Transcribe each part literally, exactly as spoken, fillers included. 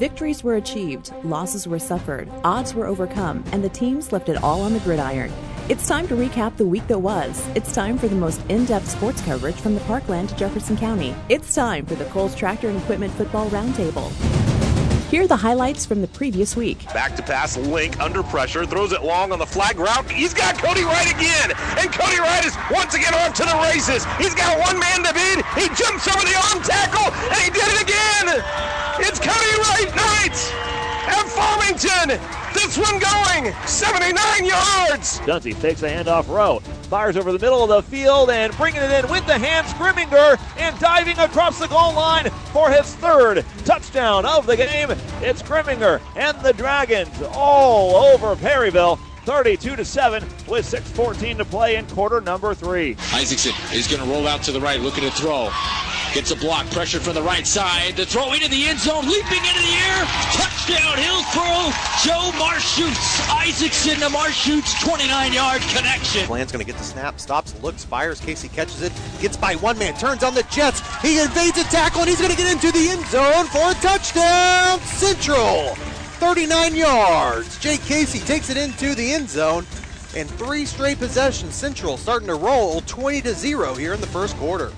Victories were achieved, losses were suffered, odds were overcome, and the teams left it all on the gridiron. It's time to recap the week that was. It's time for the most in-depth sports coverage from the Parkland to Jefferson County. It's time for the Kohl's Tractor and Equipment Football Roundtable. Here are the highlights from the previous week. Back to pass, Link under pressure, throws it long on the flag route. He's got Cody Wright again, and Cody Wright is once again off to the races. He's got one man to beat. He jumps over the arm tackle, and he did it again. It's Cody Wright Knights at Farmington. This one going seventy-nine yards. Dunsey takes a handoff row, fires over the middle of the field and bringing it in with the hands. Grimminger and diving across the goal line for his third touchdown of the game. It's Grimminger and the Dragons all over Perryville. thirty-two to seven with six fourteen to play in quarter number three. Isaacson is going to roll out to the right, looking to throw. Gets a block, pressure from the right side. The throw into the end zone, leaping into the air. Touchdown, Hillsboro. Joe Marshutz. Isaacson to Marshutz, twenty-nine yard connection. Bland's going to get the snap, stops, looks, fires. Casey catches it, gets by one man, turns on the Jets. He evades a tackle, and he's going to get into the end zone for a touchdown. Central, thirty-nine yards. Jake Casey takes it into the end zone, and three straight possessions. Central starting to roll twenty to zero here in the first quarter.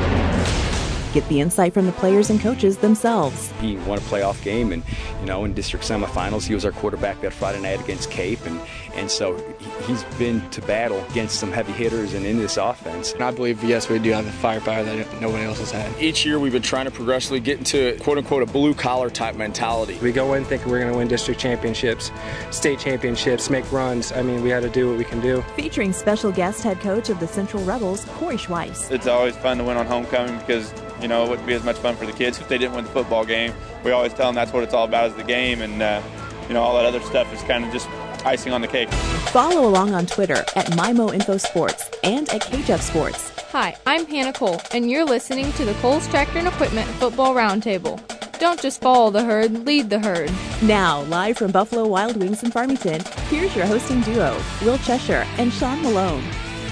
Get the insight from the players and coaches themselves. He won a playoff game, and you know, in district semifinals, he was our quarterback that Friday night against Cape, and and so he's been to battle against some heavy hitters and in this offense. And I believe, yes, we do have the firepower that nobody else has had. Each year, we've been trying to progressively get into quote unquote a blue collar type mentality. We go in thinking we're going to win district championships, state championships, make runs. I mean, we had to do what we can do. Featuring special guest head coach of the Central Rebels, Corey Schweiss. It's always fun to win on homecoming because, you know, it wouldn't be as much fun for the kids if they didn't win the football game. We always tell them that's what it's all about is the game, and, uh, you know, all that other stuff is kind of just icing on the cake. Follow along on Twitter at MyMoInfoSports and at K J E F Sports. Hi, I'm Hannah Cole, and you're listening to the Kohl's Tractor and Equipment Football Roundtable. Don't just follow the herd, lead the herd. Now, live from Buffalo Wild Wings in Farmington, here's your hosting duo, Will Cheshire and Sean Malone.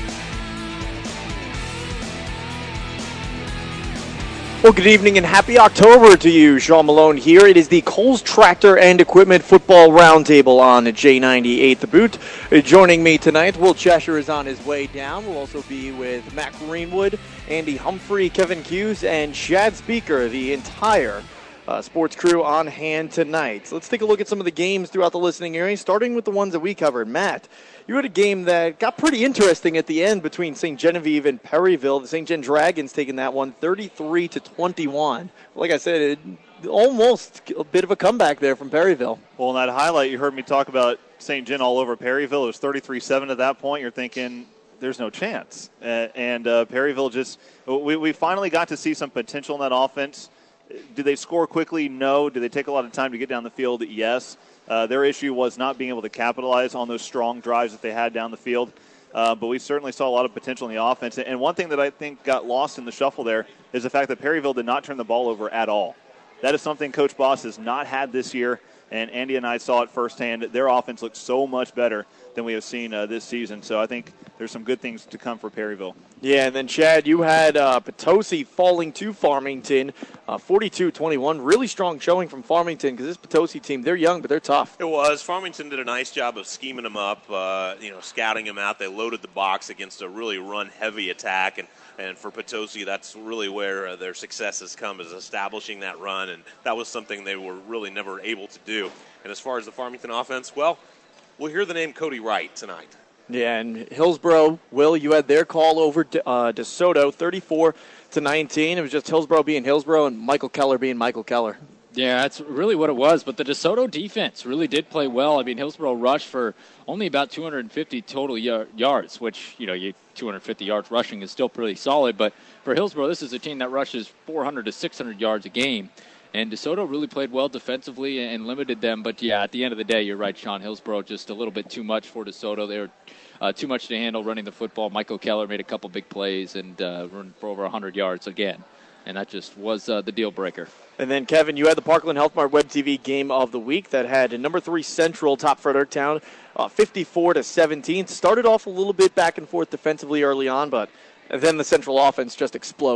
Well, good evening and happy October to you. Sean Malone here. It is the Kohl's Tractor and Equipment Football Roundtable on J ninety-eight The Boot. Uh, joining me tonight, Will Cheshire is on his way down. We'll also be with Matt Greenwood, Andy Humphrey, Kevin Hughes, and Chad Speaker, the entire uh, sports crew on hand tonight. So let's take a look at some of the games throughout the listening area, starting with the ones that we covered. Matt, you had a game that got pretty interesting at the end between Saint Genevieve and Perryville. The Saint Gen Dragons taking that one thirty-three to twenty-one. Like I said, it, almost a bit of a comeback there from Perryville. Well, in that highlight, you heard me talk about Saint Gen all over Perryville. It was thirty-three seven at that point. You're thinking there's no chance. Uh, and uh, Perryville just we, – we finally got to see some potential in that offense. Did they score quickly? No. Did they take a lot of time to get down the field? Yes. Uh, their issue was not being able to capitalize on those strong drives that they had down the field. Uh, but we certainly saw a lot of potential in the offense. And one thing that I think got lost in the shuffle there is the fact that Perryville did not turn the ball over at all. That is something Coach Boss has not had this year, and Andy and I saw it firsthand. Their offense looks so much better than we have seen uh, this season. So I think there's some good things to come for Perryville. Yeah, and then, Chad, you had uh, Potosi falling to Farmington, uh, forty-two twenty-one. Really strong showing from Farmington because this Potosi team, they're young, but they're tough. It was. Farmington did a nice job of scheming them up, uh, you know, scouting them out. They loaded the box against a really run-heavy attack, and, and for Potosi, that's really where uh, their success has come, is establishing that run, and that was something they were really never able to do. And as far as the Farmington offense, well, we'll hear the name Cody Wright tonight. Yeah, and Hillsboro, Will, you had their call over to uh, DeSoto, thirty-four to nineteen. It was just Hillsboro being Hillsboro and Michael Keller being Michael Keller. Yeah, that's really what it was. But the DeSoto defense really did play well. I mean, Hillsboro rushed for only about two hundred fifty total y- yards, which, you know, you, two hundred fifty yards rushing is still pretty solid. But for Hillsboro, this is a team that rushes four hundred to six hundred yards a game. And DeSoto really played well defensively and limited them. But, yeah, at the end of the day, you're right, Sean. Hillsboro just a little bit too much for DeSoto. They were uh, too much to handle running the football. Michael Keller made a couple big plays and uh, run for over one hundred yards again. And that just was uh, the deal breaker. And then, Kevin, you had the Parkland Health Mart Web T V game of the week that had number three Central top Fredericktown, uh, fifty-four to seventeen. Started off a little bit back and forth defensively early on, but then the Central offense just exploded.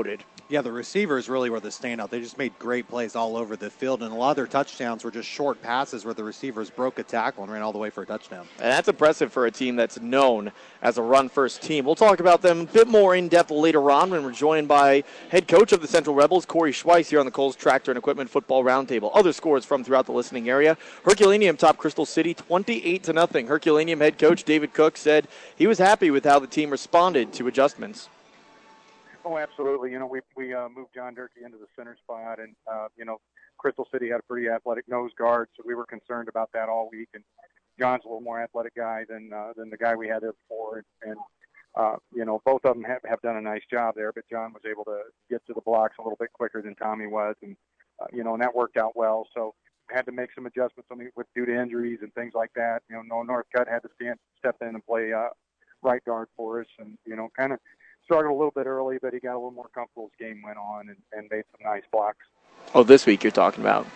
Yeah, the receivers really were the standout. They just made great plays all over the field, and a lot of their touchdowns were just short passes where the receivers broke a tackle and ran all the way for a touchdown. And that's impressive for a team that's known as a run-first team. We'll talk about them a bit more in depth later on when we're joined by head coach of the Central Rebels, Corey Schweiss, here on the Kohl's Tractor and Equipment Football Roundtable. Other scores from throughout the listening area. Herculaneum topped Crystal City twenty-eight to nothing. Herculaneum head coach David Cook said he was happy with how the team responded to adjustments. Oh, absolutely. You know, we we uh, moved John Durkee into the center spot, and, uh, you know, Crystal City had a pretty athletic nose guard, so we were concerned about that all week. And John's a little more athletic guy than uh, than the guy we had there before. And, and uh, you know, both of them have, have done a nice job there, but John was able to get to the blocks a little bit quicker than Tommy was. And, uh, you know, and that worked out well. So we had to make some adjustments I mean, with due to injuries and things like that. You know, Northcutt had to stand, step in and play uh, right guard for us and, you know, kind of struggled a little bit early, but he got a little more comfortable as game went on and, and made some nice blocks. Oh, this week you're talking about.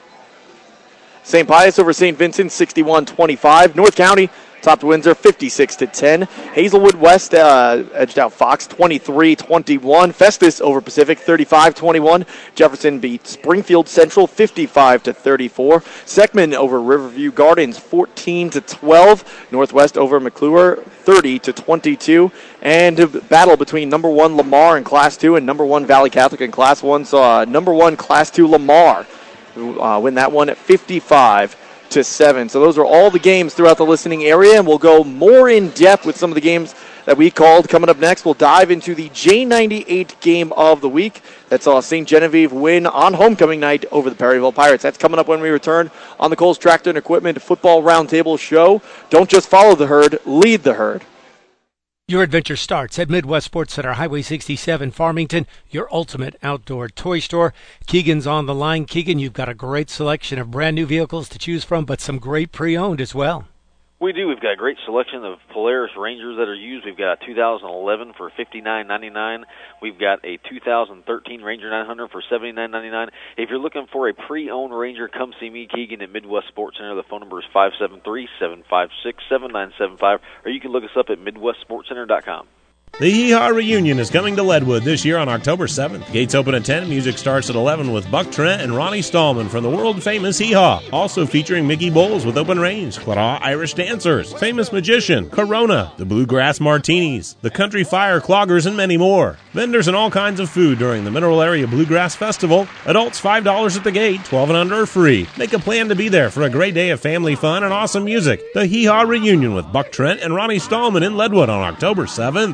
Saint Pius over Saint Vincent, sixty-one twenty-five. North County topped Windsor, fifty-six to ten. Hazelwood West uh, edged out Fox, twenty-three twenty-one. Festus over Pacific, thirty-five twenty-one. Jefferson beat Springfield Central, fifty-five to thirty-four. Seckman over Riverview Gardens, fourteen to twelve. Northwest over McClure, thirty to twenty-two. And a battle between number one Lamar in Class two and number one Valley Catholic in Class one saw number one Class two Lamar uh, win that one at fifty-five to seven. So those are all the games throughout the listening area, and we'll go more in depth with some of the games that we called. Coming up next, we'll dive into the J ninety-eight game of the week that saw Saint Genevieve win on homecoming night over the Perryville Pirates. That's coming up when we return on the Kohl's Tractor and Equipment Football Roundtable show. Don't just follow the herd, lead the herd. Your adventure starts at Midwest Sports Center, Highway sixty-seven, Farmington, your ultimate outdoor toy store. Keegan's on the line. Keegan, you've got a great selection of brand new vehicles to choose from, but some great pre-owned as well. We do. We've got a great selection of Polaris Rangers that are used. We've got a two thousand eleven for fifty-nine ninety-nine. We've got a two thousand thirteen Ranger nine hundred for seventy-nine ninety-nine. If you're looking for a pre-owned Ranger, come see me, Keegan, at Midwest Sports Center. The phone number is five seven three, seven five six, seven nine seven five, or you can look us up at midwest sports center dot com. The Hee Haw Reunion is coming to Leadwood this year on October seventh. Gates open at ten, music starts at eleven with Buck Trent and Ronnie Stallman from the world-famous Hee Haw. Also featuring Mickey Bowles with Open Range, Claw Irish Dancers, Famous Magician, Corona, the Bluegrass Martinis, the Country Fire Cloggers, and many more. Vendors and all kinds of food during the Mineral Area Bluegrass Festival. Adults five dollars at the gate, twelve and under are free. Make a plan to be there for a great day of family fun and awesome music. The Hee Haw Reunion with Buck Trent and Ronnie Stallman in Leadwood on October seventh.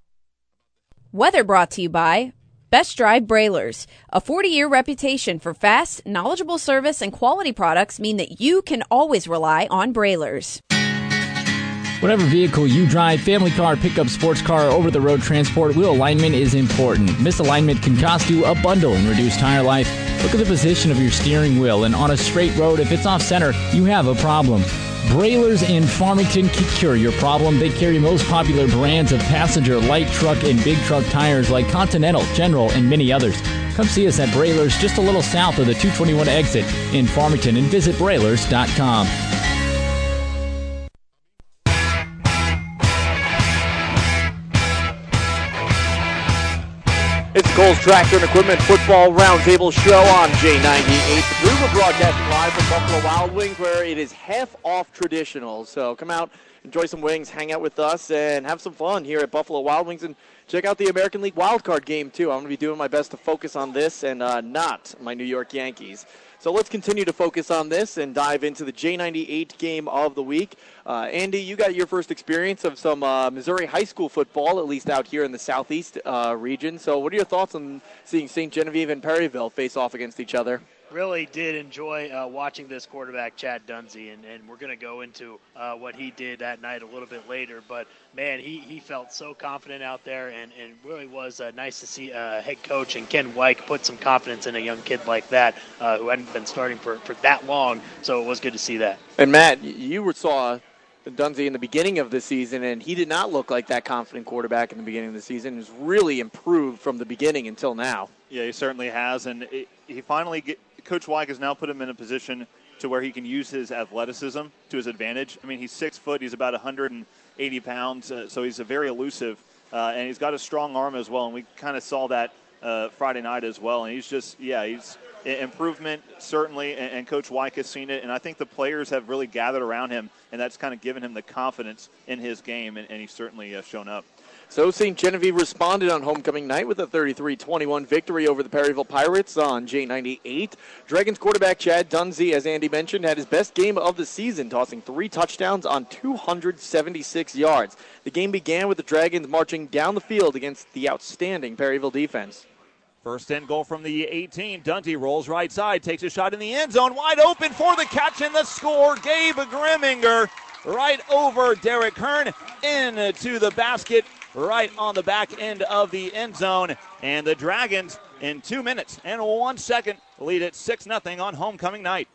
Weather brought to you by Best Drive Brailers. A forty-year reputation for fast, knowledgeable service and quality products mean that you can always rely on Brailers. Whatever vehicle you drive, family car, pickup, sports car, or over-the-road transport, wheel alignment is important. Misalignment can cost you a bundle and reduce tire life. Look at the position of your steering wheel, and on a straight road, if it's off-center, you have a problem. Brailers in Farmington can cure your problem. They carry most popular brands of passenger, light truck, and big truck tires like Continental, General, and many others. Come see us at Brailers just a little south of the two twenty-one exit in Farmington and visit brailers dot com. It's Kohl's Tractor and Equipment Football Roundtable show on J ninety-eight. We were broadcasting live from Buffalo Wild Wings, where it is half off traditional. So come out, enjoy some wings, hang out with us, and have some fun here at Buffalo Wild Wings. And check out the American League wildcard game, too. I'm going to be doing my best to focus on this and uh, not my New York Yankees. So let's continue to focus on this and dive into the J ninety-eight game of the week. Uh, Andy, you got your first experience of some uh, Missouri high school football, at least out here in the southeast uh, region. So what are your thoughts on seeing Saint Genevieve and Perryville face off against each other? Really did enjoy uh, watching this quarterback, Chad Dunsey, and, and we're going to go into uh, what he did that night a little bit later. But, man, he, he felt so confident out there, and, and really was uh, nice to see uh, head coach and Ken Wyke put some confidence in a young kid like that uh, who hadn't been starting for, for that long. So it was good to see that. And, Matt, you saw Dunsey in the beginning of the season, and he did not look like that confident quarterback in the beginning of the season. He's really improved from the beginning until now. Yeah, he certainly has, and it, he finally get, Coach Wyke has now put him in a position to where he can use his athleticism to his advantage. I mean, he's six foot, he's about one hundred eighty pounds, uh, so he's a very elusive, uh, and he's got a strong arm as well. And we kind of saw that uh, Friday night as well. And he's just, yeah, he's improvement certainly, and, and Coach Wyke has seen it. And I think the players have really gathered around him, and that's kind of given him the confidence in his game, and, and he's certainly uh, shown up. So Saint Genevieve responded on homecoming night with a thirty-three twenty-one victory over the Perryville Pirates on J ninety-eight. Dragons quarterback Chad Dunsey, as Andy mentioned, had his best game of the season, tossing three touchdowns on two hundred seventy-six yards. The game began with the Dragons marching down the field against the outstanding Perryville defense. First and goal from the eighteen. Dunsey rolls right side, takes a shot in the end zone, wide open for the catch and the score. Gabe Grimminger right over Derek Kern into the basket, right on the back end of the end zone. And the Dragons, in two minutes and one second, lead at six nothing on homecoming night.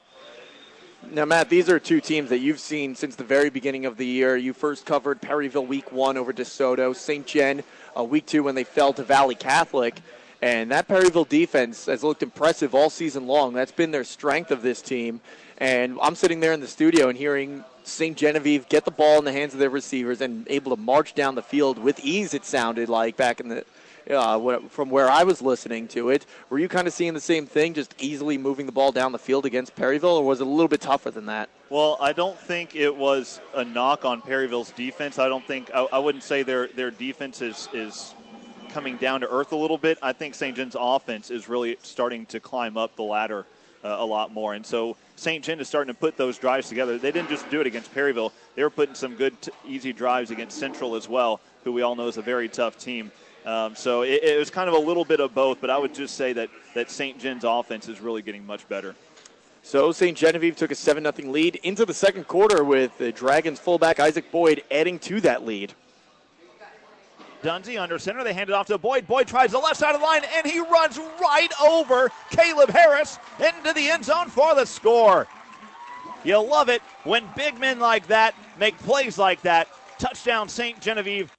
Now, Matt, these are two teams that you've seen since the very beginning of the year. You first covered Perryville week one over DeSoto, Saint Gen uh, week two when they fell to Valley Catholic. And that Perryville defense has looked impressive all season long. That's been their strength of this team. And I'm sitting there in the studio and hearing Saint Genevieve get the ball in the hands of their receivers and able to march down the field with ease, it sounded like, back in the uh, from where I was listening to it. Were you kind of seeing the same thing, just easily moving the ball down the field against Perryville, or was it a little bit tougher than that? Well, I don't think it was a knock on Perryville's defense. I don't think I, I wouldn't say their their defense is is coming down to earth a little bit. I think Saint Gen's offense is really starting to climb up the ladder uh, a lot more. And so Saint Gen is starting to put those drives together. They didn't just do it against Perryville. They were putting some good, t- easy drives against Central as well, who we all know is a very tough team. Um, so it, it was kind of a little bit of both, but I would just say that, that Saint Gen's offense is really getting much better. So Saint Genevieve took a seven nothing lead into the second quarter with the Dragons fullback Isaac Boyd adding to that lead. Dunsey under center. They hand it off to Boyd. Boyd tries the left side of the line, and he runs right over Caleb Harris into the end zone for the score. You love it when big men like that make plays like that. Touchdown, Saint Genevieve.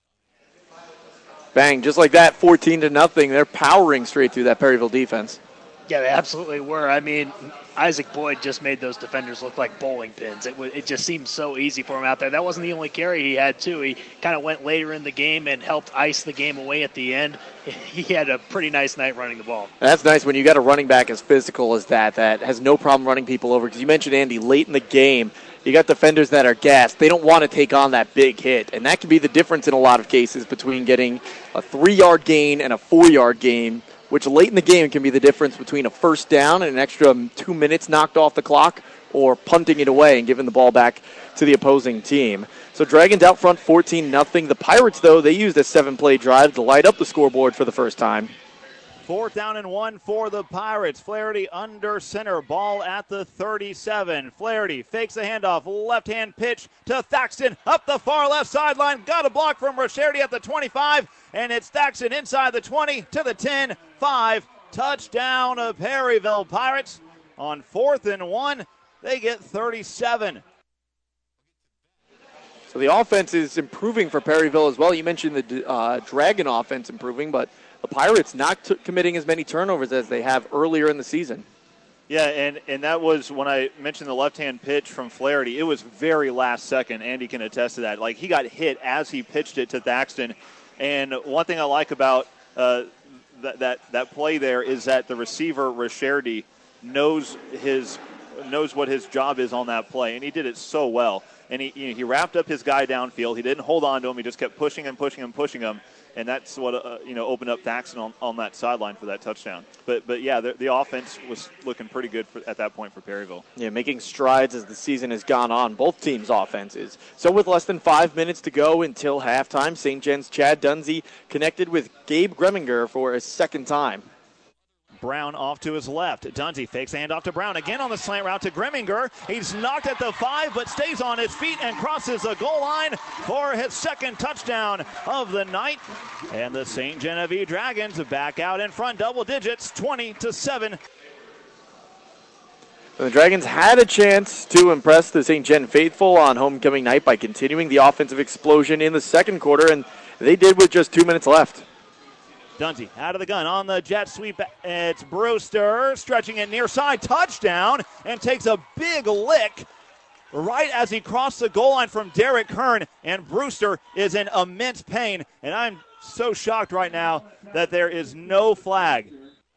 Bang, just like that, fourteen to nothing. They're powering straight through that Perryville defense. Yeah, they absolutely were. I mean, Isaac Boyd just made those defenders look like bowling pins. It w- it just seemed so easy for him out there. That wasn't the only carry he had, too. He kind of went later in the game and helped ice the game away at the end. He had a pretty nice night running the ball. That's nice when you got a running back as physical as that, that has no problem running people over. Because you mentioned, Andy, late in the game, you got defenders that are gassed. They don't want to take on that big hit. And that can be the difference in a lot of cases between getting a three-yard gain and a four-yard gain, which late in the game can be the difference between a first down and an extra two minutes knocked off the clock, or punting it away and giving the ball back to the opposing team. So Dragons out front fourteen nothing. The Pirates, though, they used a seven-play drive to light up the scoreboard for the first time. Fourth down and one for the Pirates. Flaherty under center. Ball at the thirty-seven. Flaherty fakes the handoff. Left-hand pitch to Thaxton. Up the far left sideline. Got a block from Rasherdy at the twenty-five. And it's Thaxton inside the twenty to the ten. five. Touchdown of Perryville Pirates. On fourth and one, they get thirty-seven. So the offense is improving for Perryville as well. You mentioned the uh, Dragon offense improving, but the Pirates not t- committing as many turnovers as they have earlier in the season. Yeah, and, and that was when I mentioned the left-hand pitch from Flaherty. It was very last second. Andy can attest to that. Like, he got hit as he pitched it to Thaxton. And one thing I like about uh, th- that that play there is that the receiver, Rasherdy, knows his knows what his job is on that play, and he did it so well. And he you know, he wrapped up his guy downfield. He didn't hold on to him. He just kept pushing and pushing and pushing him. And that's what uh, you know opened up Thaxton on, on that sideline for that touchdown. But but yeah, the, the offense was looking pretty good for, at that point for Perryville. Yeah, making strides as the season has gone on, both teams' offenses. So with less than five minutes to go until halftime, Saint Gen's Chad Dunsey connected with Gabe Greminger for a second time. Brown off to his left. Dunsey fakes the handoff to Brown. Again on the slant route to Greminger. He's knocked at the five, but stays on his feet and crosses the goal line for his second touchdown of the night. And the Saint Genevieve Dragons back out in front, double digits, twenty to seven. The Dragons had a chance to impress the Saint Gen faithful on homecoming night by continuing the offensive explosion in the second quarter, and they did with just two minutes left. Dunsey out of the gun on the jet sweep. It's Brewster stretching it near side. Touchdown, and takes a big lick right as he crossed the goal line from Derek Kern. And Brewster is in immense pain. And I'm so shocked right now that there is no flag.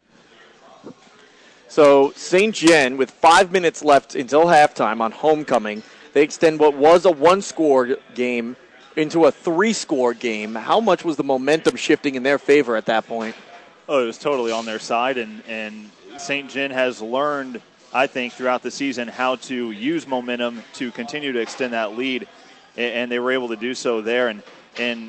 So Saint Gen, with five minutes left until halftime on homecoming, they extend what was a one-score game into a three-score game. How much was the momentum shifting in their favor at that point? Oh, it was totally on their side, and, and Saint Gen has learned, I think, throughout the season how to use momentum to continue to extend that lead, and, and they were able to do so there. And, and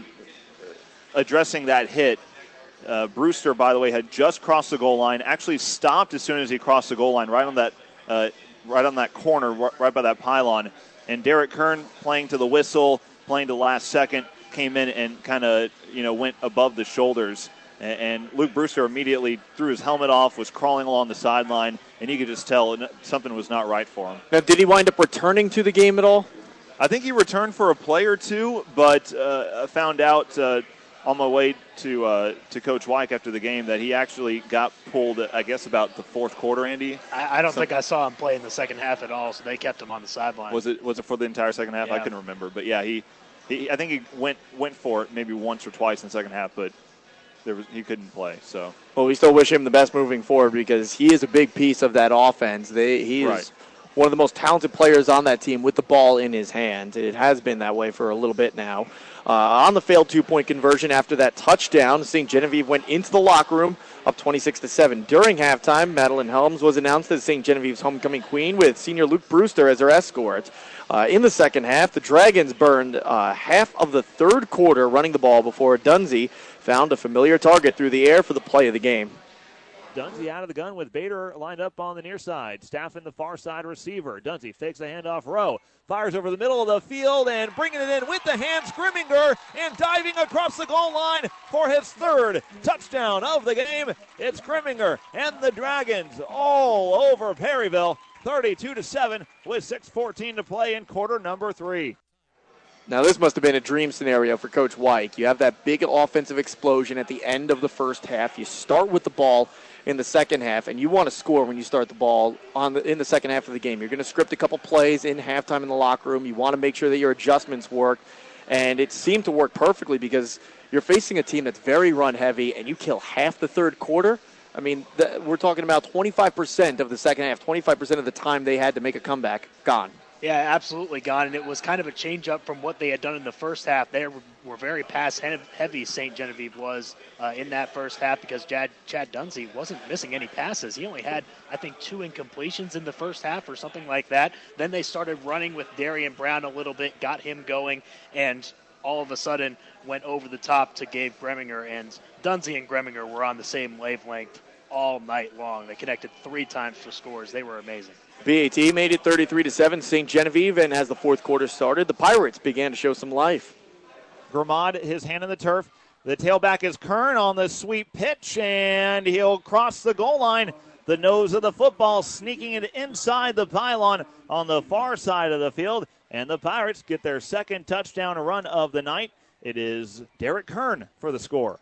addressing that hit, uh, Brewster, by the way, had just crossed the goal line, actually stopped as soon as he crossed the goal line, right on that, uh, right on that corner, right by that pylon. And Derek Kern, playing to the whistle, playing to the last second, came in and kind of, you know, went above the shoulders. And Luke Brewster immediately threw his helmet off, was crawling along the sideline, and you could just tell something was not right for him. Now, did he wind up returning to the game at all? I think he returned for a play or two, but uh, found out uh, on my way to uh, to Coach Wyke after the game that he actually got pulled, I guess, about the fourth quarter, Andy. I, I don't so, think I saw him play in the second half at all, so they kept him on the sideline. Was it was it for the entire second half? Yeah. I couldn't remember. But, yeah, he, he I think he went went for it maybe once or twice in the second half, but there was, he couldn't play. So, well, we still wish him the best moving forward because he is a big piece of that offense. They, he is right. one of the most talented players on that team with the ball in his hand. It has been that way for a little bit now. Uh, on the failed two-point conversion after that touchdown, Saint Genevieve went into the locker room up twenty-six to seven. During halftime, Madeline Helms was announced as Saint Genevieve's homecoming queen with senior Luke Brewster as her escort. Uh, in the second half, the Dragons burned uh, half of the third quarter running the ball before Dunsey found a familiar target through the air for the play of the game. Dunsey out of the gun with Bader lined up on the near side. Staffing the far side receiver. Dunsey fakes a handoff row. Fires over the middle of the field and bringing it in with the hands. Grimminger and diving across the goal line for his third touchdown of the game. It's Grimminger and the Dragons all over Perryville. thirty-two to seven with six fourteen to play in quarter number three. Now, this must have been a dream scenario for Coach Wyke. You have that big offensive explosion at the end of the first half. You start with the ball in the second half, and you want to score when you start the ball on the, in the second half of the game. You're going to script a couple plays in halftime in the locker room. You want to make sure that your adjustments work, and it seemed to work perfectly because you're facing a team that's very run-heavy, and you kill half the third quarter. I mean, the, we're talking about twenty-five percent of the second half, twenty-five percent of the time they had to make a comeback, gone. Yeah, absolutely gone, and it was kind of a change-up from what they had done in the first half. They were, were very pass-heavy, Saint Genevieve was, uh, in that first half because Chad, Chad Dunsey wasn't missing any passes. He only had, I think, two incompletions in the first half or something like that. Then they started running with Darian Brown a little bit, got him going, and all of a sudden went over the top to Gabe Greminger, and Dunsey and Greminger were on the same wavelength all night long. They connected three times for scores. They were amazing. B A T made it thirty-three to seven, Saint Genevieve, and as the fourth quarter started, the Pirates began to show some life. Gramad, his hand in the turf. The tailback is Kern on the sweep pitch, and he'll cross the goal line. The nose of the football sneaking it inside the pylon on the far side of the field, and the Pirates get their second touchdown run of the night. It is Derek Kern for the score.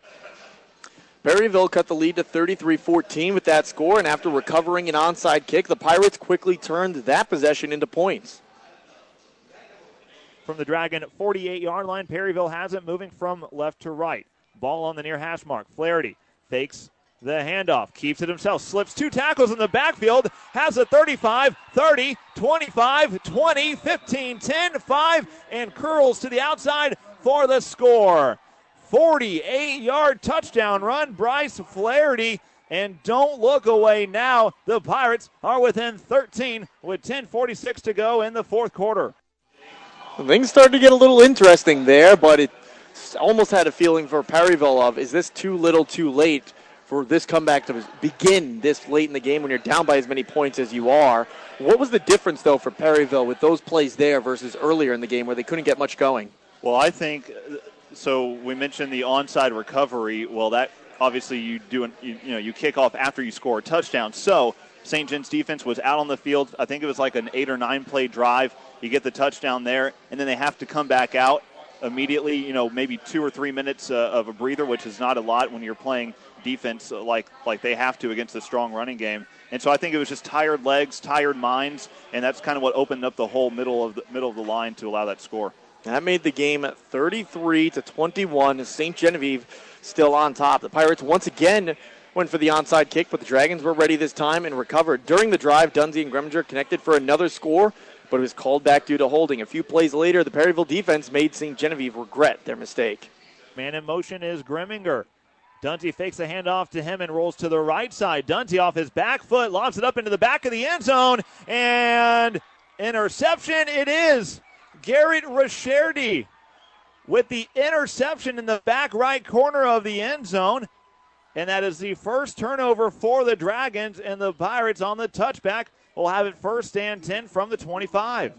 Perryville cut the lead to thirty-three fourteen with that score, and after recovering an onside kick, the Pirates quickly turned that possession into points. From the Dragon forty-eight-yard line, Perryville has it moving from left to right. Ball on the near hash mark. Flaherty fakes the handoff, keeps it himself, slips two tackles in the backfield, has a thirty-five, thirty, twenty-five, twenty, fifteen, ten, five, and curls to the outside for the score. forty-eight-yard touchdown run, Bryce Flaherty, and don't look away now. The Pirates are within thirteen with ten forty-six to go in the fourth quarter. Things started to get a little interesting there, but it almost had a feeling for Perryville of, is this too little too late for this comeback to begin this late in the game when you're down by as many points as you are? What was the difference, though, for Perryville with those plays there versus earlier in the game where they couldn't get much going? Well, I think... So we mentioned the onside recovery. Well, that obviously you do, an, you, you know, you kick off after you score a touchdown. So Saint John's defense was out on the field. I think it was like an eight or nine play drive. You get the touchdown there, and then they have to come back out immediately. You know, maybe two or three minutes uh, of a breather, which is not a lot when you're playing defense like like they have to against a strong running game. And so I think it was just tired legs, tired minds, and that's kind of what opened up the whole middle of the middle of the line to allow that score. That made the game thirty-three to twenty-one. Saint Genevieve still on top. The Pirates once again went for the onside kick, but the Dragons were ready this time and recovered. During the drive, Dunsey and Greminger connected for another score, but it was called back due to holding. A few plays later, the Perryville defense made Saint Genevieve regret their mistake. Man in motion is Greminger. Dunsey fakes the handoff to him and rolls to the right side. Dunsey off his back foot, lobs it up into the back of the end zone, and interception it is. Garrett Rischerdi with the interception in the back right corner of the end zone. And that is the first turnover for the Dragons, and the Pirates on the touchback will have it first and ten from the twenty-five.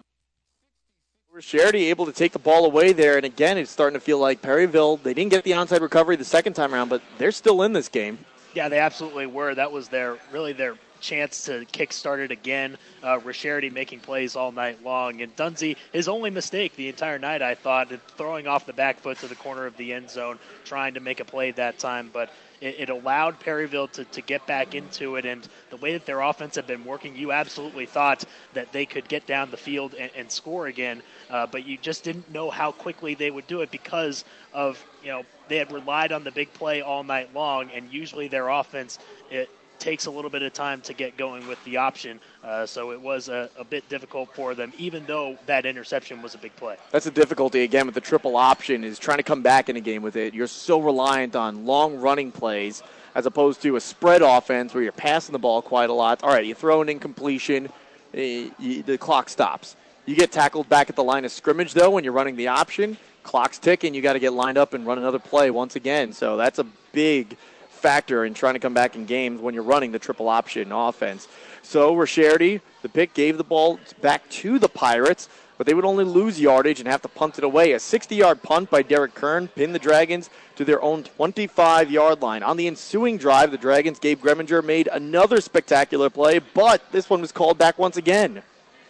Rischerdi able to take the ball away there, and again, it's starting to feel like Perryville, they didn't get the onside recovery the second time around, but they're still in this game. Yeah, they absolutely were. That was their really their chance to kick-start it again. Uh, Rischerdi making plays all night long. And Dunsey, his only mistake the entire night, I thought, throwing off the back foot to the corner of the end zone, trying to make a play that time. But it, it allowed Perryville to, to get back into it. And the way that their offense had been working, you absolutely thought that they could get down the field and, and score again. Uh, but you just didn't know how quickly they would do it because of, you know, they had relied on the big play all night long. And usually their offense, it takes a little bit of time to get going with the option. Uh, so it was a, a bit difficult for them, even though that interception was a big play. That's the difficulty, again, with the triple option is trying to come back in a game with it. You're so reliant on long running plays as opposed to a spread offense where you're passing the ball quite a lot. All right, you throw an incompletion, uh, you, the clock stops. You get tackled back at the line of scrimmage, though, when you're running the option. Clock's ticking. You got to get lined up and run another play once again. So that's a big factor in trying to come back in games when you're running the triple option offense. So Rischerdi, the pick, gave the ball back to the Pirates, but they would only lose yardage and have to punt it away. A sixty-yard punt by Derek Kern pinned the Dragons to their own twenty-five-yard line. On the ensuing drive, the Dragons, Gabe Greminger, made another spectacular play, but this one was called back once again.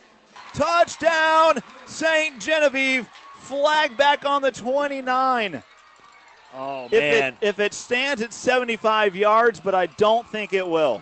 Touchdown, Saint Genevieve. Flag back on the twenty-nine. Oh, if man. It, if it stands at seventy-five yards, but I don't think it will.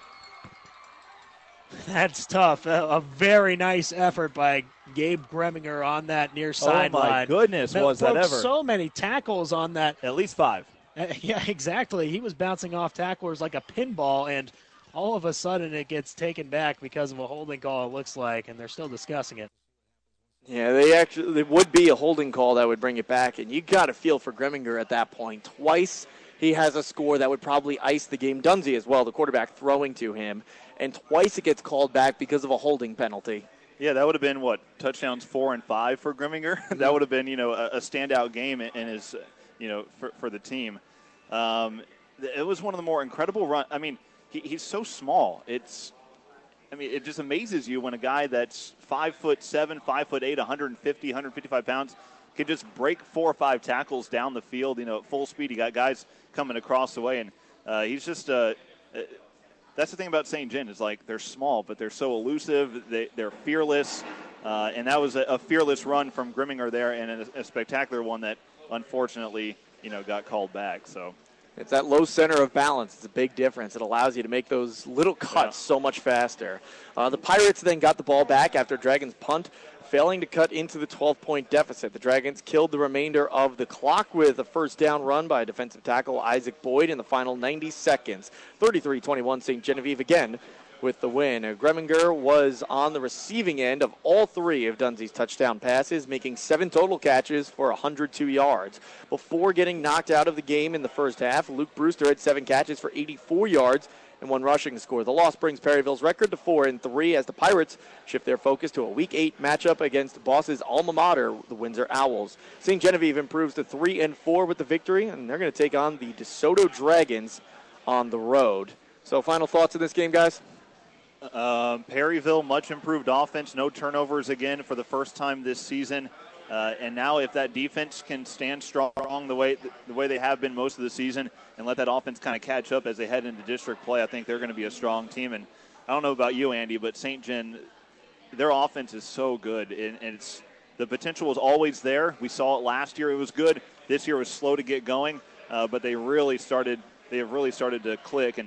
That's tough. A, a very nice effort by Gabe Greminger on that near sideline. Oh, my goodness, was that ever. So many tackles on that. At least five. Uh, yeah, exactly. He was bouncing off tacklers like a pinball, and all of a sudden it gets taken back because of a holding call, it looks like, and they're still discussing it. Yeah, they actually there would be a holding call that would bring it back, and you got to feel for Greminger at that point. Twice he has a score that would probably ice the game. Dunsey as well, the quarterback throwing to him, and twice it gets called back because of a holding penalty. Yeah, that would have been, what, touchdowns four and five for Greminger? That would have been, you know, a, a standout game in his, you know, for, for the team. Um, it was one of the more incredible run. I mean, he, he's so small. It's, I mean, it just amazes you when a guy that's five foot seven, five foot eight, one fifty, one fifty-five pounds can just break four or five tackles down the field, you know, at full speed. You got guys coming across the way, and uh, he's just uh, – that's the thing about Saint Gen is, like, they're small, but they're so elusive. They, they're fearless, uh, and that was a, a fearless run from Greminger there, and a, a spectacular one that, unfortunately, you know, got called back. So it's that low center of balance. It's a big difference. It allows you to make those little cuts yeah. so much faster. Uh, the Pirates then got the ball back after Dragons punt, failing to cut into the twelve-point deficit. The Dragons killed the remainder of the clock with a first down run by defensive tackle Isaac Boyd in the final ninety seconds. thirty-three twenty-one, Saint Genevieve again with the win. Uh, Greminger was on the receiving end of all three of Dunsey's touchdown passes, making seven total catches for one hundred two yards. Before getting knocked out of the game in the first half, Luke Brewster had seven catches for eighty-four yards and one rushing score. The loss brings Perryville's record to four and three as the Pirates shift their focus to a Week Eight matchup against Boss's alma mater, the Windsor Owls. Saint Genevieve improves to three and four with the victory, and they're going to take on the DeSoto Dragons on the road. So, final thoughts of this game, guys? Um, Perryville, much improved offense, no turnovers again for the first time this season. Uh, and now if that defense can stand strong the way the way they have been most of the season and let that offense kind of catch up as they head into district play, I think they're going to be a strong team. And I don't know about you, Andy, but Saint Gen, their offense is so good. And, and it's the potential was always there. We saw it last year. It was good. This year was slow to get going, uh, but they really started they have really started to click. And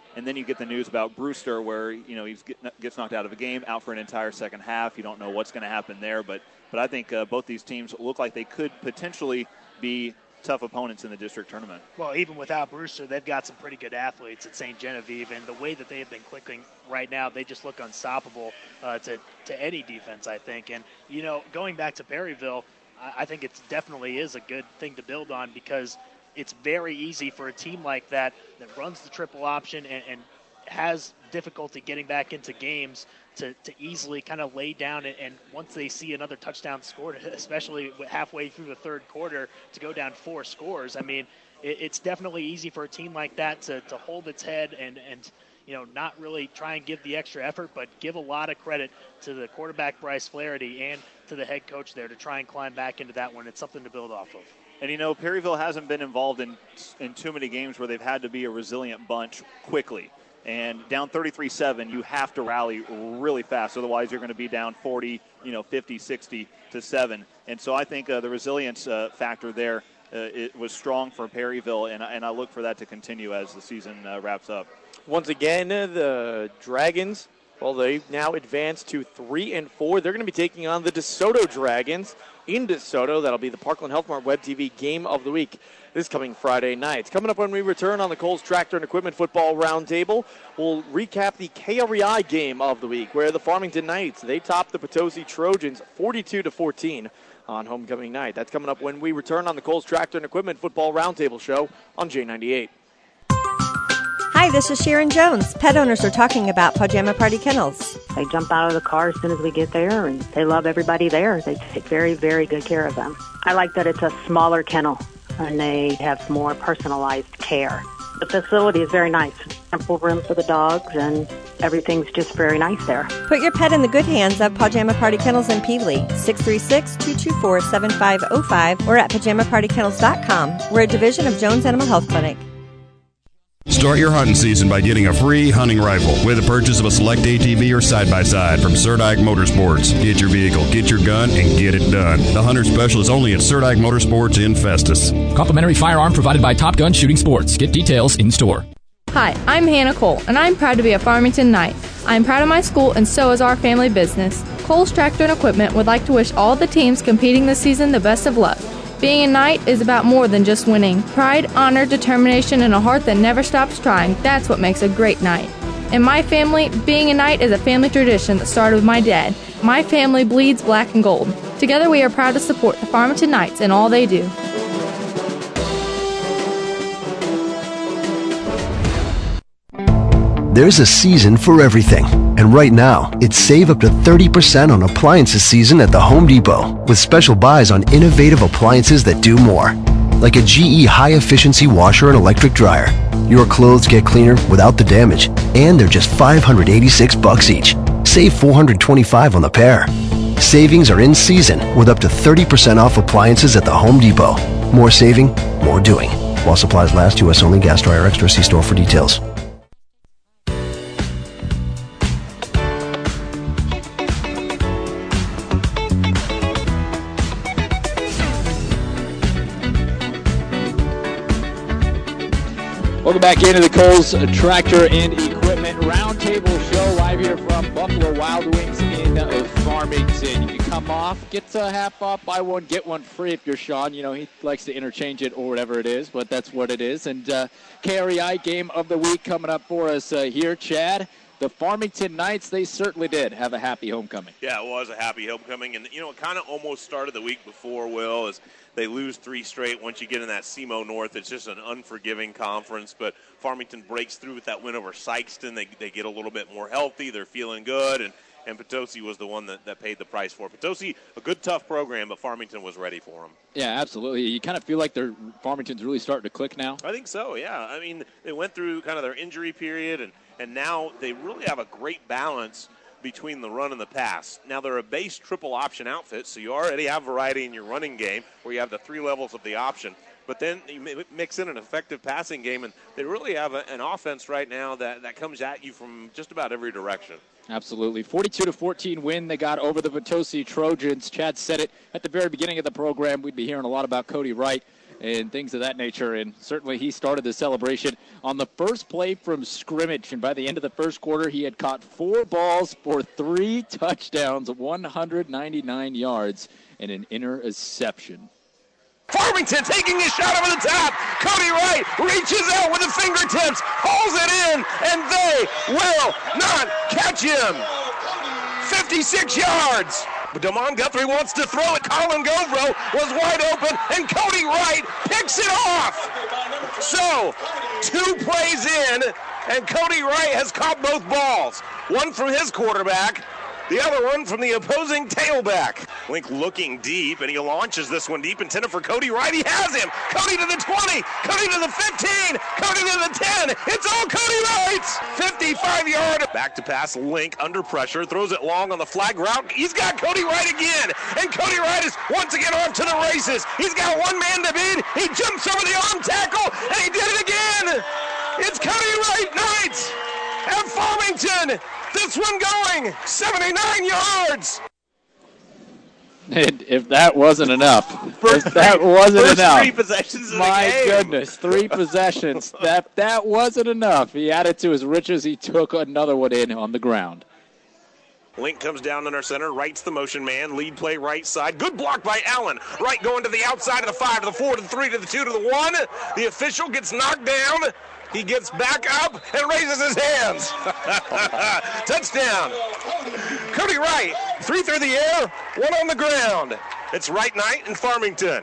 and then you get the news about Brewster where, you know, he gets knocked out of a game, out for an entire second half. You don't know what's going to happen there, but but I think uh, both these teams look like they could potentially be tough opponents in the district tournament. Well, even without Brewster, they've got some pretty good athletes at Saint Genevieve, and the way that they have been clicking right now, they just look unstoppable uh, to, to any defense, I think. And, you know, going back to Perryville, I, I think it definitely is a good thing to build on because it's very easy for a team like that that runs the triple option and, and has difficulty getting back into games to, to easily kind of lay down and, and once they see another touchdown scored, especially halfway through the third quarter, to go down four scores. I mean, it, it's definitely easy for a team like that to, to hold its head and, and, you know, not really try and give the extra effort, but give a lot of credit to the quarterback, Bryce Flaherty, and to the head coach there to try and climb back into that one. It's something to build off of. And, you know, Perryville hasn't been involved in in too many games where they've had to be a resilient bunch quickly. And down thirty-three seven, you have to rally really fast. Otherwise, you're going to be down forty, you know, fifty, sixty to seven. And so I think uh, the resilience uh, factor there uh, it was strong for Perryville, and, and I look for that to continue as the season uh, wraps up. Once again, uh, the Dragons, well, they now advance to three and four. They're going to be taking on the DeSoto Dragons in DeSoto. That'll be the Parkland Health Mart Web T V Game of the Week this coming Friday night. Coming up when we return on the Kohl's Tractor and Equipment Football Roundtable, we'll recap the K R E I Game of the Week, where the Farmington Knights, they topped the Potosi Trojans forty-two to fourteen on homecoming night. That's coming up when we return on the Kohl's Tractor and Equipment Football Roundtable show on J ninety-eight. Hi, this is Sharon Jones. Pet owners are talking about Pajama Party Kennels. They jump out of the car as soon as we get there, and they love everybody there. They take very, very good care of them. I like that it's a smaller kennel, and they have more personalized care. The facility is very nice. Ample room for the dogs, and everything's just very nice there. Put your pet in the good hands of Pajama Party Kennels in Pevely, six three six, two two four, seven five zero five, or at pajama party kennels dot com. We're a division of Jones Animal Health Clinic. Start your hunting season by getting a free hunting rifle with the purchase of a select A T V or side-by-side from Surdyke Motorsports. Get your vehicle, get your gun, and get it done. The Hunter Special is only at Surdyke Motorsports in Festus. Complimentary firearm provided by Top Gun Shooting Sports. Get details in store. Hi, I'm Hannah Cole, and I'm proud to be a Farmington Knight. I'm proud of my school, and so is our family business. Kohl's Tractor and Equipment would like to wish all the teams competing this season the best of luck. Being a Knight is about more than just winning. Pride, honor, determination, and a heart that never stops trying. That's what makes a great Knight. In my family, being a Knight is a family tradition that started with my dad. My family bleeds black and gold. Together we are proud to support the Farmington Knights in all they do. There's a season for everything, and right now, it's save up to thirty percent on appliances season at the Home Depot, with special buys on innovative appliances that do more. Like a G E high-efficiency washer and electric dryer. Your clothes get cleaner without the damage, and they're just five hundred eighty-six bucks each. Save four hundred twenty-five on the pair. Savings are in season with up to thirty percent off appliances at the Home Depot. More saving, more doing. While supplies last, U S only. Gas dryer extra. See store for details. Welcome back into the Kohl's Tractor and Equipment Roundtable show live here from Buffalo Wild Wings in Farmington. You can come off, get a half off, buy one, get one free if you're Sean. You know, he likes to interchange it or whatever it is, but that's what it is. And uh, K R E I Game of the Week coming up for us uh, here, Chad. The Farmington Knights, they certainly did have a happy homecoming. Yeah, it was a happy homecoming. And, you know, it kind of almost started the week before, Will, as they lose three straight. Once you get in that S E M O North, it's just an unforgiving conference. But Farmington breaks through with that win over Sykeston. They, they get a little bit more healthy. They're feeling good. And, and Potosi was the one that, that paid the price for it. Potosi, a good, tough program, but Farmington was ready for them. Yeah, absolutely. You kind of feel like their Farmington's really starting to click now. I think so, yeah. I mean, they went through kind of their injury period, and, and now they really have a great balance between the run and the pass. Now, they're a base triple option outfit, so you already have variety in your running game where you have the three levels of the option. But then you mix in an effective passing game, and they really have a, an offense right now that, that comes at you from just about every direction. Absolutely. forty-two to fourteen win they got over the Potosi Trojans. Chad said it at the very beginning of the program. We'd be hearing a lot about Cody Wright and things of that nature. And certainly he started the celebration on the first play from scrimmage. And by the end of the first quarter, he had caught four balls for three touchdowns, one hundred ninety-nine yards, and an interception. Farmington taking a shot over the top. Cody Wright reaches out with the fingertips, hauls it in, and they will not catch him. fifty-six yards. Damon Guthrie wants to throw it. Colin Govro was wide open, and Cody Wright picks it off. So, two plays in, and Cody Wright has caught both balls. One from his quarterback, the other one from the opposing tailback. Link looking deep, and he launches this one deep, intended for Cody Wright. He has him. Cody to the twenty, Cody to the fifteen, Cody to the ten. It's all Cody Wright. fifty-five yard. Back to pass, Link under pressure, throws it long on the flag route. He's got Cody Wright again, and Cody Wright is once again off to the races. He's got one man to beat. He jumps over the arm tackle, and he did it again. It's Cody Wright Knights at Farmington. This one going seventy-nine yards. And if that wasn't enough, if that wasn't first enough, three possessions in my the game. goodness, three possessions. That that wasn't enough. He added to his riches. He took another one in on the ground. Link comes down in our center, Wright's the motion man, lead play right side. Good block by Allen. Wright going to the outside of the five, to the four, to the three, to the two, to the one. The official gets knocked down. He gets back up and raises his hands. Touchdown. Cody Wright, three through the air, one on the ground. It's Wright Knight in Farmington.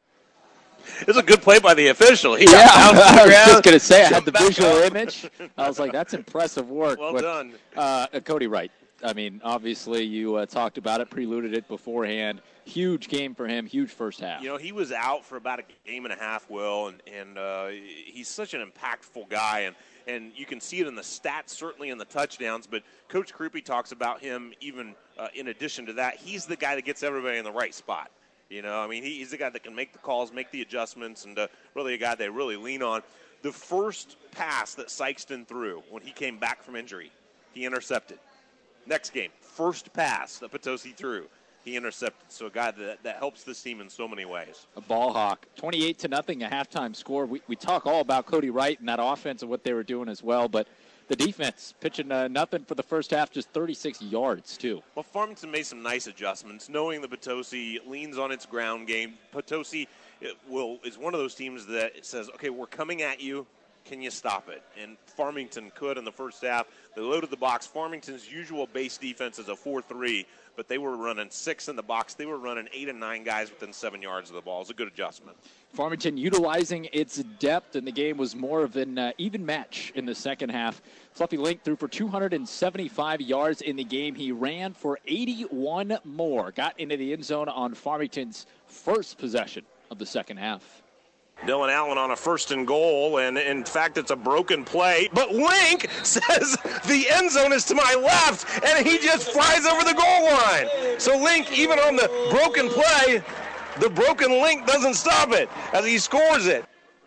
It was a good play by the official. He Yeah, got bounced to the I was ground, just going to say, I had jumped the back visual up. image. I was like, that's impressive work. Well But, done. Uh, Cody Wright. I mean, obviously you uh, talked about it, preluded it beforehand. Huge game for him, huge first half. You know, he was out for about a game and a half, Will, and, and uh, he's such an impactful guy, and, and you can see it in the stats, certainly in the touchdowns, but Coach Krupe talks about him even uh, in addition to that. He's the guy that gets everybody in the right spot. You know, I mean, he, he's the guy that can make the calls, make the adjustments, and uh, really a guy they really lean on. The first pass that Sykeston threw when he came back from injury, he intercepted. Next game, first pass that Potosi threw, he intercepted. So a guy that, that helps this team in so many ways. A ball hawk. twenty-eight to nothing, a halftime score. We, we talk all about Cody Wright and that offense and what they were doing as well, but the defense pitching uh, nothing for the first half, just thirty-six yards, too. Well, Farmington made some nice adjustments, knowing that Potosi leans on its ground game. Potosi it will is one of those teams that says, okay, we're coming at you. Can you stop it? And Farmington could in the first half. They loaded the box. Farmington's usual base defense is a four three, but they were running six in the box. They were running eight and nine guys within seven yards of the ball. It was a good adjustment. Farmington utilizing its depth, and the game was more of an uh, even match in the second half. Fluffy Link threw for two hundred seventy-five yards in the game. He ran for eighty-one more. Got into the end zone on Farmington's first possession of the second half. Dylan Allen on a first and goal, and in fact, it's a broken play. But Link says the end zone is to my left, and he just flies over the goal line. So Link, even on the broken play, the broken Link doesn't stop it as he scores it.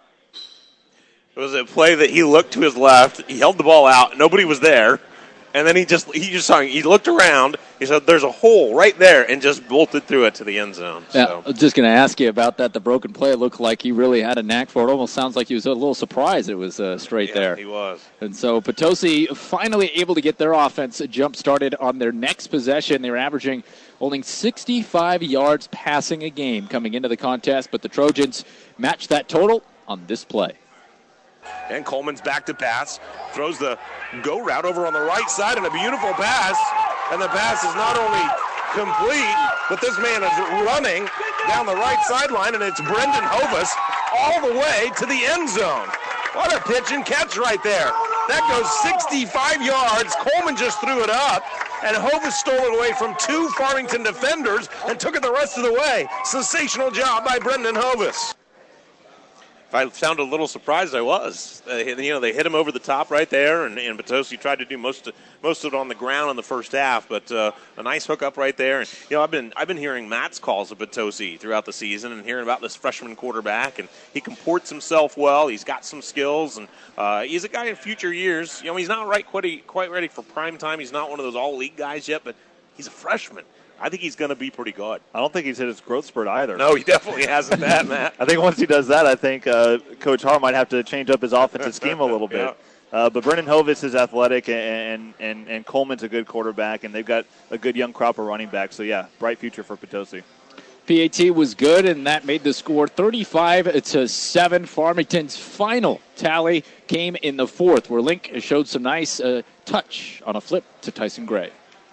It was a play that he looked to his left, he held the ball out, nobody was there, and then he just he just saw, he looked around, he said there's a hole right there, and just bolted through it to the end zone. Yeah, So. I was just going to ask you about that. The broken play looked like he really had a knack for it. Almost sounds like he was a little surprised it was uh, straight Yeah, there. he was. And so Potosi finally able to get their offense jump-started on their next possession. They were averaging only sixty-five yards passing a game coming into the contest, but the Trojans matched that total on this play. And Coleman's back to pass, throws the go route over on the right side, and a beautiful pass. And the pass is not only complete, but this man is running down the right sideline, and it's Brendan Hovis all the way to the end zone. What a pitch and catch right there. That goes sixty-five yards. Coleman just threw it up, and Hovis stole it away from two Farmington defenders and took it the rest of the way. Sensational job by Brendan Hovis. If I sounded a little surprised, I was. Uh, you know, they hit him over the top right there, and, and Potosi tried to do most of, most of it on the ground in the first half. But uh, a nice hookup right there. And you know, I've been I've been hearing Matt's calls of Potosi throughout the season, and hearing about this freshman quarterback, and he comports himself well. He's got some skills, and uh, he's a guy in future years. You know, he's not right quite quite ready for prime time. He's not one of those all league guys yet, but he's a freshman. I think he's going to be pretty good. I don't think he's hit his growth spurt either. No, he definitely hasn't that, Matt. I think once he does that, I think uh, Coach Hart might have to change up his offensive scheme a little bit. Yeah. Uh, but Brendan Hovis is athletic, and, and, and Coleman's a good quarterback, and they've got a good young crop of running backs. So, yeah, bright future for Potosi. P A T was good, and that made the score thirty-five to seven. Farmington's final tally came in the fourth, where Link showed some nice uh, touch on a flip to Tyson Gray.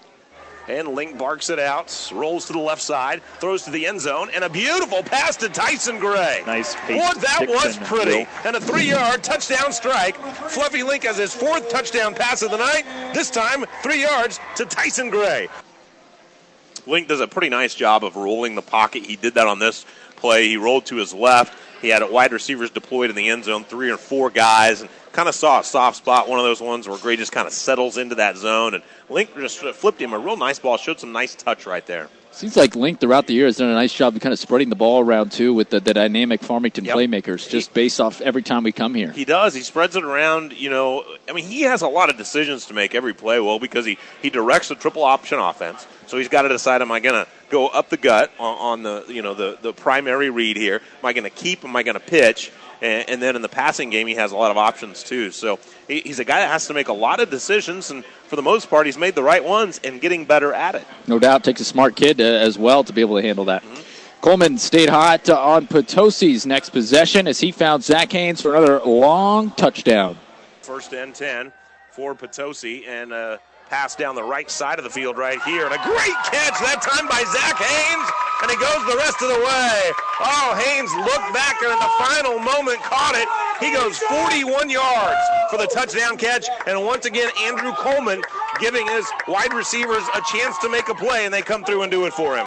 And Link barks it out, rolls to the left side, throws to the end zone, and a beautiful pass to Tyson Gray. Nice Boy, that was pretty. And a three-yard touchdown strike. Fluffy Link has his fourth touchdown pass of the night. This time, three yards to Tyson Gray. Link does a pretty nice job of rolling the pocket. He did that on this play. He rolled to his left. He had wide receivers deployed in the end zone, three or four guys, and kind of saw a soft spot, one of those ones where Gray just kind of settles into that zone. And Link just flipped him a real nice ball, showed some nice touch right there. Seems like Link throughout the year has done a nice job of kind of spreading the ball around, too, with the, the dynamic Farmington yep. playmakers, just based off every time we come here. He does. He spreads it around. You know, I mean, he has a lot of decisions to make every play, well, because he, he directs a triple option offense. So he's got to decide, am I going to go up the gut on, on the, you know, the, the primary read here? Am I going to keep? Am I going to pitch? And, and then in the passing game, he has a lot of options, too. So he, he's a guy that has to make a lot of decisions, and for the most part, he's made the right ones and getting better at it. No doubt. Takes a smart kid uh, as well to be able to handle that. Mm-hmm. Coleman stayed hot uh, on Potosi's next possession as he found Zach Haynes for another long touchdown. First and ten for Potosi, and uh, pass down the right side of the field right here. And a great catch that time by Zach Haynes, and he goes the rest of the way. Oh, Haynes looked back and in the final moment caught it. He goes forty-one yards for the touchdown catch. And once again, Andrew Coleman giving his wide receivers a chance to make a play, and they come through and do it for him.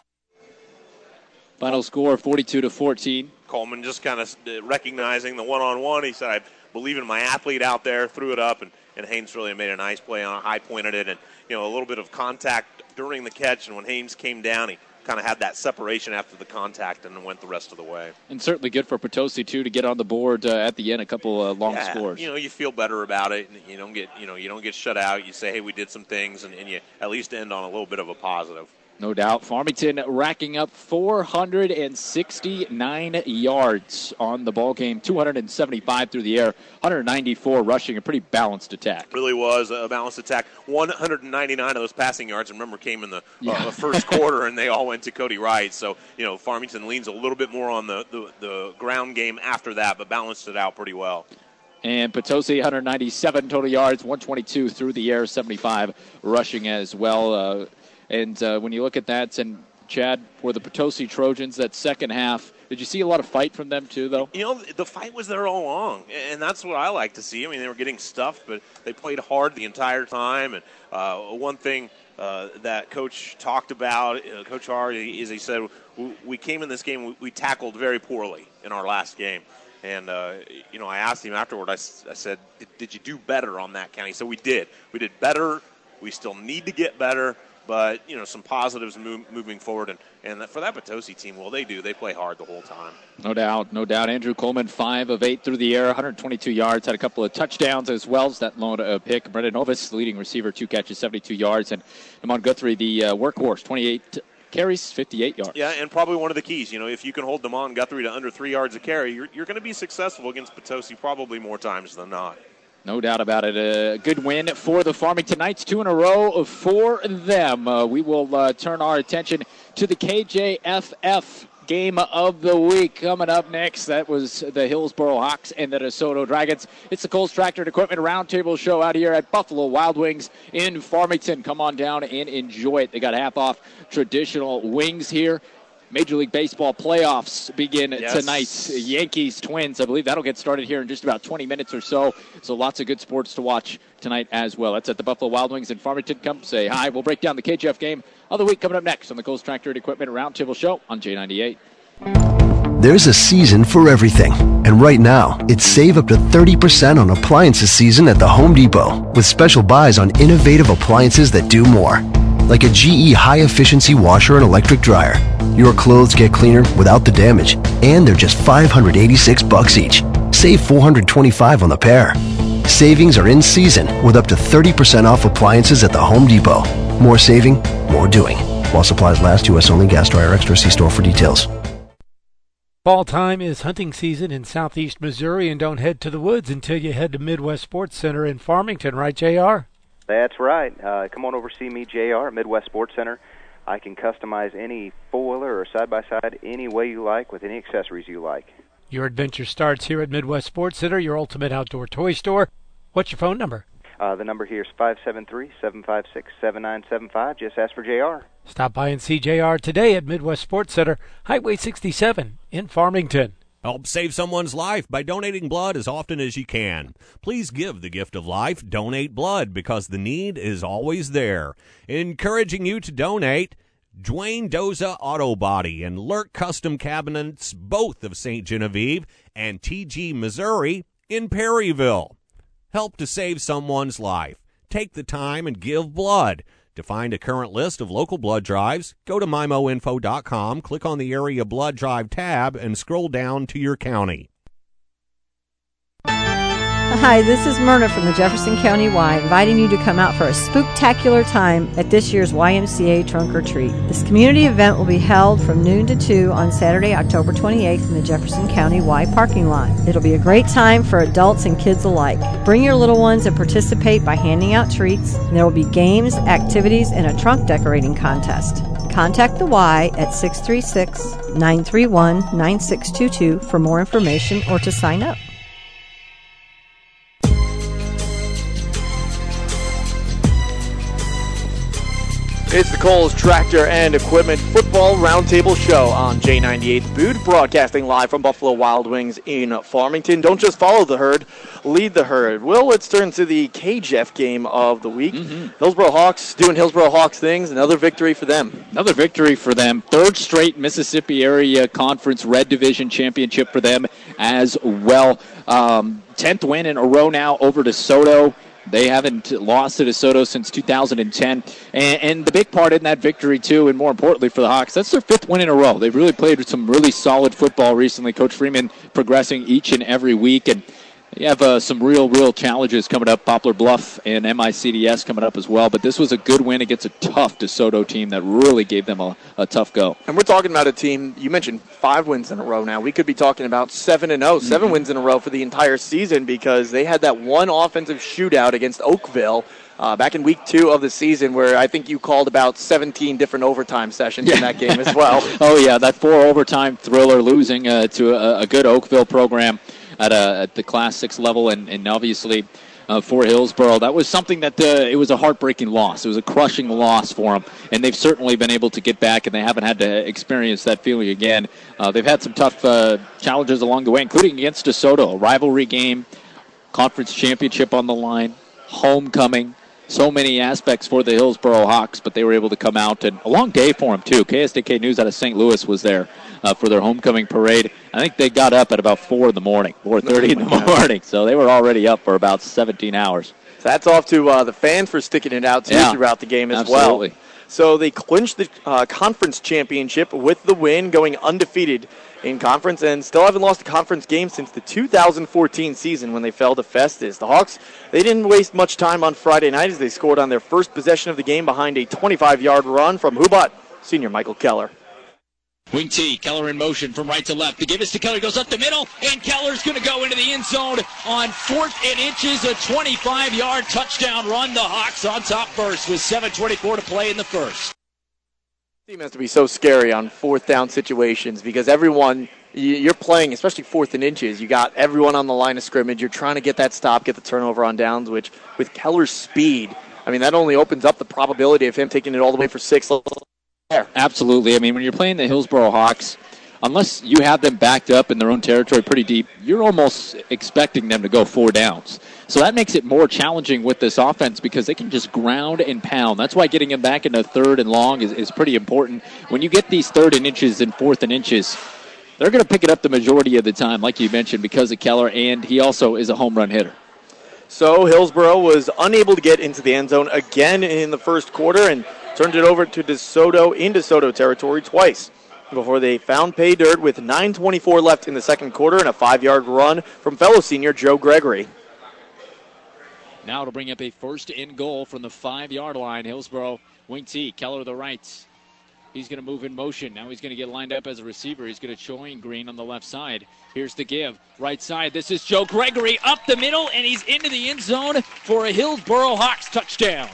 Final score, forty-two to fourteen. Coleman just kind of recognizing the one-on-one. He said, I believe in my athlete out there, threw it up, and, and Haynes really made a nice play on it, high-pointed it, and, you know, a little bit of contact during the catch, and when Haynes came down, he kind of had that separation after the contact and went the rest of the way. And certainly good for Potosi, too, to get on the board uh, at the end, a couple uh, long yeah, scores. You know, you feel better about it, and you don't get, you know, you don't get shut out. You say, hey, we did some things, and, and you at least end on a little bit of a positive. No doubt. Farmington racking up four hundred sixty-nine yards on the ball game, two hundred seventy-five through the air, one hundred ninety-four rushing, a pretty balanced attack. Really was a balanced attack. one hundred ninety-nine of those passing yards, remember, came in the, yeah. uh, the first quarter, and they all went to Cody Wright. So, you know, Farmington leans a little bit more on the, the, the ground game after that, but balanced it out pretty well. And Potosi, one hundred ninety-seven total yards, one hundred twenty-two through the air, seventy-five rushing as well. Uh, And uh, when you look at that, and Chad, for the Potosi Trojans, that second half, did you see a lot of fight from them too, though? You know, the fight was there all along, and that's what I like to see. I mean, they were getting stuffed, but they played hard the entire time. And uh, one thing uh, that Coach talked about, uh, Coach R, is he said, we came in this game, we tackled very poorly in our last game. And, uh, you know, I asked him afterward, I, I said, did, did you do better on that count? He said, we did. We did better. We still need to get better. But, you know, some positives move, moving forward. And, and for that Potosi team, well, they do. They play hard the whole time. No doubt. No doubt. Andrew Coleman, five of eight through the air, one hundred twenty-two yards, had a couple of touchdowns as well as that lone uh, pick. Brendan Ovis, the leading receiver, two catches, seventy-two yards. And Damon Guthrie, the uh, workhorse, twenty-eight carries, fifty-eight yards. Yeah, and probably one of the keys. You know, if you can hold Damon Guthrie to under three yards a carry, you're, you're going to be successful against Potosi probably more times than not. No doubt about it. A good win for the Farmington Knights, two in a row for them. Uh, we will uh, turn our attention to the K J F F game of the week. Coming up next, that was the Hillsboro Hawks and the DeSoto Dragons. It's the Kohl's Tractor and Equipment Roundtable Show out here at Buffalo Wild Wings in Farmington. Come on down and enjoy it. They got half off traditional wings here. Major League Baseball playoffs begin yes. tonight. Yankees, Twins. I believe that'll get started here in just about twenty minutes or so. So lots of good sports to watch tonight as well. That's at the Buffalo Wild Wings in Farmington. Come say hi. We'll break down the K J F game of the week coming up next on the Kohl's Tractor and Equipment Roundtable Show on J ninety-eight. There's a season for everything. And right now, it's save up to thirty percent on appliances season at the Home Depot with special buys on innovative appliances that do more. Like a G E high-efficiency washer and electric dryer. Your clothes get cleaner without the damage, and they're just five hundred eighty-six bucks each. Save four hundred twenty-five on the pair. Savings are in season with up to thirty percent off appliances at the Home Depot. More saving, more doing. while supplies last. U S only. Gas dryer extra. See store for details. Fall time is hunting season in southeast Missouri, and don't head to the woods until you head to Midwest Sports Center in Farmington, right, J R? That's right. Uh, come on over, see me, J R, at Midwest Sports Center. I can customize any four-wheeler or side-by-side any way you like with any accessories you like. Your adventure starts here at Midwest Sports Center, your ultimate outdoor toy store. What's your phone number? Uh, the number here is five seven three, seven five six, seven nine seven five. Just ask for J R. Stop by and see J R today at Midwest Sports Center, Highway sixty-seven in Farmington. Help save someone's life by donating blood as often as you can. Please give the gift of life. Donate blood because the need is always there. Encouraging you to donate, Dwayne Doza Auto Body and Lurk Custom Cabinets, both of Saint Genevieve, and T G Missouri in Perryville. Help to save someone's life. Take the time and give blood. To find a current list of local blood drives, go to mimo info dot com, click on the Area Blood Drive tab, and scroll down to your county. Hi, this is Myrna from the Jefferson County Y, inviting you to come out for a spooktacular time at this year's Y M C A Trunk or Treat. This community event will be held from noon to two on Saturday, October twenty-eighth in the Jefferson County Y parking lot. It'll be a great time for adults and kids alike. Bring your little ones and participate by handing out treats, and there will be games, activities, and a trunk decorating contest. Contact the Y at six three six, nine three one, nine six two two for more information or to sign up. It's the Kohl's Tractor and Equipment Football Roundtable Show on J ninety-eight The Boot, broadcasting live from Buffalo Wild Wings in Farmington. Don't just follow the herd, lead the herd. Well, let's turn to the K J E F game of the week. Mm-hmm. Hillsboro Hawks doing Hillsboro Hawks things. Another victory for them. Another victory for them. Third straight Mississippi Area Conference Red Division Championship for them as well. Um, tenth win in a row now over DeSoto. They haven't lost to DeSoto since two thousand ten. And, and the big part in that victory, too, and more importantly for the Hawks, that's their fifth win in a row. They've really played some really solid football recently. Coach Freeman progressing each and every week. And you have uh, some real, real challenges coming up. Poplar Bluff and M I C D S coming up as well. But this was a good win against a tough DeSoto team that really gave them a, a tough go. And we're talking about a team, you mentioned five wins in a row now. We could be talking about seven and oh, seven mm-hmm. wins in a row for the entire season because they had that one offensive shootout against Oakville uh, back in week two of the season where I think you called about seventeen different overtime sessions yeah. in that game as well. Oh, yeah, that four overtime thriller losing uh, to a, a good Oakville program at, a, at the Class six level, and, and obviously uh, for Hillsboro. That was something that uh, it was a heartbreaking loss. It was a crushing loss for them, and they've certainly been able to get back, and they haven't had to experience that feeling again. Uh, they've had some tough uh, challenges along the way, including against DeSoto, a rivalry game, conference championship on the line, homecoming. So many aspects for the Hillsboro Hawks, but they were able to come out, and a long day for them, too. K S D K News out of Saint Louis was there uh, for their homecoming parade. I think they got up at about four in the morning, four thirty in the morning, so they were already up for about seventeen hours. So that's off to uh, the fans for sticking it out, too, yeah, throughout the game as absolutely. well. So they clinched the uh, conference championship with the win, going undefeated in conference, and still haven't lost a conference game since the two thousand fourteen season when they fell to Festus. The Hawks, they didn't waste much time on Friday night as they scored on their first possession of the game behind a twenty-five-yard run from Hubat senior Michael Keller. Wing T, Keller in motion from right to left. The give is to Keller, goes up the middle, and Keller's going to go into the end zone on fourth and inches, a twenty-five-yard touchdown run. The Hawks on top first with seven twenty-four to play in the first. Team has to be so scary on fourth down situations because everyone, you're playing, especially fourth and inches, you got everyone on the line of scrimmage. You're trying to get that stop, get the turnover on downs, which with Keller's speed, I mean, that only opens up the probability of him taking it all the way for six. Absolutely. I mean, when you're playing the Hillsboro Hawks, unless you have them backed up in their own territory pretty deep, you're almost expecting them to go four downs. So that makes it more challenging with this offense because they can just ground and pound. That's why getting them back into third and long is, is pretty important. When you get these third and inches and fourth and inches, they're going to pick it up the majority of the time, like you mentioned, because of Keller, and he also is a home run hitter. So Hillsboro was unable to get into the end zone again in the first quarter and turned it over to DeSoto in DeSoto territory twice before they found pay dirt with nine twenty-four left in the second quarter and a five-yard run from fellow senior Joe Gregory. Now it'll bring up a first and goal from the five-yard line. Hillsboro, wing T, Keller to the right. He's going to move in motion. Now he's going to get lined up as a receiver. He's going to join Green on the left side. Here's the give. Right side. This is Joe Gregory up the middle, and he's into the end zone for a Hillsboro Hawks touchdown.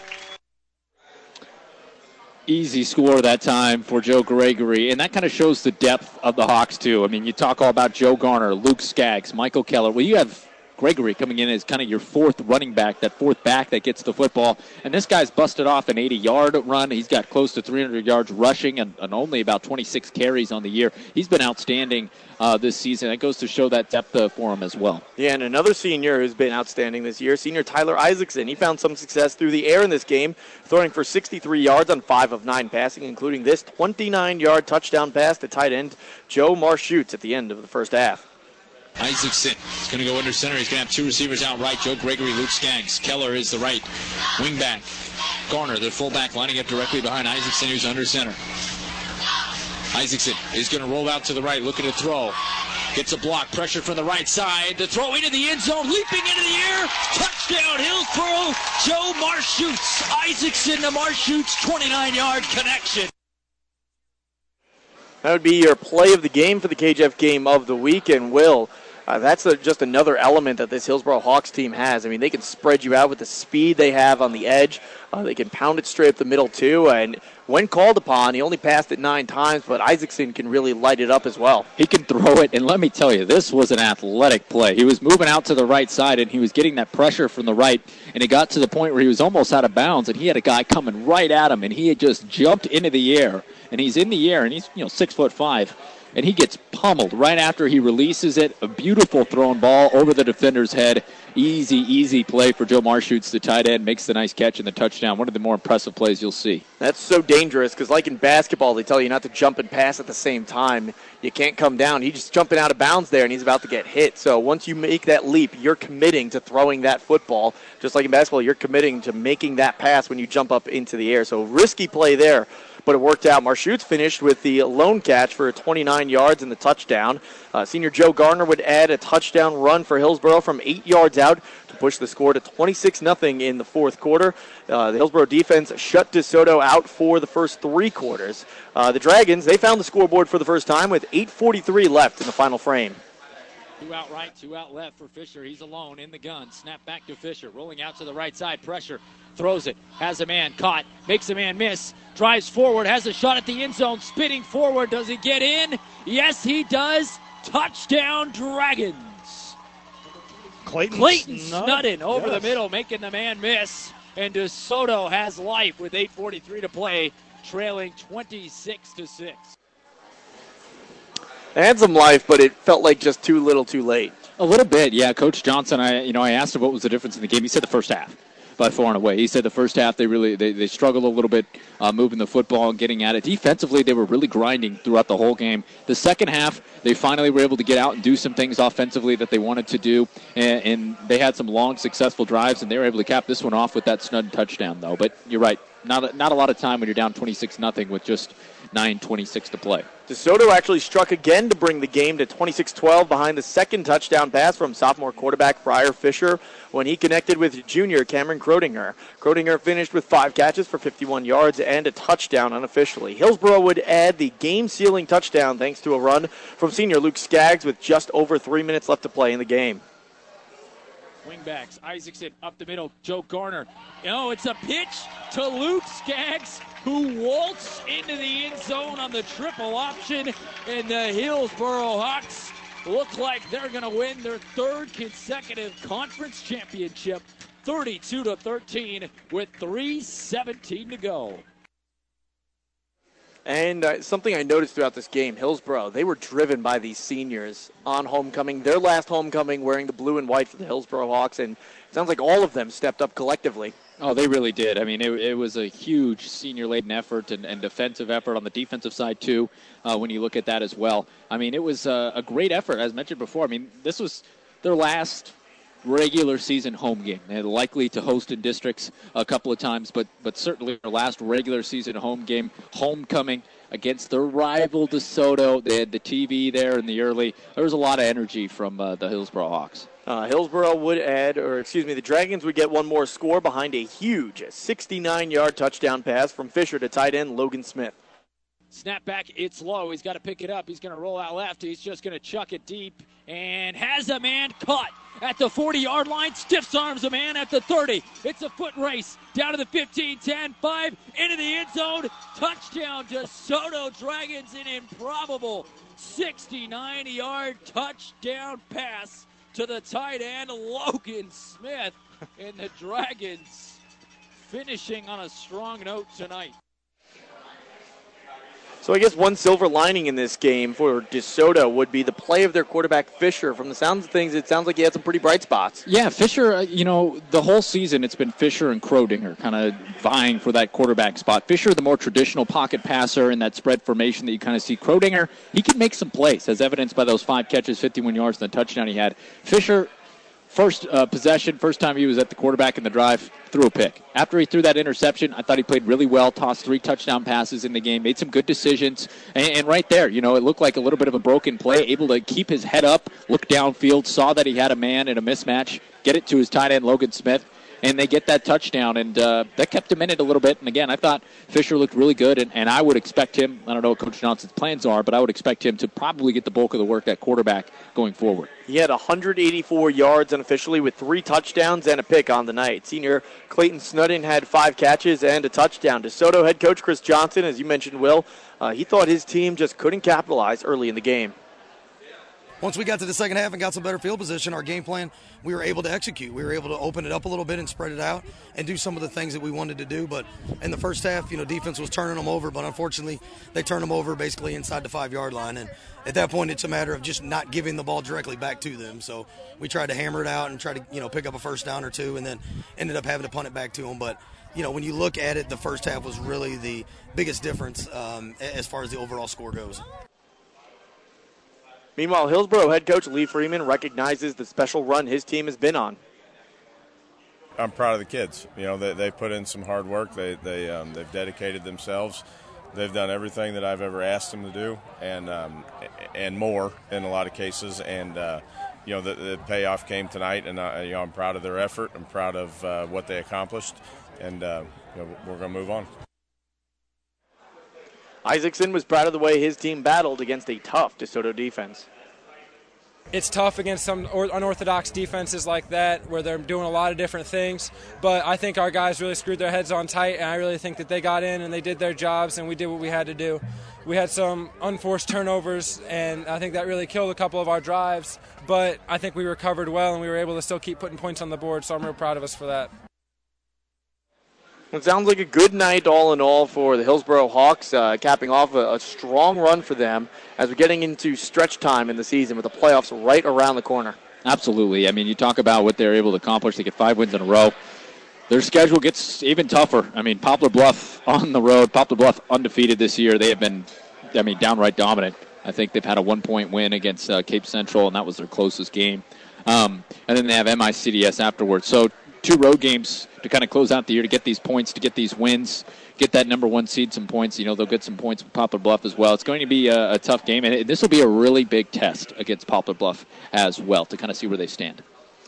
Easy score that time for Joe Gregory, and that kind of shows the depth of the Hawks, too. I mean, you talk all about Joe Garner, Luke Skaggs, Michael Keller. Well, you have Gregory coming in as kind of your fourth running back, that fourth back that gets the football. And this guy's busted off an eighty-yard run. He's got close to three hundred yards rushing and, and only about twenty-six carries on the year. He's been outstanding uh, this season. That goes to show that depth uh, for him as well. Yeah, and another senior who's been outstanding this year, senior Tyler Isaacson. He found some success through the air in this game, throwing for sixty-three yards on five of nine passing, including this twenty-nine-yard touchdown pass to tight end Joe Marschutz at the end of the first half. Isaacson is going to go under center. He's going to have two receivers out right. Joe Gregory, Luke Skaggs. Keller is the right wing back. Garner, the fullback, lining up directly behind Isaacson, who's under center. Isaacson is going to roll out to the right, looking to throw. Gets a block, pressure from the right side. The throw into the end zone, leaping into the air. Touchdown, Hillsboro. Joe Marschutz. Isaacson to Marschutz, twenty-nine-yard connection. That would be your play of the game for the K J F game of the week, and Will. Uh, that's a, just another element that this Hillsboro Hawks team has. I mean, they can spread you out with the speed they have on the edge. Uh, they can pound it straight up the middle, too. And when called upon, he only passed it nine times, but Isaacson can really light it up as well. He can throw it, and let me tell you, this was an athletic play. He was moving out to the right side, and he was getting that pressure from the right, and it got to the point where he was almost out of bounds, and he had a guy coming right at him, and he had just jumped into the air. And he's in the air, and he's, you know, six foot five. And he gets pummeled right after he releases it. A beautiful thrown ball over the defender's head. Easy, easy play for Joe Marschutz, the tight end. Makes the nice catch in the touchdown. One of the more impressive plays you'll see. That's so dangerous because like in basketball, they tell you not to jump and pass at the same time. You can't come down. He's just jumping out of bounds there, and he's about to get hit. So once you make that leap, you're committing to throwing that football. Just like in basketball, you're committing to making that pass when you jump up into the air. So risky play there. But it worked out. Marschutz finished with the lone catch for twenty-nine yards and the touchdown. Uh, senior Joe Garner would add a touchdown run for Hillsboro from eight yards out to push the score to twenty-six nothing in the fourth quarter. Uh, the Hillsboro defense shut DeSoto out for the first three quarters. Uh, the Dragons, they found the scoreboard for the first time with eight forty-three left in the final frame. Two out right, two out left for Fisher. He's alone in the gun. Snap back to Fisher. Rolling out to the right side. Pressure. Throws it. Has a man caught. Makes a man miss. Drives forward. Has a shot at the end zone. Spinning forward. Does he get in? Yes, he does. Touchdown, Dragons. Clayton, Clayton Snudden, Snudden over yes. the middle, making the man miss. And DeSoto has life with eight forty-three to play, trailing twenty-six to six. They had some life, but it felt like just too little too late. A little bit, yeah. Coach Johnson, I you know, I asked him what was the difference in the game. He said the first half, by far and away. He said the first half they really they, they struggled a little bit uh, moving the football and getting at it. Defensively, they were really grinding throughout the whole game. The second half, they finally were able to get out and do some things offensively that they wanted to do, and, and they had some long, successful drives, and they were able to cap this one off with that Snudden touchdown, though. But you're right, not a, not a lot of time when you're down twenty-six nothing with just nine twenty-six to play. DeSoto actually struck again to bring the game to twenty-six twelve behind the second touchdown pass from sophomore quarterback Friar Fisher when he connected with junior Cameron Crodinger. Crodinger finished with five catches for fifty-one yards and a touchdown unofficially. Hillsboro would add the game-sealing touchdown thanks to a run from senior Luke Skaggs with just over three minutes left to play in the game. Wingbacks, Isaacson up the middle, Joe Garner. Oh, it's a pitch to Luke Skaggs, who waltzed into the end zone on the triple option, and the Hillsboro Hawks look like they're going to win their third consecutive conference championship, thirty-two to thirteen, with three seventeen to go. And uh, something I noticed throughout this game, Hillsboro, they were driven by these seniors on homecoming. Their last homecoming wearing the blue and white for the Hillsboro Hawks, and it sounds like all of them stepped up collectively. Oh, they really did. I mean, it, it was a huge senior-laden effort and, and defensive effort on the defensive side, too, uh, when you look at that as well. I mean, it was uh, a great effort, as mentioned before. I mean, this was their last regular season home game. They're likely to host in districts a couple of times, but but certainly their last regular season home game, homecoming against their rival DeSoto. They had the T V there in the early. There was a lot of energy from uh, the Hillsboro Hawks. Uh, Hillsboro would add, or excuse me, the Dragons would get one more score behind a huge sixty-nine-yard touchdown pass from Fisher to tight end Logan Smith. Snap back, it's low. He's got to pick it up. He's going to roll out left. He's just going to chuck it deep and has a man caught at the forty-yard line. Stiffs arms a man at the thirty. It's a foot race down to the fifteen, ten, five, into the end zone. Touchdown DeSoto Dragons, an improbable sixty-nine-yard touchdown pass to the tight end, Logan Smith. And the Dragons finishing on a strong note tonight. So I guess one silver lining in this game for DeSoto would be the play of their quarterback, Fisher. From the sounds of things, it sounds like he had some pretty bright spots. Yeah, Fisher, uh, you know, the whole season it's been Fisher and Krodinger kind of vying for that quarterback spot. Fisher, the more traditional pocket passer in that spread formation that you kind of see. Krodinger, he can make some plays, as evidenced by those five catches, fifty-one yards, and the touchdown he had. Fisher, first uh, possession, first time he was at the quarterback in the drive, threw a pick. After he threw that interception, I thought he played really well, tossed three touchdown passes in the game, made some good decisions, and, and right there, you know, it looked like a little bit of a broken play, able to keep his head up, look downfield, saw that he had a man in a mismatch, get it to his tight end, Logan Smith, and they get that touchdown, and uh, that kept him in it a little bit. And again, I thought Fisher looked really good, and, and I would expect him, I don't know what Coach Johnson's plans are, but I would expect him to probably get the bulk of the work at quarterback going forward. He had one hundred eighty-four yards unofficially with three touchdowns and a pick on the night. Senior Clayton Snudden had five catches and a touchdown. DeSoto head coach Chris Johnson, as you mentioned, Will, uh, he thought his team just couldn't capitalize early in the game. Once we got to the second half and got some better field position, our game plan, we were able to execute. We were able to open it up a little bit and spread it out and do some of the things that we wanted to do. But in the first half, you know, defense was turning them over, but unfortunately they turned them over basically inside the five-yard line. And at that point, it's a matter of just not giving the ball directly back to them. So we tried to hammer it out and try to, you know, pick up a first down or two, and then ended up having to punt it back to them. But, you know, when you look at it, the first half was really the biggest difference um, as far as the overall score goes. Meanwhile, Hillsboro head coach Lee Freeman recognizes the special run his team has been on. I'm proud of the kids. You know, they they put in some hard work. They they um, they've dedicated themselves. They've done everything that I've ever asked them to do, and um, and more in a lot of cases. And uh, you know, the, the payoff came tonight, and uh, you know, I'm proud of their effort. I'm proud of uh, what they accomplished, and uh, you know, we're going to move on. Isaacson was proud of the way his team battled against a tough DeSoto defense. It's tough against some unorthodox defenses like that where they're doing a lot of different things, but I think our guys really screwed their heads on tight, and I really think that they got in and they did their jobs and we did what we had to do. We had some unforced turnovers, and I think that really killed a couple of our drives, but I think we recovered well and we were able to still keep putting points on the board, so I'm real proud of us for that. It sounds like a good night all in all for the Hillsboro Hawks, uh, capping off a, a strong run for them as we're getting into stretch time in the season with the playoffs right around the corner. Absolutely. I mean, you talk about what they're able to accomplish. They get five wins in a row. Their schedule gets even tougher. I mean, Poplar Bluff on the road. Poplar Bluff undefeated this year. They have been, I mean, downright dominant. I think they've had a one-point win against uh, Cape Central, and that was their closest game. Um, and then they have M I C D S afterwards. So two road games to kind of close out the year to get these points, to get these wins, get that number one seed some points. You know, they'll get some points with Poplar Bluff as well. It's going to be a, a tough game, and this will be a really big test against Poplar Bluff as well to kind of see where they stand.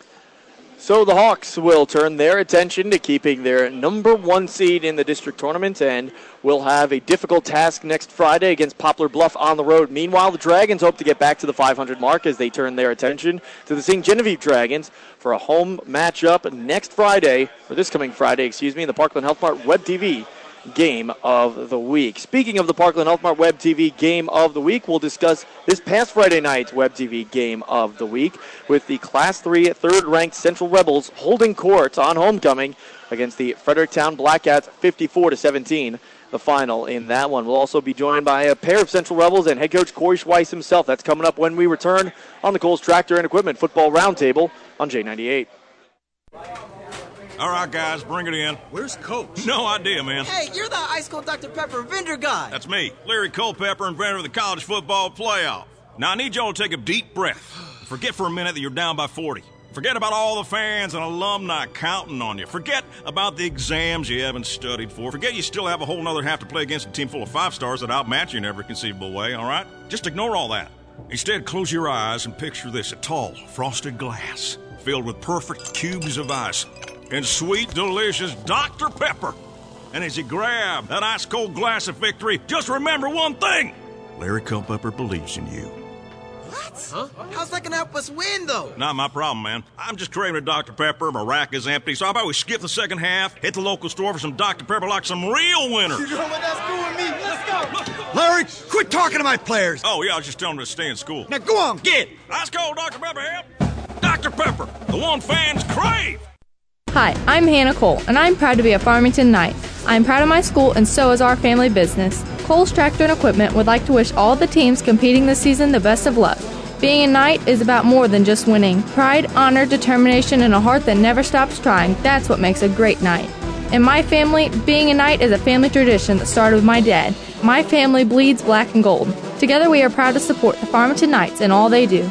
So the Hawks will turn their attention to keeping their number one seed in the district tournament and will have a difficult task next Friday against Poplar Bluff on the road. Meanwhile, the Dragons hope to get back to the five hundred mark as they turn their attention to the Saint Genevieve Dragons for a home matchup next Friday, or this coming Friday, excuse me, in the Parkland Health Mart Web T V Game of the Week. Speaking of the Parkland Health Mart Web T V Game of the Week, we'll discuss this past Friday night's Web T V Game of the Week with the Class three third-ranked Central Rebels holding court on homecoming against the Fredericktown Blackcats fifty-four to seventeen. The final in that one. We'll also be joined by a pair of Central Rebels and head coach Corey Schweiss himself. That's coming up when we return on the Kohl's Tractor and Equipment Football Roundtable on J ninety-eight. All right, guys, bring it in. Where's Coach? No idea, man. Hey, you're the Ice Cold Doctor Pepper vendor guy. That's me, Larry Culpepper, inventor of the college football playoff. Now, I need y'all to take a deep breath. Forget for a minute that you're down by forty. Forget about all the fans and alumni counting on you. Forget about the exams you haven't studied for. Forget you still have a whole nother half to play against a team full of five stars that outmatch you in every conceivable way, all right? Just ignore all that. Instead, close your eyes and picture this, a tall, frosted glass filled with perfect cubes of ice and sweet, delicious Doctor Pepper. And as you grab that ice-cold glass of victory, just remember one thing. Larry Culpepper believes in you. What? Huh? How's that gonna help us win, though? Not my problem, man. I'm just craving a Doctor Pepper. My rack is empty, so how about we skip the second half, hit the local store for some Doctor Pepper like some real winners? You know what? That's cool with me. Let's go. Larry, quit talking to my players. Oh, yeah, I was just telling them to stay in school. Now go on, get. Ice cold Doctor Pepper here. Doctor Pepper, the one fans crave. Hi, I'm Hannah Cole, and I'm proud to be a Farmington Knight. I'm proud of my school, and so is our family business. Cole's Tractor and Equipment would like to wish all the teams competing this season the best of luck. Being a Knight is about more than just winning. Pride, honor, determination, and a heart that never stops trying. That's what makes a great Knight. In my family, being a Knight is a family tradition that started with my dad. My family bleeds black and gold. Together we are proud to support the Farmington Knights in all they do.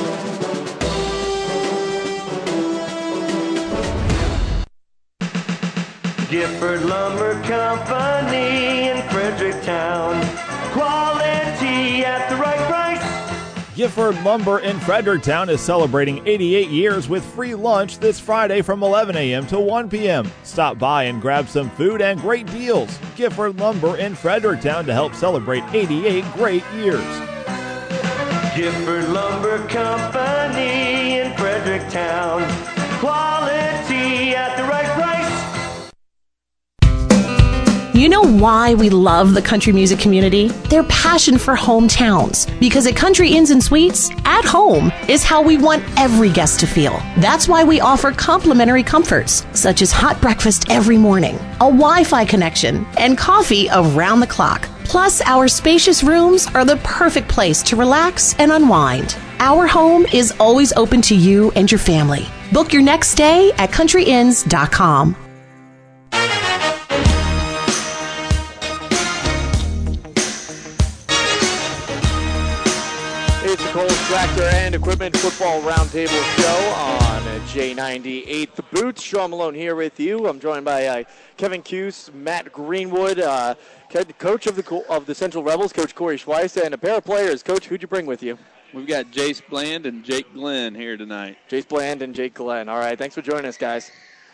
Gifford Lumber Company in Fredericktown. Quality at the right price. Gifford Lumber in Fredericktown is celebrating eighty-eight years with free lunch this Friday from eleven a.m. to one p.m. Stop by and grab some food and great deals. Gifford Lumber in Fredericktown to help celebrate eighty-eight great years. Gifford Lumber Company in Fredericktown. Quality at the right price. You know why we love the country music community? Their passion for hometowns. Because at Country Inns and Suites, at home is how we want every guest to feel. That's why we offer complimentary comforts, such as hot breakfast every morning, a Wi-Fi connection, and coffee around the clock. Plus, our spacious rooms are the perfect place to relax and unwind. Our home is always open to you and your family. Book your next stay at country inns dot com. It's the Coles Tractor and Equipment Football Roundtable Show on J ninety-eight The Boot. Sean Malone here with you. I'm joined by uh, Kevin Cuse, Matt Greenwood, uh, coach of the of the Central Rebels, Coach Corey Schweiss, and a pair of players. Coach, who'd you bring with you? We've got Jace Bland and Jake Glenn here tonight. Jace Bland and Jake Glenn. All right, thanks for joining us, guys.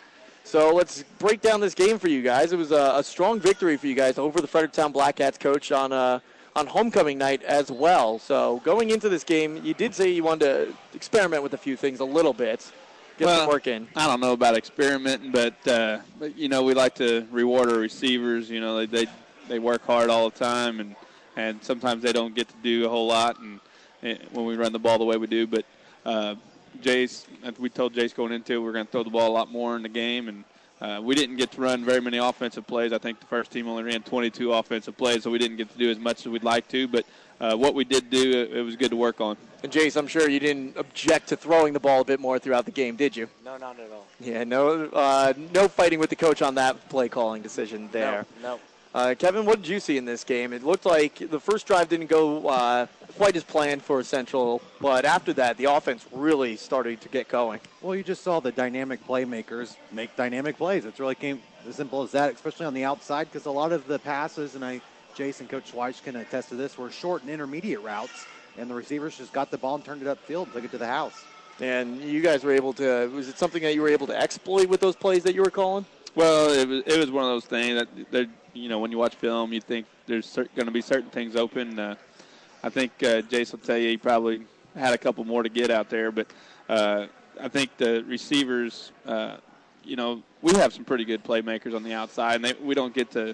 So let's break down this game for you guys. It was a, a strong victory for you guys over the Fredericktown Black Cats, Coach, on uh, on homecoming night as well. So going into this game, you did say you wanted to experiment with a few things a little bit, get well, some work in. I don't know about experimenting, but, uh, but you know, we like to reward our receivers. You know, they they, they work hard all the time, and, and sometimes they don't get to do a whole lot and, and when we run the ball the way we do. But uh, Jace, we told Jace going into it, we we're going to throw the ball a lot more in the game, and Uh, we didn't get to run very many offensive plays. I think the first team only ran twenty-two offensive plays, so we didn't get to do as much as we'd like to. But uh, what we did do, it, it was good to work on. And, Jace, I'm sure you didn't object to throwing the ball a bit more throughout the game, did you? No, not at all. Yeah, no uh, no fighting with the coach on that play-calling decision there. No, no. Uh, Kevin, what did you see in this game? It looked like the first drive didn't go uh, quite as planned for Central, but after that, the offense really started to get going. Well, you just saw the dynamic playmakers make dynamic plays. It's really came as simple as that, especially on the outside, because a lot of the passes, and I, Jason, Coach Schweich can attest to this, were short and intermediate routes, and the receivers just got the ball and turned it upfield and took it to the house. And you guys were able to, was it something that you were able to exploit with those plays that you were calling? Well, it was, it was one of those things that, you know, when you watch film, you think there's going to be certain things open. Uh, I think uh, Jace will tell you he probably had a couple more to get out there, but uh, I think the receivers, uh, you know, we have some pretty good playmakers on the outside, and they, we don't get to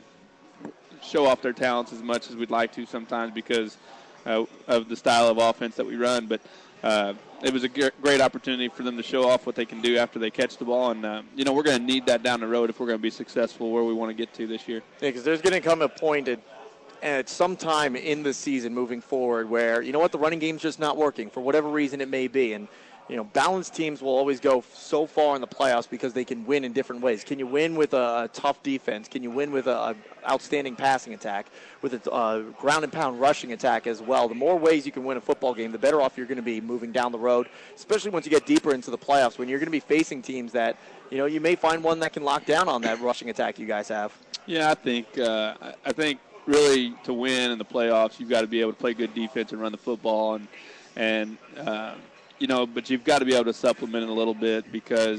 show off their talents as much as we'd like to sometimes because uh, of the style of offense that we run. But uh, it was a g- great opportunity for them to show off what they can do after they catch the ball. And, uh, you know, we're going to need that down the road if we're going to be successful where we want to get to this year. Yeah, because there's going to come a point at, at some time in the season moving forward where, you know what, the running game's just not working for whatever reason it may be. And, you know, balanced teams will always go so far in the playoffs because they can win in different ways. Can you win with a, a tough defense? Can you win with an outstanding passing attack, with a uh, ground and pound rushing attack as well? The more ways you can win a football game, the better off you're going to be moving down the road, especially once you get deeper into the playoffs when you're going to be facing teams that, you know, you may find one that can lock down on that rushing attack you guys have. Yeah, I think uh, I think really to win in the playoffs, you've got to be able to play good defense and run the football, and and uh, you know, but you've got to be able to supplement it a little bit because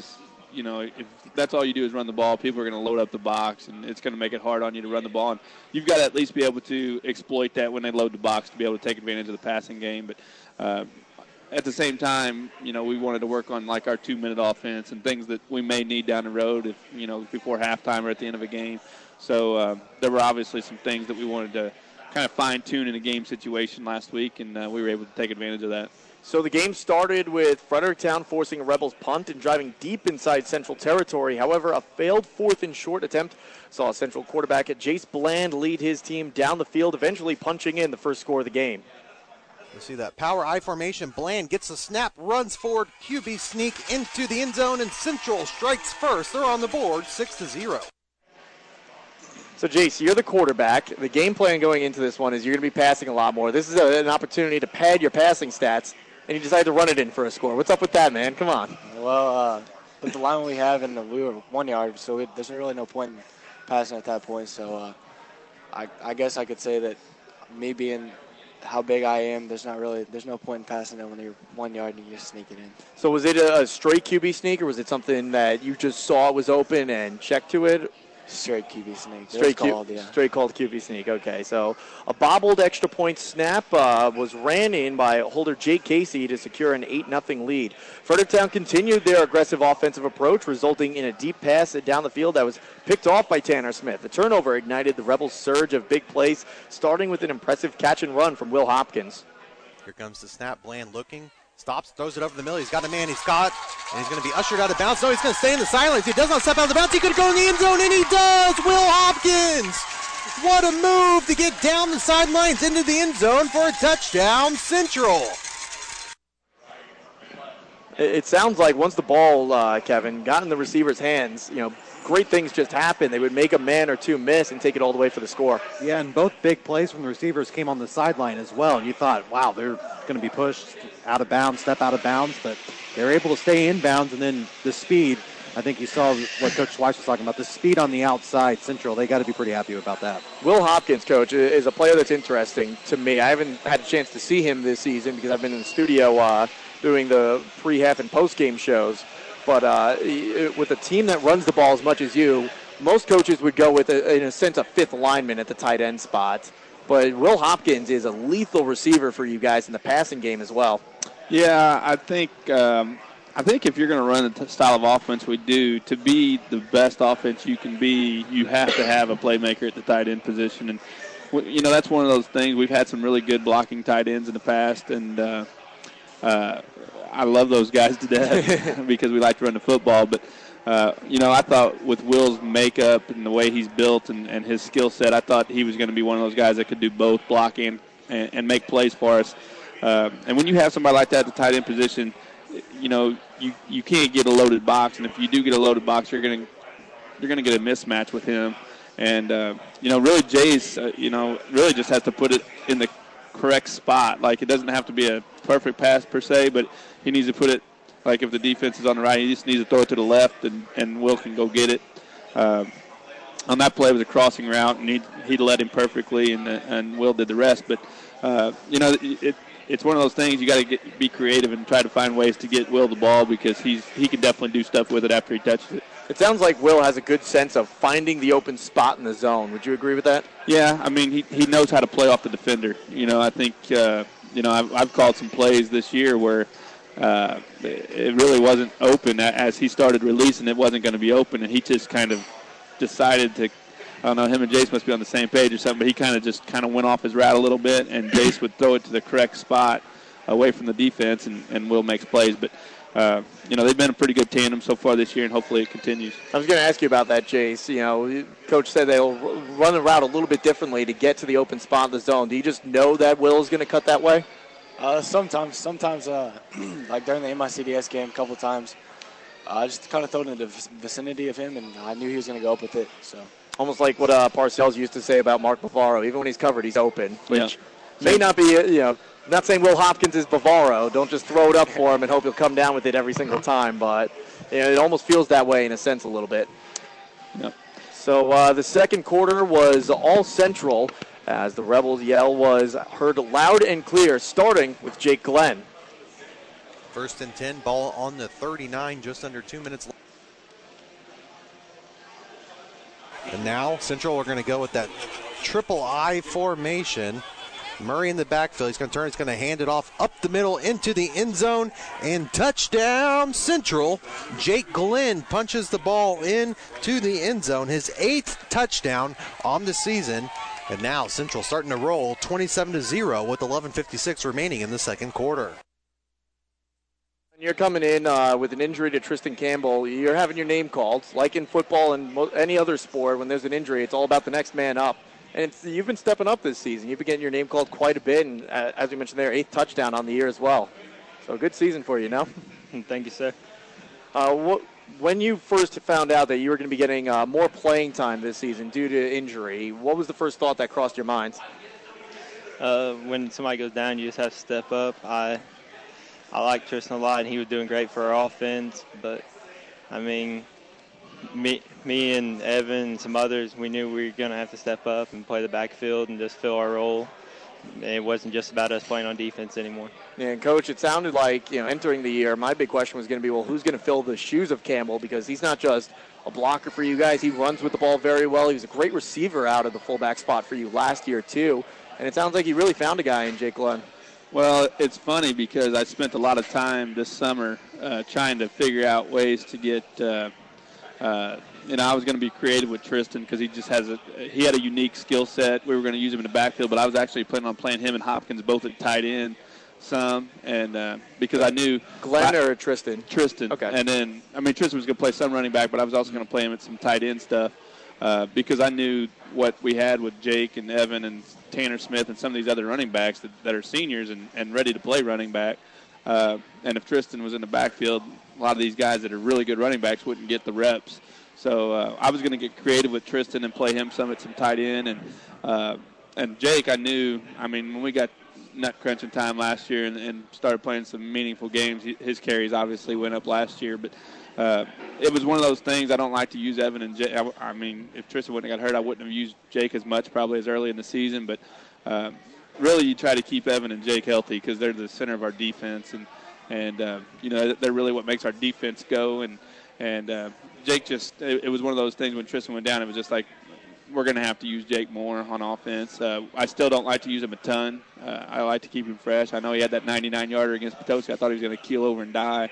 you know, if that's all you do is run the ball, people are going to load up the box, and it's going to make it hard on you to run the ball. And you've got to at least be able to exploit that when they load the box to be able to take advantage of the passing game. But uh, at the same time, you know, we wanted to work on, like, our two-minute offense and things that we may need down the road, if you know, before halftime or at the end of a game. So uh, there were obviously some things that we wanted to kind of fine-tune in a game situation last week, and uh, we were able to take advantage of that. So the game started with Fredericktown forcing a Rebels punt and driving deep inside Central territory. However, a failed fourth and short attempt saw Central quarterback Jace Bland lead his team down the field, eventually punching in the first score of the game. You see that power I formation. Bland gets the snap, runs forward, Q B sneak into the end zone, and Central strikes first. They're on the board, six to zero. So, Jace, you're the quarterback. The game plan going into this one is you're going to be passing a lot more. This is a, an opportunity to pad your passing stats, and you decide to run it in for a score. What's up with that, man? Come on. Well, uh, with the line we have, and we were one yard, so it, there's really no point in passing at that point. So uh, I, I guess I could say that me being how big I am, there's not really there's no point in passing it when you're one yard and you just sneak it in. So was it a, a straight Q B sneak, or was it something that you just saw was open and checked to it? Straight Q B sneak. Straight, Q, called, yeah. straight called Q B sneak. Okay, so a bobbled extra point snap uh, was ran in by holder Jake Casey to secure an eight nothing lead. Fredericktown continued their aggressive offensive approach, resulting in a deep pass down the field that was picked off by Tanner Smith. The turnover ignited the Rebels' surge of big plays, starting with an impressive catch and run from Will Hopkins. Here comes the snap. Bland looking. Stops, throws it over the middle. He's got a man. He's caught, and he's going to be ushered out of bounds. No, he's going to stay in the silence. He does not step out of the bounds. He could go in the end zone, and he does. Will Hopkins. What a move to get down the sidelines into the end zone for a touchdown, Central. It sounds like once the ball, uh, Kevin, got in the receiver's hands, you know, great things just happened. They would make a man or two miss and take it all the way for the score. Yeah, and both big plays from the receivers came on the sideline as well. And you thought, wow, they're going to be pushed out of bounds, step out of bounds, but they're able to stay in bounds, and then the speed. I think you saw what Coach Weiss was talking about, the speed on the outside, Central. They got to be pretty happy about that. Will Hopkins, Coach, is a player that's interesting to me. I haven't had a chance to see him this season because I've been in the studio uh, doing the pre-half and post-game shows. But uh, with a team that runs the ball as much as you, most coaches would go with, a, in a sense, a fifth lineman at the tight end spot. But Will Hopkins is a lethal receiver for you guys in the passing game as well. Yeah, I think um, I think if you're going to run the style of offense we do, to be the best offense you can be, you have to have a playmaker at the tight end position. And, you know, that's one of those things. We've had some really good blocking tight ends in the past, and uh, uh, I love those guys to death because we like to run the football. But, uh, you know, I thought with Will's makeup and the way he's built and, and his skill set, I thought he was going to be one of those guys that could do both blocking and, and make plays for us. Uh, and when you have somebody like that at the tight end position, you know, you, you can't get a loaded box. And if you do get a loaded box, you're going to you're going to get a mismatch with him. And, uh, you know, really Jay's, uh, you know, really just has to put it in the correct spot. Like, it doesn't have to be a perfect pass per se, but he needs to put it, like if the defense is on the right, he just needs to throw it to the left, and, and Will can go get it. Uh, on that play, it was a crossing route, and he he led him perfectly, and and Will did the rest. But, uh, you know, it, it's one of those things you got to be creative and try to find ways to get Will the ball because he's he can definitely do stuff with it after he touches it. It sounds like Will has a good sense of finding the open spot in the zone. Would you agree with that? Yeah, I mean, he, he knows how to play off the defender. You know, I think, uh, you know, I've, I've called some plays this year where uh, it really wasn't open. As he started releasing, it wasn't going to be open, and he just kind of decided to, I don't know, him and Jace must be on the same page or something, but he kind of just kind of went off his route a little bit, and Jace would throw it to the correct spot away from the defense, and, and Will makes plays. But Uh, you know, they've been a pretty good tandem so far this year, and hopefully it continues. I was going to ask you about that, Jace. You know, Coach said they'll run the route a little bit differently to get to the open spot in the zone. Do you just know that Will is going to cut that way? Uh, sometimes, sometimes, uh, like during the M I C D S game a couple times, uh, I just kind of throw it in the vicinity of him, and I knew he was going to go up with it. So almost like what uh, Parcells used to say about Mark Bavaro. Even when he's covered, he's open, which yeah. may not be, you know, I'm not saying Will Hopkins is Bavaro. Don't just throw it up for him and hope he'll come down with it every single time. But you know, it almost feels that way in a sense a little bit. Yep. So uh, the second quarter was all Central as the Rebels' yell was heard loud and clear, starting with Jake Glenn. First and ten, ball on the thirty-nine, just under two minutes left. And now Central are going to go with that triple I formation. Murray in the backfield. He's going to turn. He's going to hand it off up the middle into the end zone. And touchdown Central. Jake Glenn punches the ball in to the end zone. His eighth touchdown on the season. And now Central starting to roll twenty-seven to zero with eleven fifty-six remaining in the second quarter. You're coming in uh, with an injury to Tristan Campbell. You're having your name called. Like in football and mo- any other sport, when there's an injury, it's all about the next man up. And it's, you've been stepping up this season. You've been getting your name called quite a bit, and uh, as you mentioned there, eighth touchdown on the year as well. So a good season for you, no? Thank you, sir. Uh, what, when you first found out that you were going to be getting uh, more playing time this season due to injury, what was the first thought that crossed your mind? Uh, when somebody goes down, you just have to step up. I I like Tristan a lot, and he was doing great for our offense. But, I mean, me me and Evan and some others, we knew we were going to have to step up and play the backfield and just fill our role. And it wasn't just about us playing on defense anymore. Yeah, and Coach, it sounded like, you know, entering the year, my big question was going to be, well, who's going to fill the shoes of Campbell? Because he's not just a blocker for you guys. He runs with the ball very well. He was a great receiver out of the fullback spot for you last year, too. And it sounds like you really found a guy in Jake Glenn. Well, it's funny because I spent a lot of time this summer uh, trying to figure out ways to get, uh, uh, you know, I was going to be creative with Tristan because he just has a, he had a unique skill set. We were going to use him in the backfield, but I was actually planning on playing him and Hopkins both at tight end some, and uh, because I knew Glenn I, or Tristan? Tristan. Okay. And then, I mean, Tristan was going to play some running back, but I was also going to play him at some tight end stuff uh, because I knew what we had with Jake and Evan and Tanner Smith and some of these other running backs that, that are seniors and, and ready to play running back. Uh, and if Tristan was in the backfield, a lot of these guys that are really good running backs wouldn't get the reps. So uh, I was going to get creative with Tristan and play him some at some tight end. And uh, and Jake, I knew, I mean, when we got nut crunching time last year and, and started playing some meaningful games, his carries obviously went up last year. But uh, it was one of those things. I don't like to use Evan and Jake. I, I mean, if Tristan wouldn't have got hurt, I wouldn't have used Jake as much probably as early in the season. But uh, really you try to keep Evan and Jake healthy because they're the center of our defense. And, and uh, you know, they're really what makes our defense go. And, and uh, Jake just, it, it was one of those things when Tristan went down, it was just like, we're going to have to use Jake more on offense. Uh, I still don't like to use him a ton. Uh, I like to keep him fresh. I know he had that ninety-nine yarder against Potosi. I thought he was going to keel over and die.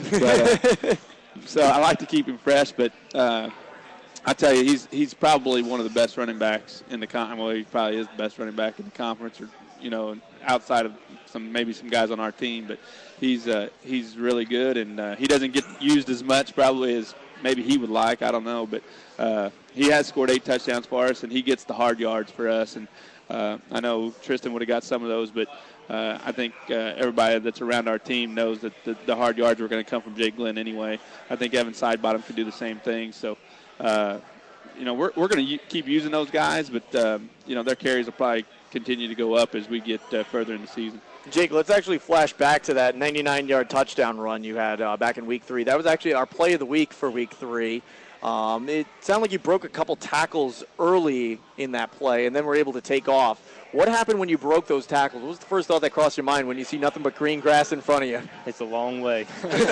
but, uh, so I like to keep him fresh, but uh, I tell you, he's he's probably one of the best running backs in the conference. Well, he probably is the best running back in the conference, or you know, outside of some maybe some guys on our team. But he's uh, he's really good, and uh, he doesn't get used as much probably as maybe he would like. I don't know, but uh, he has scored eight touchdowns for us, and he gets the hard yards for us. And uh, I know Tristan would have got some of those, but uh, I think uh, everybody that's around our team knows that the, the hard yards were going to come from Jake Glenn anyway. I think Evan Sidebottom could do the same thing. So, uh, you know, we're we're going to u- keep using those guys, but um, you know, their carries will probably continue to go up as we get uh, further in the season. Jake, let's actually flash back to that ninety-nine-yard touchdown run you had uh, back in week three. That was actually our play of the week for week three. Um, it sounded like you broke a couple tackles early in that play and then were able to take off. What happened when you broke those tackles? What was the first thought that crossed your mind when you see nothing but green grass in front of you? It's a long way.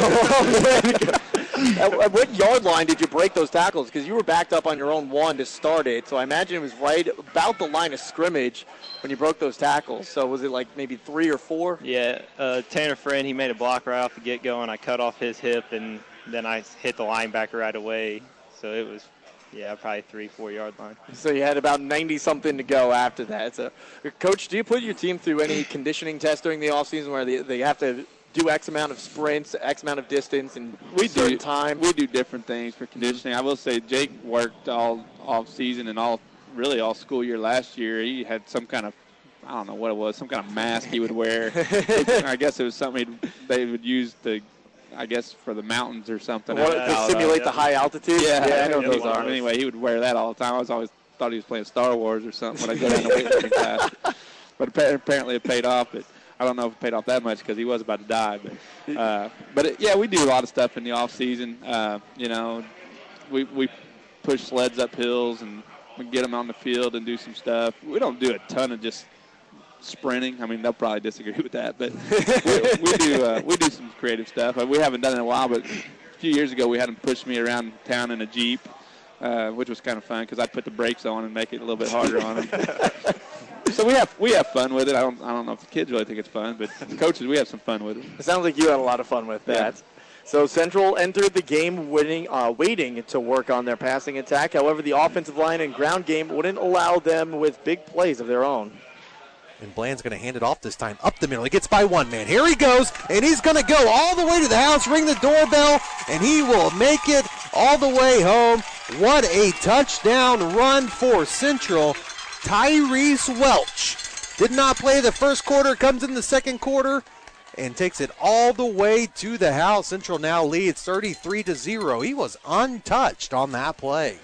at, at what yard line did you break those tackles? Because you were backed up on your own one to start it, so I imagine it was right about the line of scrimmage when you broke those tackles. So was it like maybe three or four? Yeah, uh, Tanner Friend, he made a block right off the get-go, and I cut off his hip, and then I hit the linebacker right away. So it was, yeah, probably three, four-yard line. So you had about ninety-something to go after that. So, Coach, do you put your team through any conditioning tests during the offseason where they, they have to do X amount of sprints, X amount of distance, and we certain do time? We do different things for conditioning. I will say Jake worked all off season and all really all school year last year. He had some kind of, I don't know what it was, some kind of mask he would wear. I guess it was something they would use to, I guess, for the mountains or something. What, to simulate know. the high altitude? Yeah, yeah I know anyway, those are. Anyway, he would wear that all the time. I was always thought he was playing Star Wars or something when I go down to weightlifting class. But apparently it paid off. But I don't know if it paid off that much because he was about to die. But, uh, but it, yeah, we do a lot of stuff in the off season. Uh, you know, we we push sleds up hills and we get them on the field and do some stuff. We don't do a ton of just sprinting. I mean, they'll probably disagree with that, but we, we do uh, we do some creative stuff. We haven't done it in a while, but a few years ago we had them push me around town in a Jeep uh, which was kind of fun because I'd put the brakes on and make it a little bit harder on them. So we have we have fun with it. I don't I don't know if the kids really think it's fun, but the coaches, we have some fun with it. It sounds like you had a lot of fun with that. Yeah. So Central entered the game winning, uh, waiting to work on their passing attack. However, the offensive line and ground game wouldn't allow them with big plays of their own. And Bland's going to hand it off this time up the middle. He gets by one man. Here he goes, and he's going to go all the way to the house, ring the doorbell, and he will make it all the way home. What a touchdown run for Central. Tyrese Welch did not play the first quarter, comes in the second quarter, and takes it all the way to the house. Central now leads thirty-three to zero. He was untouched on that play.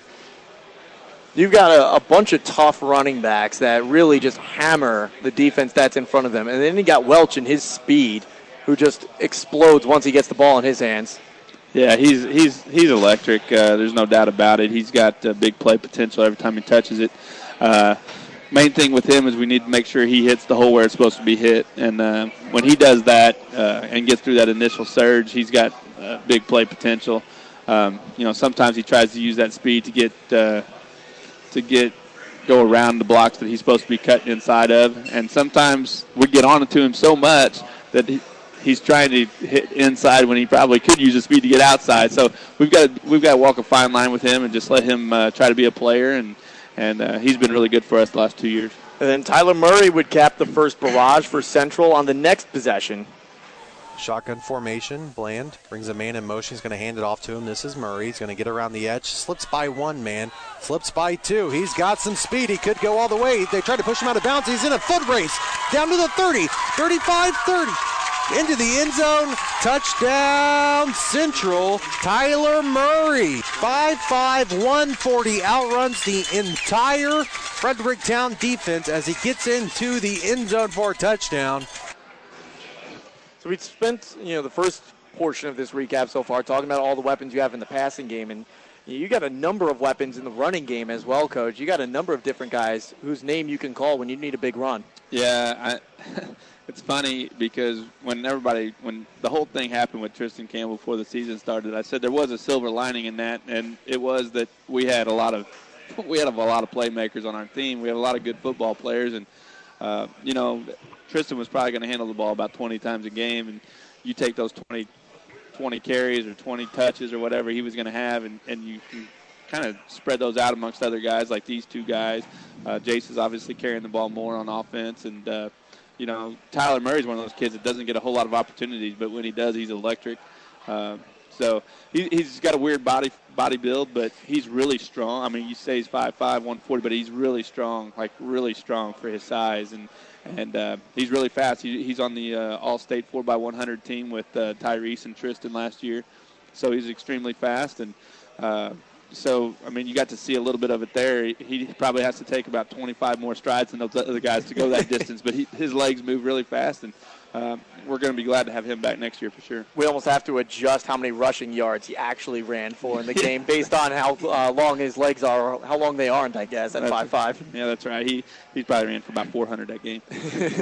You've got a, a bunch of tough running backs that really just hammer the defense that's in front of them. And then you got Welch and his speed, who just explodes once he gets the ball in his hands. Yeah, he's he's he's electric. Uh, there's no doubt about it. He's got uh, big play potential every time he touches it. Uh, main thing with him is we need to make sure he hits the hole where it's supposed to be hit. And uh, when he does that uh, and gets through that initial surge, he's got uh, big play potential. Um, you know, sometimes he tries to use that speed to get uh, to get go around the blocks that he's supposed to be cutting inside of. And sometimes we get on to him so much that he, he's trying to hit inside when he probably could use the speed to get outside. So we've got to, we've got to walk a fine line with him and just let him uh, try to be a player. And and uh, he's been really good for us the last two years. And then Tyler Murray would cap the first barrage for Central on the next possession. Shotgun formation. Bland brings a man in motion. He's going to hand it off to him. This is Murray. He's going to get around the edge. Slips by one man. Flips by two. He's got some speed. He could go all the way. They try to push him out of bounds. He's in a foot race. Down to the thirty. thirty-five thirty. Into the end zone. Touchdown Central. Tyler Murray. five five, one forty. Outruns the entire Fredericktown defense as he gets into the end zone for a touchdown. So we spent, you know, the first portion of this recap so far talking about all the weapons you have in the passing game, and you got a number of weapons in the running game as well, Coach. You got a number of different guys whose name you can call when you need a big run. Yeah, I, it's funny because when everybody, when the whole thing happened with Tristan Campbell before the season started, I said there was a silver lining in that, and it was that we had a lot of, we had a lot of playmakers on our team. We had a lot of good football players, and uh, you know. Tristan was probably going to handle the ball about twenty times a game, and you take those twenty, twenty carries or twenty touches or whatever he was going to have, and, and you, you kind of spread those out amongst other guys like these two guys. Uh, Jace is obviously carrying the ball more on offense, and, uh, you know, Tyler Murray's one of those kids that doesn't get a whole lot of opportunities, but when he does, he's electric. Uh, so he, he's got a weird body body build, but he's really strong. I mean, you say he's five five, one forty, but he's really strong, like really strong for his size, and And uh, he's really fast. He, he's on the uh, All-State four by one hundred team with uh, Tyrese and Tristan last year. So he's extremely fast. And uh, so, I mean, you got to see a little bit of it there. He, he probably has to take about twenty-five more strides than those other guys to go that distance. But he, his legs move really fast, and uh, we're going to be glad to have him back next year for sure. We almost have to adjust how many rushing yards he actually ran for in the game based on how uh, long his legs are, or how long they aren't, I guess, at five five. Yeah, that's right. He he probably ran for about four hundred that game.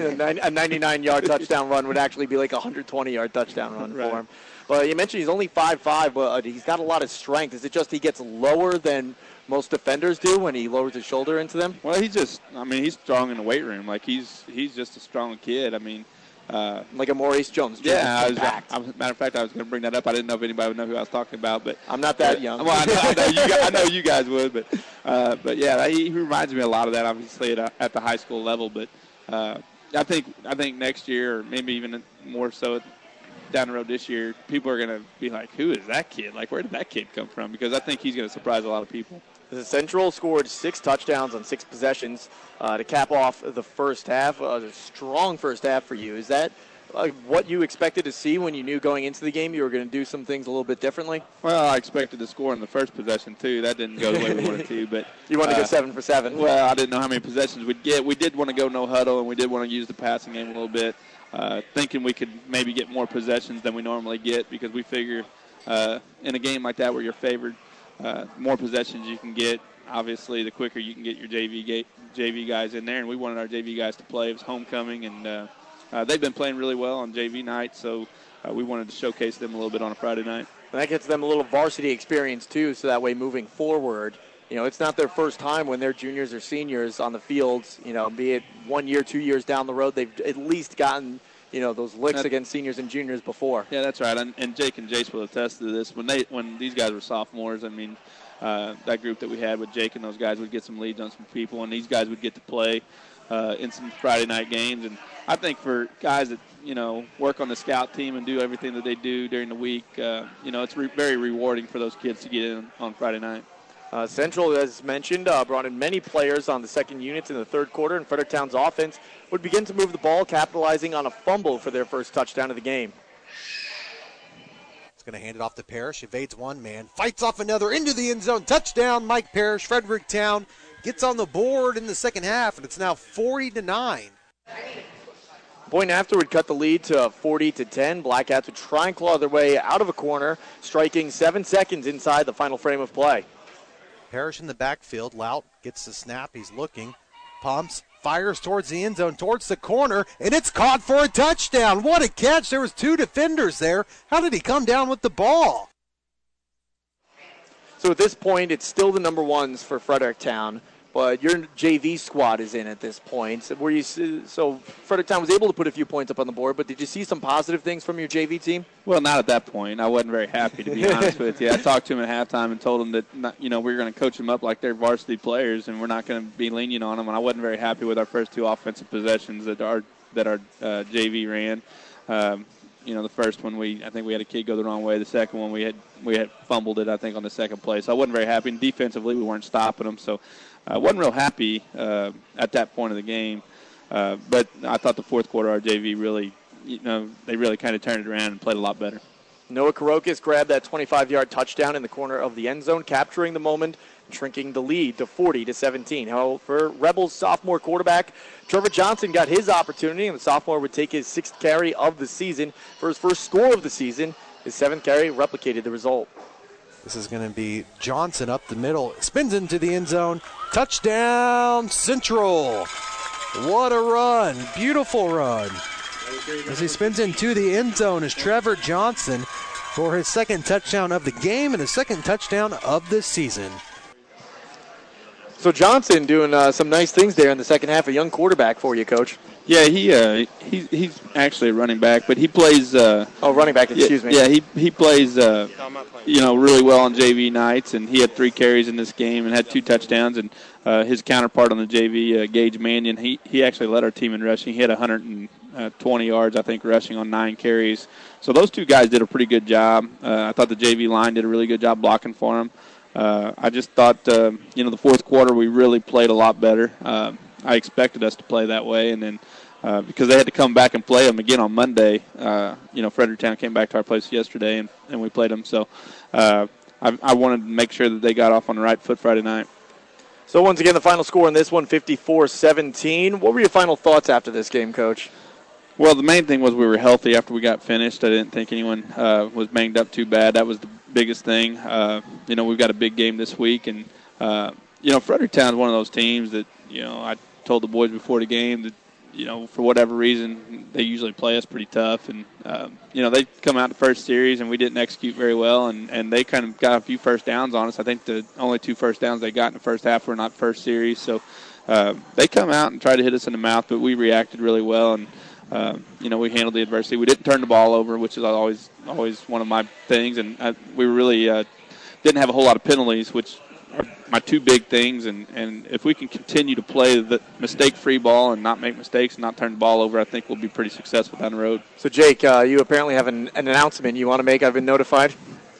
A ninety-nine-yard touchdown run would actually be like a one hundred twenty-yard touchdown run right. for him. Well, you mentioned he's only five five, but he's got a lot of strength. Is it just he gets lower than most defenders do when he lowers his shoulder into them? Well, he's just, I mean, he's strong in the weight room. Like, he's he's just a strong kid. I mean, Uh, like a Maurice Jones. Yeah, I was, I was, matter of fact, I was going to bring that up. I didn't know if anybody would know who I was talking about, but I'm not that but, young. Well, I know, I know, you, guys, I know you guys would, but uh, but yeah, he, he reminds me a lot of that. Obviously, at, a, at the high school level, but uh, I think I think next year, or maybe even more so down the road this year, people are going to be like, "Who is that kid? Like, where did that kid come from?" Because I think he's going to surprise a lot of people. The Central scored six touchdowns on six possessions uh, to cap off the first half. Uh, a strong first half for you. Is that uh, what you expected to see when you knew going into the game you were going to do some things a little bit differently? Well, I expected to score in the first possession, too. That didn't go the way we wanted to. But you wanted uh, to go seven for seven. Well, I didn't know how many possessions we'd get. We did want to go no huddle, and we did want to use the passing game a little bit, uh, thinking we could maybe get more possessions than we normally get because we figure uh, in a game like that where you're favored, uh, more possessions you can get. Obviously, the quicker you can get your J V ga- J V guys in there, and we wanted our J V guys to play. It was homecoming, and uh, uh, they've been playing really well on J V night, so uh, we wanted to showcase them a little bit on a Friday night. And that gets them a little varsity experience, too, so that way moving forward, you know, it's not their first time when they're juniors or seniors on the fields, you know, be it one year, two years down the road, they've at least gotten, you know, those licks That, against seniors and juniors before. Yeah, that's right. And, and Jake and Jace will attest to this. When they, when these guys were sophomores, I mean, uh, that group that we had with Jake and those guys would get some leads on some people, and these guys would get to play uh, in some Friday night games. And I think for guys that, you know, work on the scout team and do everything that they do during the week, uh, you know, it's re- very rewarding for those kids to get in on Friday night. Uh, Central, as mentioned, uh, brought in many players on the second units in the third quarter, and Fredericktown's offense would begin to move the ball, capitalizing on a fumble for their first touchdown of the game. It's going to hand it off to Parrish. Evades one man, fights off another into the end zone. Touchdown, Mike Parrish. Fredericktown gets on the board in the second half, and it's now forty to nine. Point after would cut the lead to forty to ten. Blackcats would try and claw their way out of a corner, striking seven seconds inside the final frame of play. Parrish in the backfield. Lout gets the snap. He's looking. Pumps. Fires towards the end zone, towards the corner, and it's caught for a touchdown. What a catch. There was two defenders there. How did he come down with the ball? So at this point, it's still the number ones for Fredericktown, but your J V squad is in at this point. Were you, so Fredericktown was able to put a few points up on the board, but did you see some positive things from your J V team? Well, not at that point. I wasn't very happy, to be honest with you. I talked to him at halftime and told him that, not, you know, we were going to coach them up like they're varsity players, and we're not going to be lenient on them. And I wasn't very happy with our first two offensive possessions that our that our uh, J V ran. Um, you know, the first one we I think we had a kid go the wrong way. The second one we had we had fumbled it, I think, on the second play. So I wasn't very happy. And defensively, we weren't stopping them. So I uh, wasn't real happy uh, at that point of the game. Uh, but I thought the fourth quarter, our J V really, you know, they really kind of turned it around and played a lot better. Noah Karokas grabbed that twenty-five-yard touchdown in the corner of the end zone, capturing the moment, shrinking the lead to forty to seventeen. However, Rebels sophomore quarterback Trevor Johnson got his opportunity, and the sophomore would take his sixth carry of the season for his first score of the season. His seventh carry replicated the result. This is going to be Johnson up the middle. Spins into the end zone. Touchdown, Central. What a run. Beautiful run. As he spins into the end zone is Trevor Johnson for his second touchdown of the game and his second touchdown of the season. So Johnson doing uh, some nice things there in the second half. A young quarterback for you, Coach. Yeah, he uh, he he's actually a running back, but he plays. Uh, oh, running back. Excuse yeah, me. Yeah, he he plays. Uh, you know, really well on J V nights, and he had three carries in this game and had two touchdowns. And uh, his counterpart on the J V, uh, Gage Mannion, he he actually led our team in rushing. He had one hundred twenty yards, I think, rushing on nine carries. So those two guys did a pretty good job. Uh, I thought the J V line did a really good job blocking for him. Uh, I just thought, uh, you know, the fourth quarter we really played a lot better. Uh, I expected us to play that way, and then uh, because they had to come back and play them again on Monday, uh, you know, Fredericktown came back to our place yesterday, and, and we played them. So uh, I, I wanted to make sure that they got off on the right foot Friday night. So once again, the final score in this one, fifty-four seventeen. What were your final thoughts after this game, Coach? Well, the main thing was we were healthy after we got finished. I didn't think anyone uh, was banged up too bad. That was the biggest thing. Uh, you know, we've got a big game this week, and, uh, you know, Fredericktown is one of those teams that, you know, I told the boys before the game that, you know, for whatever reason, they usually play us pretty tough. And, um, you know, they come out the first series, and we didn't execute very well, and, and they kind of got a few first downs on us. I think the only two first downs they got in the first half were not first series. So uh, they come out and try to hit us in the mouth, but we reacted really well, and, Uh, you know, we handled the adversity. We didn't turn the ball over, which is always always one of my things, and I, we really uh, didn't have a whole lot of penalties, which are my two big things. And, and if we can continue to play the mistake-free ball and not make mistakes and not turn the ball over, I think we'll be pretty successful down the road. So, Jake, uh, you apparently have an, an announcement you want to make. I've been notified.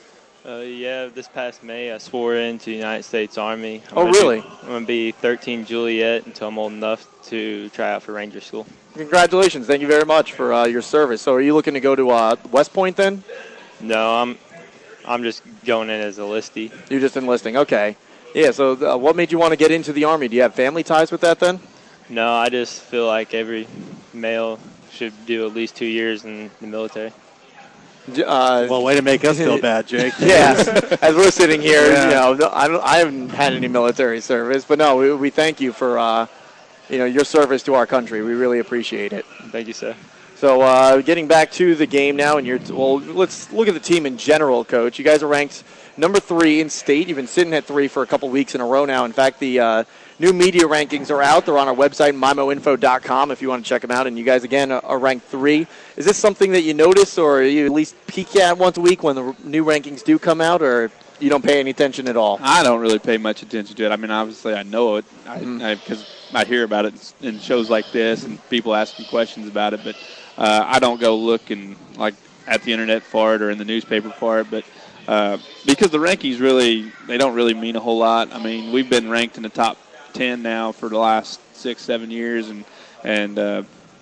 Uh, yeah, this past May I swore into the United States Army. I'm Oh, gonna really? Be, I'm going to be thirteen Juliet until I'm old enough to try out for Ranger School. Congratulations. Thank you very much for uh, your service. So are you looking to go to uh, West Point then? No, I'm I'm just going in as a listie. You're just enlisting. Okay. Yeah, so uh, what made you want to get into the Army? Do you have family ties with that then? No, I just feel like every male should do at least two years in the military. Uh, well, way to make us feel bad, Jake. Yeah, as we're sitting here, Yeah. you know, I, don't, I haven't had any military service, but no, we, we thank you for, uh, you know, your service to our country. We really appreciate it. Thank you, sir. So uh, getting back to the game now, and you're well. Let's look at the team in general, Coach. You guys are ranked number three in state. You've been sitting at three for a couple weeks in a row now. In fact, the uh, new media rankings are out. They're on our website, mimo info dot com, if you want to check them out. And you guys, again, are ranked three. Is this something that you notice, or you at least peek at once a week when the new rankings do come out, or you don't pay any attention at all? I don't really pay much attention to it. I mean, obviously, I know it because I, Mm. I, I hear about it in shows like this and people asking questions about it. But uh, I don't go looking like at the internet for it or in the newspaper for it. But uh, because the rankings really, they don't really mean a whole lot. I mean, we've been ranked in the top ten now for the last six, seven years, and and uh,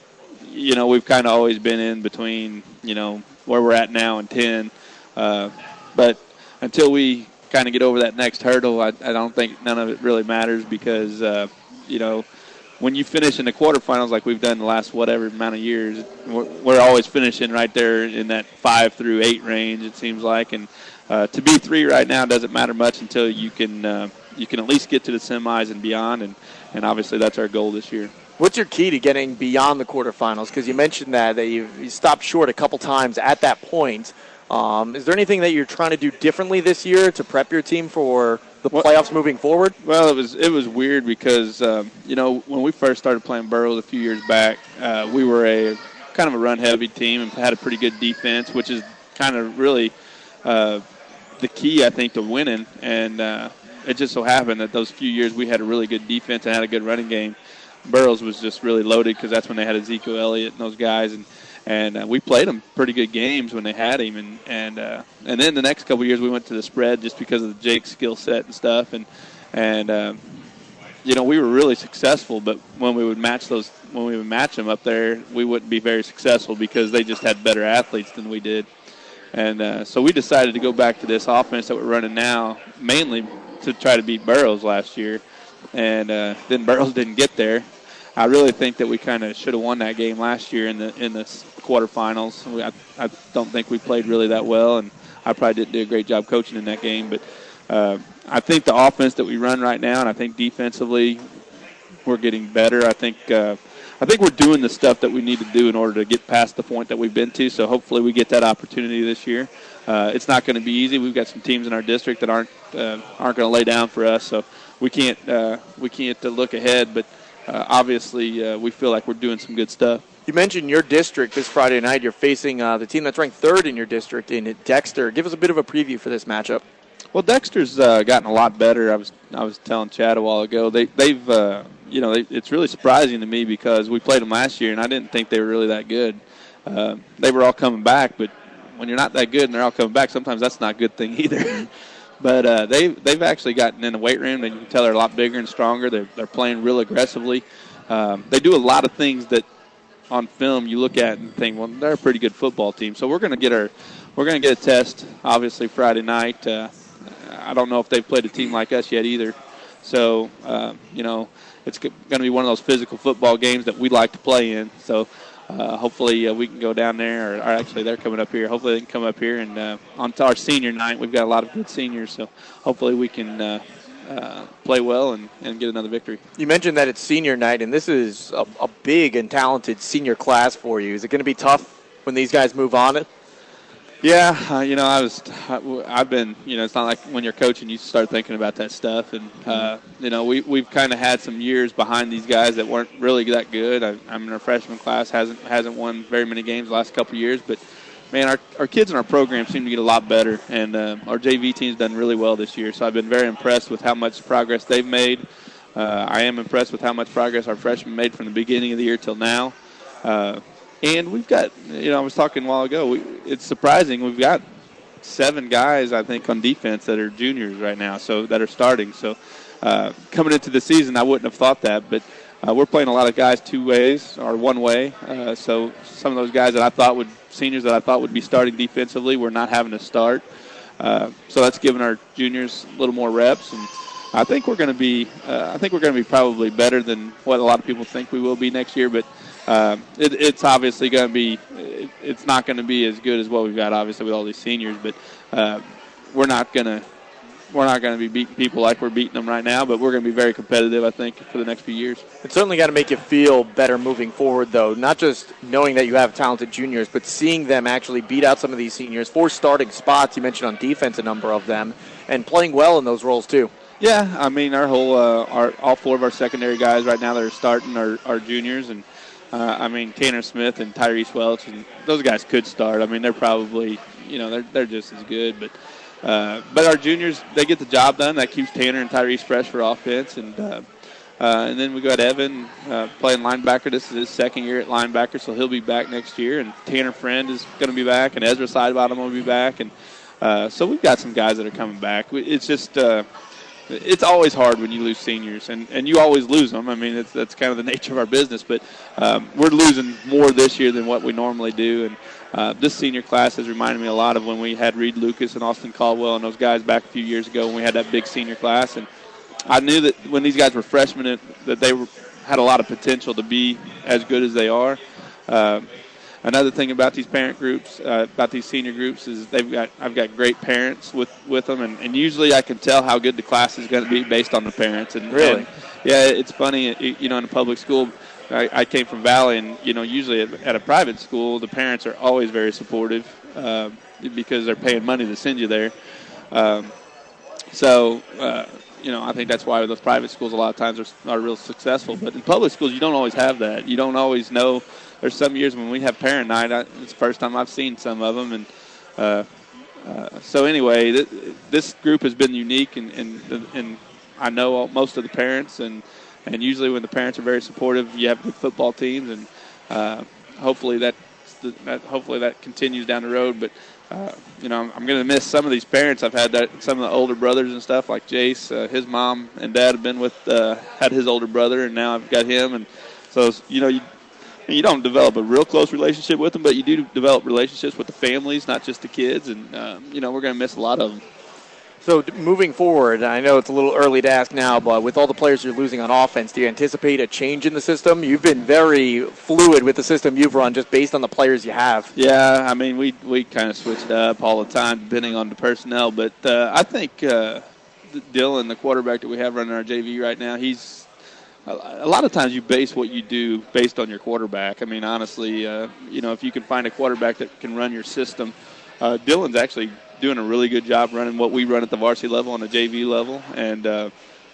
you know, we've kind of always been in between, you know, where we're at now and ten. Uh, but until we kind of get over that next hurdle, I, I don't think none of it really matters because, uh, you know, when you finish in the quarterfinals like we've done the last whatever amount of years, we're, we're always finishing right there in that five through eight range, it seems like. And uh, to be three right now doesn't matter much until you can uh, you can at least get to the semis and beyond, and, and obviously that's our goal this year. What's your key to getting beyond the quarterfinals? Because you mentioned that, that you you stopped short a couple times at that point. Um, is there anything that you're trying to do differently this year to prep your team for the playoffs moving forward? Well, it was it was weird because um, you know, when we first started playing Burroughs a few years back, uh, we were a kind of a run-heavy team and had a pretty good defense, which is kind of really uh, the key, I think, to winning. And uh, it just so happened that those few years we had a really good defense and had a good running game. Burroughs was just really loaded because that's when they had Ezekiel Elliott and those guys, and and uh, we played them pretty good games when they had him, and and uh, and then the next couple of years we went to the spread just because of the Jake skill set and stuff, and and uh, you know, we were really successful, but when we would match those when we would match them up there, we wouldn't be very successful because they just had better athletes than we did, and uh, so we decided to go back to this offense that we're running now, mainly to try to beat Burroughs last year, and uh, then Burroughs didn't get there. I really think that we kind of should have won that game last year in the in the quarterfinals. We, I, I don't think we played really that well, and I probably didn't do a great job coaching in that game. But uh, I think the offense that we run right now, and I think defensively, we're getting better. I think uh, I think we're doing the stuff that we need to do in order to get past the point that we've been to. So hopefully we get that opportunity this year. Uh, it's not going to be easy. We've got some teams in our district that aren't uh, aren't going to lay down for us. So we can't uh, we can't uh, look ahead, but. Uh, obviously, uh, we feel like we're doing some good stuff. You mentioned your district this Friday night. You're facing uh, the team that's ranked third in your district in Dexter. Give us a bit of a preview for this matchup. Well, Dexter's uh, gotten a lot better. I was I was telling Chad a while ago. They they've uh, you know they, it's really surprising to me because we played them last year and I didn't think they were really that good. Uh, they were all coming back, but when you're not that good and they're all coming back, sometimes that's not a good thing either. But uh, they, they've actually gotten in the weight room, and you can tell they're a lot bigger and stronger. They're, they're playing real aggressively. Um, they do a lot of things that on film you look at and think, well, they're a pretty good football team. So we're going to get our we're going to get a test, obviously, Friday night. Uh, I don't know if they've played a team like us yet either. So, uh, you know, it's going to be one of those physical football games that we like to play in. So, Uh, hopefully uh, we can go down there, or, or actually they're coming up here. Hopefully they can come up here and uh, on to our senior night. We've got a lot of good seniors, so hopefully we can uh, uh, play well and, and get another victory. You mentioned that it's senior night, and this is a, a big and talented senior class for you. Is it going to be tough when these guys move on? Yeah, uh, you know, I was, I, I've been, you know, it's not like when you're coaching, you start thinking about that stuff. And, uh, you know, we, we've kind of had some years behind these guys that weren't really that good. I, I mean, our freshman class hasn't hasn't won very many games the last couple of years. But, man, our, our kids in our program seem to get a lot better. And uh, our J V team's done really well this year. So I've been very impressed with how much progress they've made. Uh, I am impressed with how much progress our freshmen made from the beginning of the year till now. Uh, And we've got, you know, I was talking a while ago, we, it's surprising. We've got seven guys, I think, on defense that are juniors right now, so that are starting. So uh, coming into the season, I wouldn't have thought that. But uh, we're playing a lot of guys two ways or one way. Uh, so some of those guys that I thought would, seniors that I thought would be starting defensively, we're not having to start. Uh, so that's giving our juniors a little more reps. And I think we're going to be, uh, I think we're going to be probably better than what a lot of people think we will be next year. But Uh, it, it's obviously going to be it, – it's not going to be as good as what we've got, obviously, with all these seniors. But uh, we're not going to we're not going to be beating people like we're beating them right now, but we're going to be very competitive, I think, for the next few years. It's certainly got to make you feel better moving forward, though, not just knowing that you have talented juniors, but seeing them actually beat out some of these seniors for starting spots. You mentioned on defense a number of them, and playing well in those roles, too. Yeah, I mean, our whole, uh, our all four of our secondary guys right now that are starting are, are juniors, and uh, I mean, Tanner Smith and Tyrese Welch, and those guys could start. I mean, they're probably, you know, they're they're just as good, but uh, but our juniors, they get the job done. That keeps Tanner and Tyrese fresh for offense, and uh, uh, and then we got Evan uh, playing linebacker. This is his second year at linebacker, so he'll be back next year. And Tanner Friend is going to be back, and Ezra Sidebottom will be back, and uh, so we've got some guys that are coming back. It's just. Uh, It's always hard when you lose seniors, and, and you always lose them. I mean, it's, that's kind of the nature of our business, but um, we're losing more this year than what we normally do. And uh, this senior class has reminded me a lot of when we had Reed Lucas and Austin Caldwell and those guys back a few years ago when we had that big senior class. And I knew that when these guys were freshmen that they were, had a lot of potential to be as good as they are. Uh, Another thing about these parent groups, uh, about these senior groups, is they've got I've got great parents with, with them, and, and usually I can tell how good the class is going to be based on the parents. And really, and, yeah, it's funny. You know, in a public school, I, I came from Valley, and you know, usually at, at a private school, the parents are always very supportive uh, because they're paying money to send you there. Um, so. Uh, You know, I think that's why those private schools a lot of times are, are real successful. But in public schools, you don't always have that. You don't always know. There's some years when we have parent night. I, it's the first time I've seen some of them. And uh, uh, so anyway, th- this group has been unique, and, and and I know most of the parents. And, and usually when the parents are very supportive, you have good football teams. And uh, hopefully that, that hopefully that continues down the road. But Uh, you know, I'm, I'm going to miss some of these parents. I've had that, some of the older brothers and stuff, like Jace. Uh, his mom and dad have been with, uh, had his older brother, and now I've got him. And so, you know, you, you don't develop a real close relationship with them, but you do develop relationships with the families, not just the kids. And, uh, you know, we're going to miss a lot of them. So moving forward, I know it's a little early to ask now, but with all the players you're losing on offense, do you anticipate a change in the system? You've been very fluid with the system you've run just based on the players you have. Yeah, I mean, we we kind of switched up all the time depending on the personnel, but uh, I think uh, Dylan, the quarterback that we have running our J V right now, he's a lot of times you base what you do based on your quarterback. I mean, honestly, uh, you know, if you can find a quarterback that can run your system, uh, Dylan's actually doing a really good job running what we run at the varsity level and the J V level. And, uh,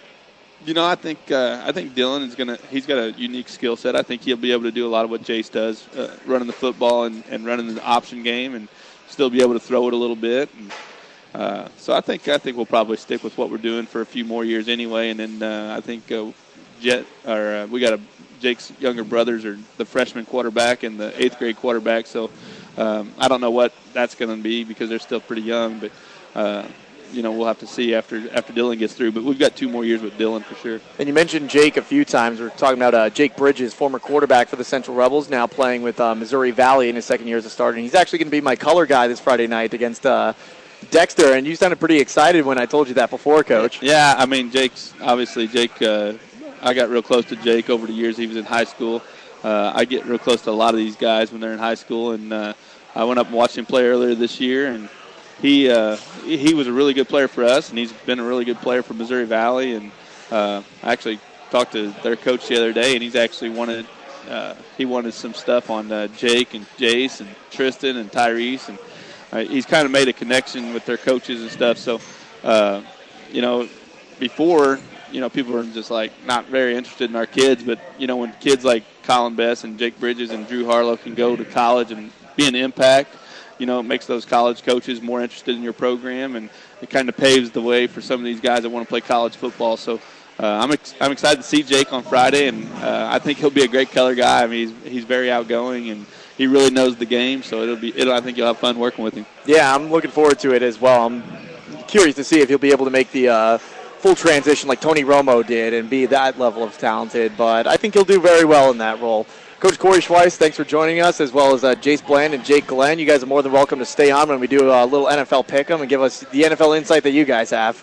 you know, I think uh, I think Dylan is going to – he's got a unique skill set. I think he'll be able to do a lot of what Jace does, uh, running the football and, and running the option game, and still be able to throw it a little bit. And, uh, so I think I think we'll probably stick with what we're doing for a few more years anyway. And then uh, I think uh, Jet or uh, we got a Jake's younger brothers are the freshman quarterback and the eighth grade quarterback. So – Um, I don't know what that's going to be because they're still pretty young, but uh, you know we'll have to see after after Dylan gets through. But we've got two more years with Dylan for sure. And you mentioned Jake a few times. We're talking about uh, Jake Bridges, former quarterback for the Central Rebels, now playing with uh, Missouri Valley in his second year as a starter. And he's actually going to be my color guy this Friday night against uh, Dexter. And you sounded pretty excited when I told you that before, Coach. Yeah, I mean Jake's obviously Jake. Uh, I got real close to Jake over the years he was in high school. Uh, I get real close to a lot of these guys when they're in high school, and uh, I went up and watched him play earlier this year, and he uh, he was a really good player for us, and he's been a really good player for Missouri Valley. And uh, I actually talked to their coach the other day, and he's actually wanted uh, he wanted some stuff on uh, Jake and Jace and Tristan and Tyrese, and uh, he's kind of made a connection with their coaches and stuff. So, uh, you know, before. You know, people are just, like, not very interested in our kids. But, you know, when kids like Colin Bess and Jake Bridges and Drew Harlow can go to college and be an impact, you know, it makes those college coaches more interested in your program. And it kind of paves the way for some of these guys that want to play college football. So uh, I'm ex- I'm excited to see Jake on Friday. And uh, I think he'll be a great color guy. I mean, he's, he's very outgoing, and he really knows the game. So it'll be, it'll, I think you'll have fun working with him. Yeah, I'm looking forward to it as well. I'm curious to see if he'll be able to make the uh, – full transition like Tony Romo did and be that level of talented, but I think he'll do very well in that role. Coach Corey Schweiss, thanks for joining us, as well as uh, Jace Bland and Jake Glenn. You guys are more than welcome to stay on when we do a little N F L pick'em and give us the N F L insight that you guys have.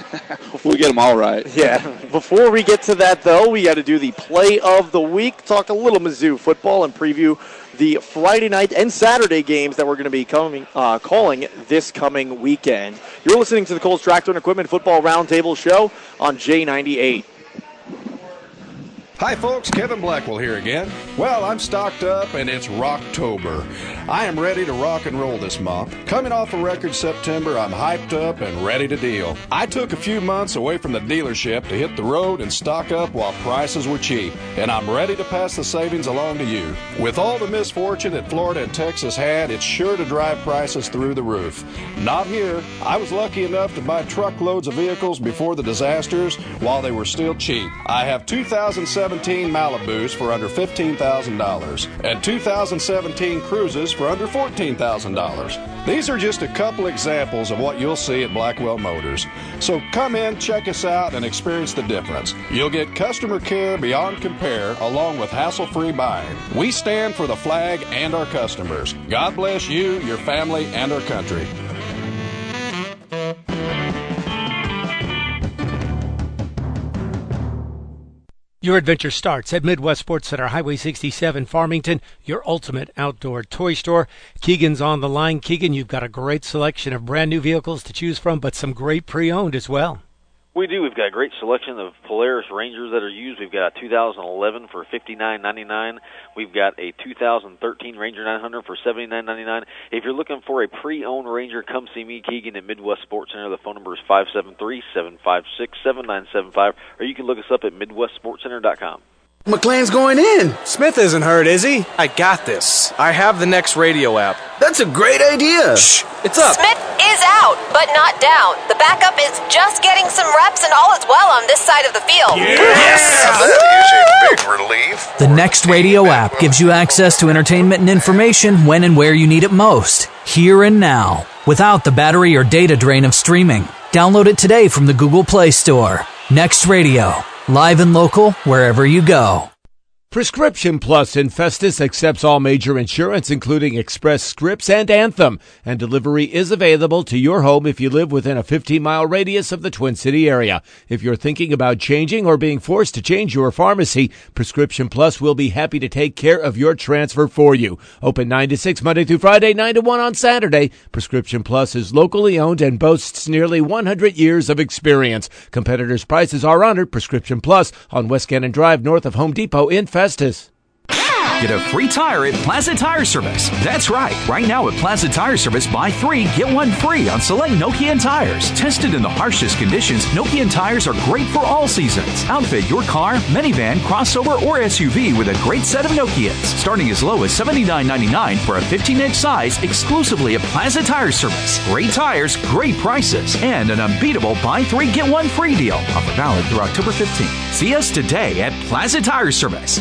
We get them all right. Yeah. Before we get to that, though, we got to do the play of the week, talk a little Mizzou football, and preview the Friday night and Saturday games that we're going to be coming, uh, calling this coming weekend. You're listening to the Kohl's Tractor and Equipment Football Roundtable Show on J ninety-eight. Hi folks, Kevin Blackwell here again. Well, I'm stocked up and it's Rocktober. I am ready to rock and roll this month. Coming off a record September, I'm hyped up and ready to deal. I took a few months away from the dealership to hit the road and stock up while prices were cheap, and I'm ready to pass the savings along to you. With all the misfortune that Florida and Texas had, it's sure to drive prices through the roof. Not here. I was lucky enough to buy truckloads of vehicles before the disasters while they were still cheap. I have two thousand seventeen Malibus for under fifteen thousand dollars and two thousand seventeen Cruises for under fourteen thousand dollars. These are just a couple examples of what you'll see at Blackwell Motors. So come in, check us out, and experience the difference. You'll get customer care beyond compare along with hassle-free buying. We stand for the flag and our customers. God bless you, your family, and our country. Your adventure starts at Midwest Sports Center, Highway sixty-seven, Farmington, your ultimate outdoor toy store. Keegan's on the line. Keegan, you've got a great selection of brand new vehicles to choose from, but some great pre-owned as well. We do. We've got a great selection of Polaris Rangers that are used. We've got a two thousand eleven for fifty-nine ninety-nine. We've got a two thousand thirteen Ranger nine hundred for seventy-nine ninety-nine. If you're looking for a pre-owned Ranger, come see me, Keegan, at Midwest Sports Center. The phone number is five seven three, seven five six, seven nine seven five, or you can look us up at midwest sports center dot com. McLean's going in. Smith isn't hurt, is he? I got this. I have the Next Radio app. That's a great idea. Shh, it's up. Smith is out, but not down. The backup is just getting some reps, and all is well on this side of the field. Yes! That is a big relief. The Next Radio app gives you access to entertainment and information when and where you need it most, here and now, without the battery or data drain of streaming. Download it today from the Google Play Store. Next Radio. Live and local, wherever you go. Prescription Plus in Festus accepts all major insurance, including Express Scripts and Anthem, and delivery is available to your home if you live within a fifteen-mile radius of the Twin City area. If you're thinking about changing or being forced to change your pharmacy, Prescription Plus will be happy to take care of your transfer for you. Open nine to six Monday through Friday, nine to one on Saturday. Prescription Plus is locally owned and boasts nearly one hundred years of experience. Competitors' prices are honored. Prescription Plus on West Cannon Drive, north of Home Depot in Festus. Get a free tire at Plaza Tire Service. That's right. Right now at Plaza Tire Service, buy three, get one free on select Nokian tires. Tested in the harshest conditions, Nokian tires are great for all seasons. Outfit your car, minivan, crossover, or S U V with a great set of Nokians. Starting as low as seventy-nine ninety-nine for a fifteen inch size exclusively at Plaza Tire Service. Great tires, great prices, and an unbeatable buy three, get one free deal. Offer valid through October fifteenth. See us today at Plaza Tire Service.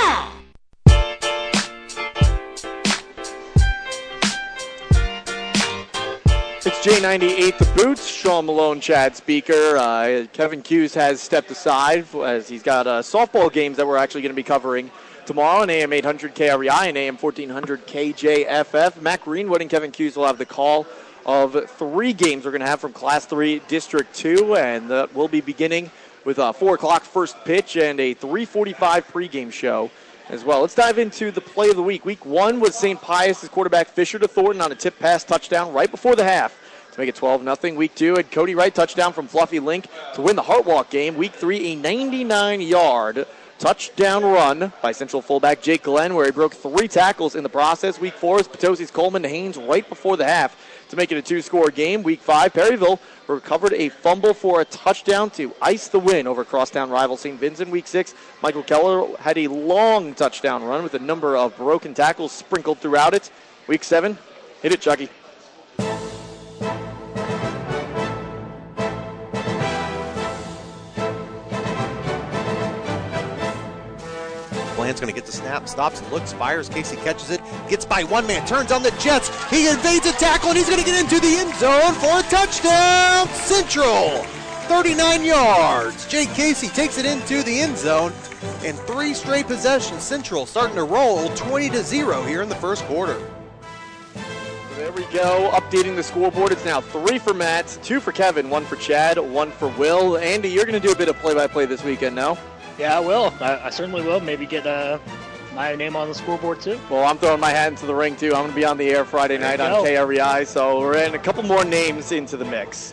It's J ninety-eight The Boots. Sean Malone, Chad Speaker. Uh, Kevin Hughes has stepped aside as he's got uh, softball games that we're actually going to be covering tomorrow on A M eight hundred K R E I and A M fourteen hundred K J F F. Matt Greenwood and Kevin Hughes will have the call of three games we're going to have from Class three District two, and uh, we'll be beginning with a four o'clock first pitch and a three forty-five pregame show as well. Let's dive into the play of the week. Week one was Saint Pius' quarterback Fisher to Thornton on a tip pass touchdown right before the half to make it twelve nothing. Week two had Cody Wright touchdown from Fluffy Link to win the Heartwalk game. Week three, a ninety-nine yard touchdown run by Central fullback Jake Glenn, where he broke three tackles in the process. Week four is Potosi's Coleman to Haynes right before the half to make it a two-score game. Week five, Perryville recovered a fumble for a touchdown to ice the win over crosstown rival Saint Vincent. Week six, Michael Keller had a long touchdown run with a number of broken tackles sprinkled throughout it. Week seven, hit it, Chucky. Bland's going to get the snap, stops and looks, fires. Casey catches it, gets by one man, turns on the Jets. He evades a tackle, and he's going to get into the end zone for a touchdown. Central, thirty-nine yards. Jake Casey takes it into the end zone, and three straight possessions. Central starting to roll twenty to zero here in the first quarter. So there we go, updating the scoreboard. It's now three for Matt, two for Kevin, one for Chad, one for Will. Andy, you're going to do a bit of play-by-play this weekend, no? Yeah, I will. I, I certainly will. Maybe get uh, my name on the scoreboard too. Well, I'm throwing my hat into the ring too. I'm going to be on the air Friday night on K R E I, so we're adding a couple more names into the mix.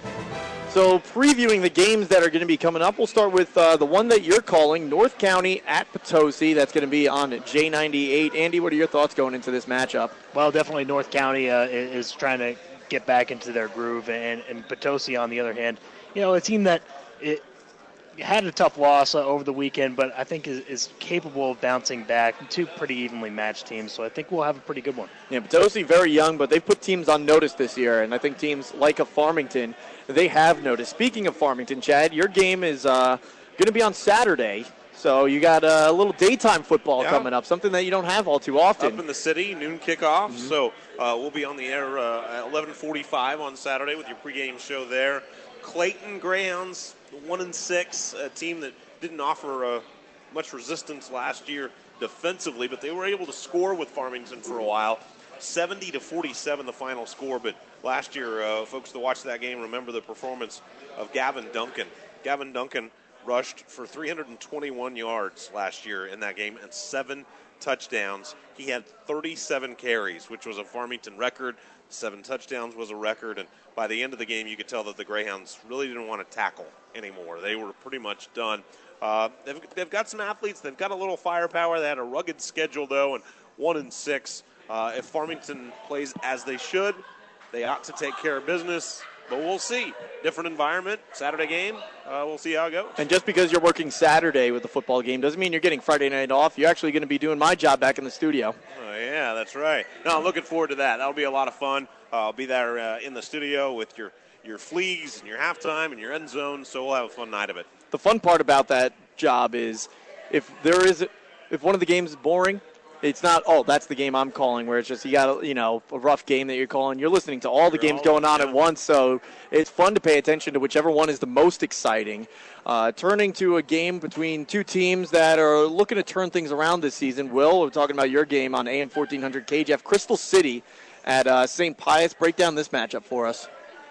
So previewing the games that are going to be coming up, we'll start with uh, the one that you're calling, North County at Potosi. That's going to be on J ninety-eight. Andy, what are your thoughts going into this matchup? Well, definitely North County uh, is trying to get back into their groove, and, and Potosi, on the other hand, you know, a team that it had a tough loss uh, over the weekend, but I think is, is capable of bouncing back. Two pretty evenly matched teams, so I think we'll have a pretty good one. Yeah, Potosi very young, but they've put teams on notice this year, and I think teams like a Farmington, they have noticed. Speaking of Farmington, Chad, your game is uh, going to be on Saturday, so you got uh, a little daytime football yeah. coming up, something that you don't have all too often. Up in the city, noon kickoff, Mm-hmm. so uh, we'll be on the air uh, at eleven forty-five on Saturday with your pregame show there. Clayton Greyhounds, one and six, a team that didn't offer uh, much resistance last year defensively, but they were able to score with Farmington for a while. seventy to forty-seven the final score, but last year, uh, folks that watched that game remember the performance of Gavin Duncan. Gavin Duncan rushed for three hundred twenty-one yards last year in that game and seven touchdowns. He had thirty-seven carries, which was a Farmington record. Seven touchdowns was a record, and by the end of the game, you could tell that the Greyhounds really didn't want to tackle anymore. They were pretty much done. Uh, they've, they've got some athletes. They've got a little firepower. They had a rugged schedule, though, and one and six. Uh, if Farmington plays as they should, they ought to take care of business. But we'll see. Different environment, Saturday game. Uh, we'll see how it goes. And just because you're working Saturday with the football game doesn't mean you're getting Friday night off. You're actually going to be doing my job back in the studio. Oh, yeah, that's right. No, I'm looking forward to that. That'll be a lot of fun. Uh, I'll be there uh, in the studio with your, your fleas and your halftime and your end zone, so we'll have a fun night of it. The fun part about that job is if there is, if one of the games is boring, it's not, oh, that's the game I'm calling, where it's just you got, a, you know, a rough game that you're calling. You're listening to all the You're games all going on at once, so it's fun to pay attention to whichever one is the most exciting. Uh, turning to a game between two teams that are looking to turn things around this season. Will, we're talking about your game on A M fourteen hundred K J F. Crystal City at uh, Saint Pius. Break down this matchup for us.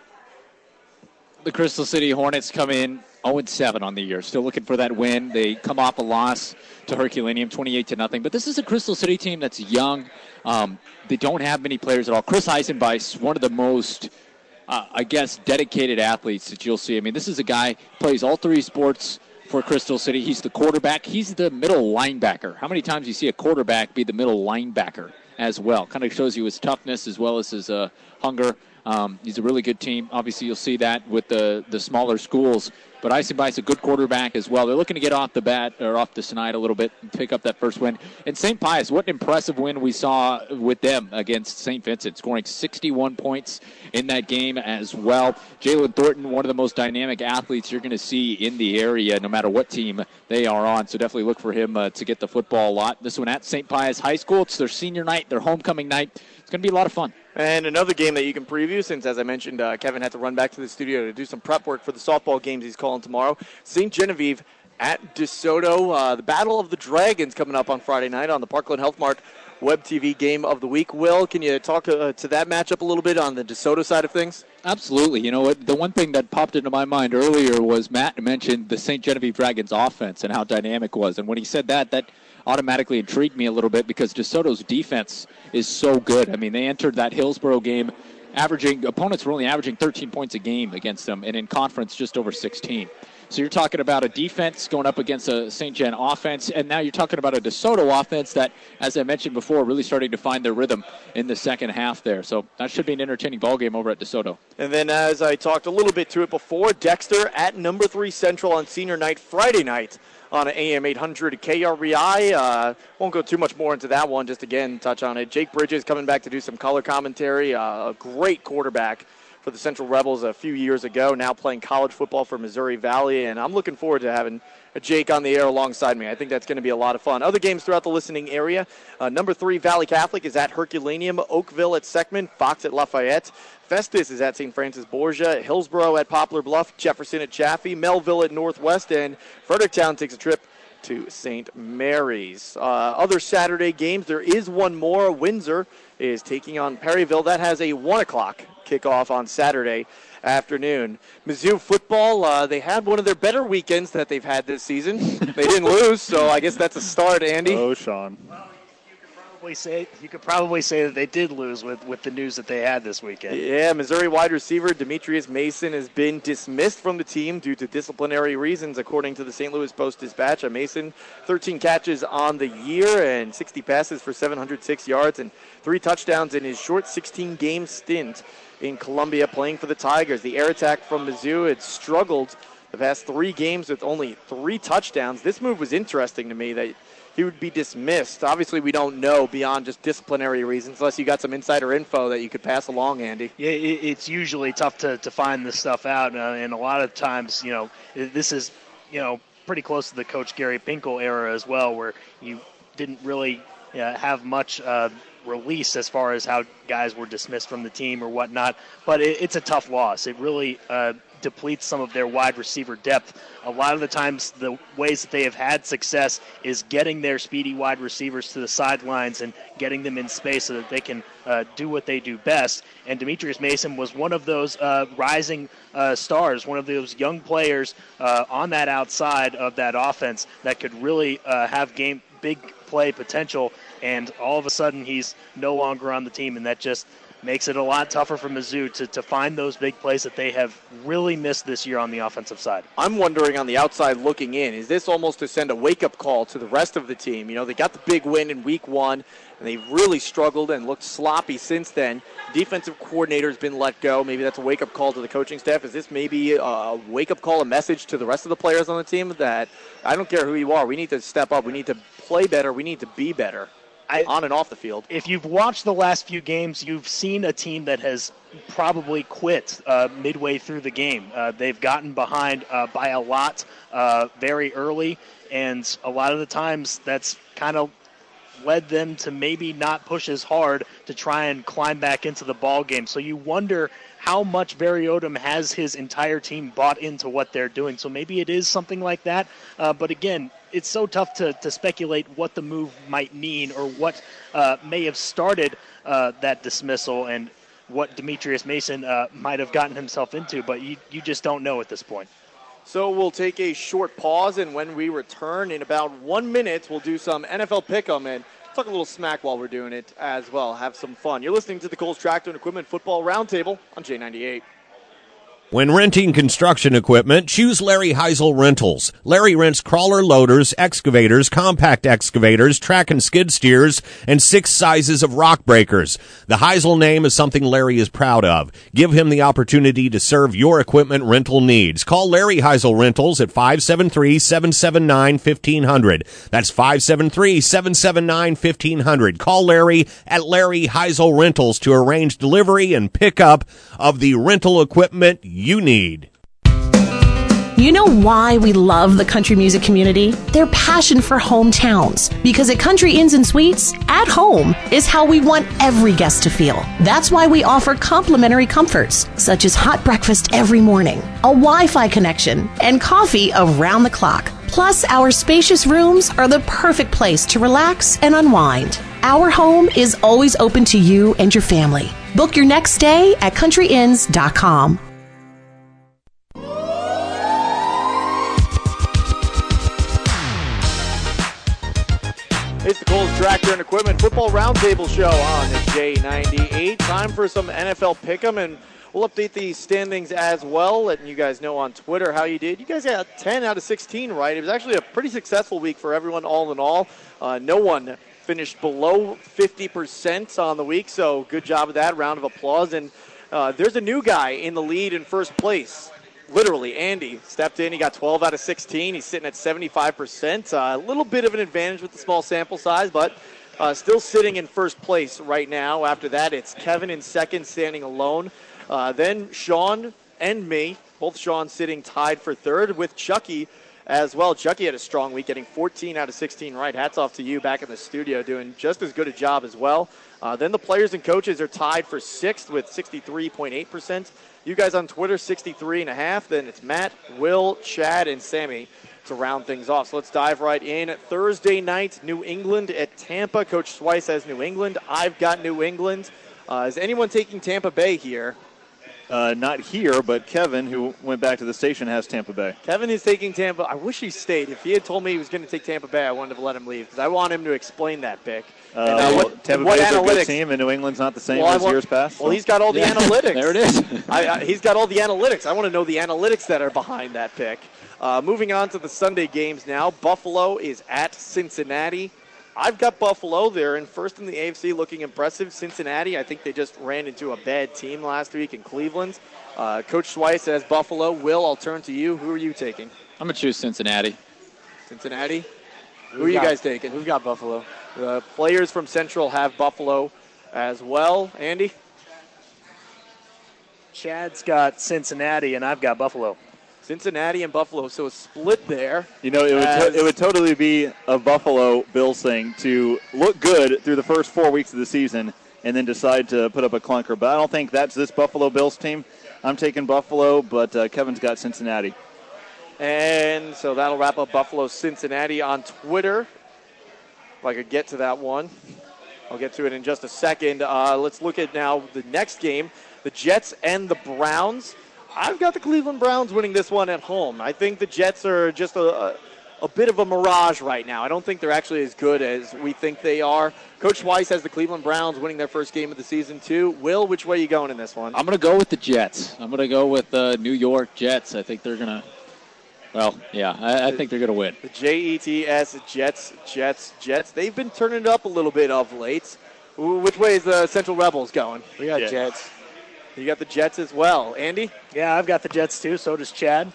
The Crystal City Hornets come in oh and seven on the year. Still looking for that win. They come off a loss to Herculaneum, twenty-eight to nothing. But this is a Crystal City team that's young. Um, they don't have many players at all. Chris Eisenbeiss, one of the most, uh, I guess, dedicated athletes that you'll see. I mean, this is a guy who plays all three sports for Crystal City. He's the quarterback. He's the middle linebacker. How many times do you see a quarterback be the middle linebacker as well? Kind of shows you his toughness as well as his uh, hunger. Um, he's a really good team. Obviously, you'll see that with the, the smaller schools. But Eisenbeiss a good quarterback as well. They're looking to get off the bat or off the snide a little bit and pick up that first win. And Saint Pius, what an impressive win we saw with them against Saint Vincent, scoring sixty-one points in that game as well. Jalen Thornton, one of the most dynamic athletes you're going to see in the area, no matter what team they are on. So definitely look for him uh, to get the football a lot. This one at Saint Pius High School. It's their senior night, their homecoming night. It's going to be a lot of fun. And another game that you can preview, since, as I mentioned, uh, Kevin had to run back to the studio to do some prep work for the softball games he's calling tomorrow. Saint Genevieve at DeSoto. Uh, the Battle of the Dragons coming up on Friday night on the Parkland Health Mart Web T V Game of the Week. Will, can you talk uh, to that matchup a little bit on the DeSoto side of things? Absolutely. You know what? The one thing that popped into my mind earlier was Matt mentioned the Saint Genevieve Dragons offense and how dynamic it was. And when he said that, that automatically intrigued me a little bit because DeSoto's defense is so good. I mean, they entered that Hillsboro game averaging, opponents were only averaging thirteen points a game against them, and in conference just over sixteen. So you're talking about a defense going up against a Saint Gen offense, and now you're talking about a DeSoto offense that, as I mentioned before, really starting to find their rhythm in the second half there. So that should be an entertaining ball game over at DeSoto. And then, as I talked a little bit to it before, Dexter at number three Central on senior night, Friday night on A M eight hundred K R E I. Uh, won't go too much more into that one, just again touch on it. Jake Bridges coming back to do some color commentary, uh, a great quarterback for the Central Rebels a few years ago, now playing college football for Missouri Valley, and I'm looking forward to having a Jake on the air alongside me. I think that's going to be a lot of fun. Other games throughout the listening area, uh, number three Valley Catholic is at Herculaneum, Oakville at Seckman, Fox at Lafayette, Festus is at Saint Francis Borgia, Hillsboro at Poplar Bluff, Jefferson at Chaffee, Melville at Northwest, and Fredericktown takes a trip to Saint Mary's. Uh, other Saturday games, there is one more. Windsor is taking on Perryville. That has a one o'clock kickoff on Saturday afternoon. Mizzou football, uh, they had one of their better weekends that they've had this season. They didn't lose, so I guess that's a start, Andy. Oh, Sean. probably say you could probably say that they did lose with, with the news that they had this weekend. Yeah, Missouri wide receiver Demetrius Mason has been dismissed from the team due to disciplinary reasons, according to the Saint Louis Post-Dispatch. Mason, thirteen catches on the year and sixty passes for seven hundred six yards and three touchdowns in his short sixteen-game stint in Columbia playing for the Tigers. The air attack from Mizzou had struggled the past three games with only three touchdowns. This move was interesting to me that he would be dismissed. Obviously, we don't know beyond just disciplinary reasons, unless you got some insider info that you could pass along, Andy. Yeah, it, it's usually tough to, to find this stuff out, uh, and a lot of times, you know, this is, you know, pretty close to the Coach Gary Pinkel era as well, where you didn't really uh, have much uh, release as far as how guys were dismissed from the team or whatnot. But it, it's a tough loss. It really uh, depletes some of their wide receiver depth. A lot of the times the ways that they have had success is getting their speedy wide receivers to the sidelines and getting them in space so that they can uh, do what they do best. And Demetrius Mason was one of those uh, rising uh, stars, one of those young players uh, on that outside of that offense that could really uh, have game big play potential, and all of a sudden he's no longer on the team, and that just makes it a lot tougher for Mizzou to, to find those big plays that they have really missed this year on the offensive side. I'm wondering on the outside looking in, is this almost to send a wake-up call to the rest of the team? You know, they got the big win in week one, and they've really struggled and looked sloppy since then. Defensive coordinator's been let go. Maybe that's a wake-up call to the coaching staff. Is this maybe a wake-up call, a message to the rest of the players on the team that I don't care who you are, we need to step up, we need to play better, we need to be better? I, on and off the field. If you've watched the last few games, you've seen a team that has probably quit uh, midway through the game. Uh, they've gotten behind uh, by a lot uh, very early, and a lot of the times that's kind of led them to maybe not push as hard to try and climb back into the ball game. So you wonder how much Barry Odom has his entire team bought into what they're doing. So maybe it is something like that. Uh, but again, it's so tough to, to speculate what the move might mean or what uh, may have started uh, that dismissal and what Demetrius Mason uh, might have gotten himself into. But you, you just don't know at this point. So we'll take a short pause, and when we return in about one minute, we'll do some N F L pick'em and talk a little smack while we're doing it as well. Have some fun. You're listening to the Kohl's Tractor and Equipment Football Roundtable on J ninety-eight. When renting construction equipment, choose Larry Heisel Rentals. Larry rents crawler loaders, excavators, compact excavators, track and skid steers, and six sizes of rock breakers. The Heisel name is something Larry is proud of. Give him the opportunity to serve your equipment rental needs. Call Larry Heisel Rentals at five seven three, seven seven nine, one five zero zero. That's five seven three, seven seven nine, one five zero zero. Call Larry at Larry Heisel Rentals to arrange delivery and pickup of the rental equipment you need. You know why we love the country music community? Their passion for hometowns. Because at Country Inns and Suites, at home is how we want every guest to feel. That's why we offer complimentary comforts, such as hot breakfast every morning, a Wi-Fi connection, and coffee around the clock. Plus, our spacious rooms are the perfect place to relax and unwind. Our home is always open to you and your family. Book your next stay at country inns dot com. It's the Kohl's Tractor and Equipment Football Roundtable Show on the J ninety-eight. Time for some N F L pick'em, and we'll update the standings as well, letting you guys know on Twitter how you did. You guys got ten out of sixteen right. It was actually a pretty successful week for everyone, all in all. Uh, no one finished below fifty percent on the week, so good job with that. Round of applause. And uh, there's a new guy in the lead in first place. Literally, Andy stepped in. He got twelve out of sixteen. He's sitting at seventy-five percent. Uh, a little bit of an advantage with the small sample size, but uh, still sitting in first place right now. After that, it's Kevin in second, standing alone. Uh, then Sean and me, both Sean sitting tied for third with Chucky as well. Chucky had a strong week, getting fourteen out of sixteen right. Hats off to you back in the studio, doing just as good a job as well. Uh, then the players and coaches are tied for sixth with sixty-three point eight percent. You guys on Twitter, sixty-three and a half. Then it's Matt, Will, Chad, and Sammy to round things off. So let's dive right in. Thursday night, New England at Tampa. Coach Swice has New England. I've got New England. Uh, is anyone taking Tampa Bay here? Uh, not here, but Kevin, who went back to the station, has Tampa Bay. Kevin is taking Tampa. I wish he stayed. If he had told me he was going to take Tampa Bay, I wouldn't have let him leave because I want him to explain that pick. Uh, and, uh, well, what, Tampa what Bay is a analytics? good team, and New England's not the same well, as want, years past. Well, so. he's got all the Yeah. analytics. There it is. I, I, he's got all the analytics. I want to know the analytics that are behind that pick. Uh, moving on to the Sunday games now. Buffalo is at Cincinnati. I've got Buffalo. They're in first in the A F C, looking impressive. Cincinnati, I think they just ran into a bad team last week in Cleveland. Uh, Coach Schweiss says Buffalo. Will, I'll turn to you. Who are you taking? I'm going to choose Cincinnati. Cincinnati? Who Who've are you got- guys taking? Who've got Buffalo? The players from Central have Buffalo as well. Andy? Chad's got Cincinnati, and I've got Buffalo. Cincinnati and Buffalo, so a split there. You know, it would, As- to- it would totally be a Buffalo Bills thing to look good through the first four weeks of the season and then decide to put up a clunker. But I don't think that's this Buffalo Bills team. I'm taking Buffalo, but uh, Kevin's got Cincinnati. And so that'll wrap up Buffalo Cincinnati on Twitter. If I could get to that one. I'll get to it in just a second. Uh, let's look at now the next game, the Jets and the Browns. I've got the Cleveland Browns winning this one at home. I think the Jets are just a, a, a bit of a mirage right now. I don't think they're actually as good as we think they are. Coach Weiss has the Cleveland Browns winning their first game of the season, too. Will, which way are you going in this one? I'm going to go with the Jets. I'm going to go with the New York Jets. I think they're going to, well, yeah, I, I think they're going to win. The J E T S, Jets, Jets, Jets. They've been turning it up a little bit of late. Ooh, which way is the Central Rebels going? We got Jets. Jets. You got the Jets as well. Andy? Yeah, I've got the Jets too. So does Chad.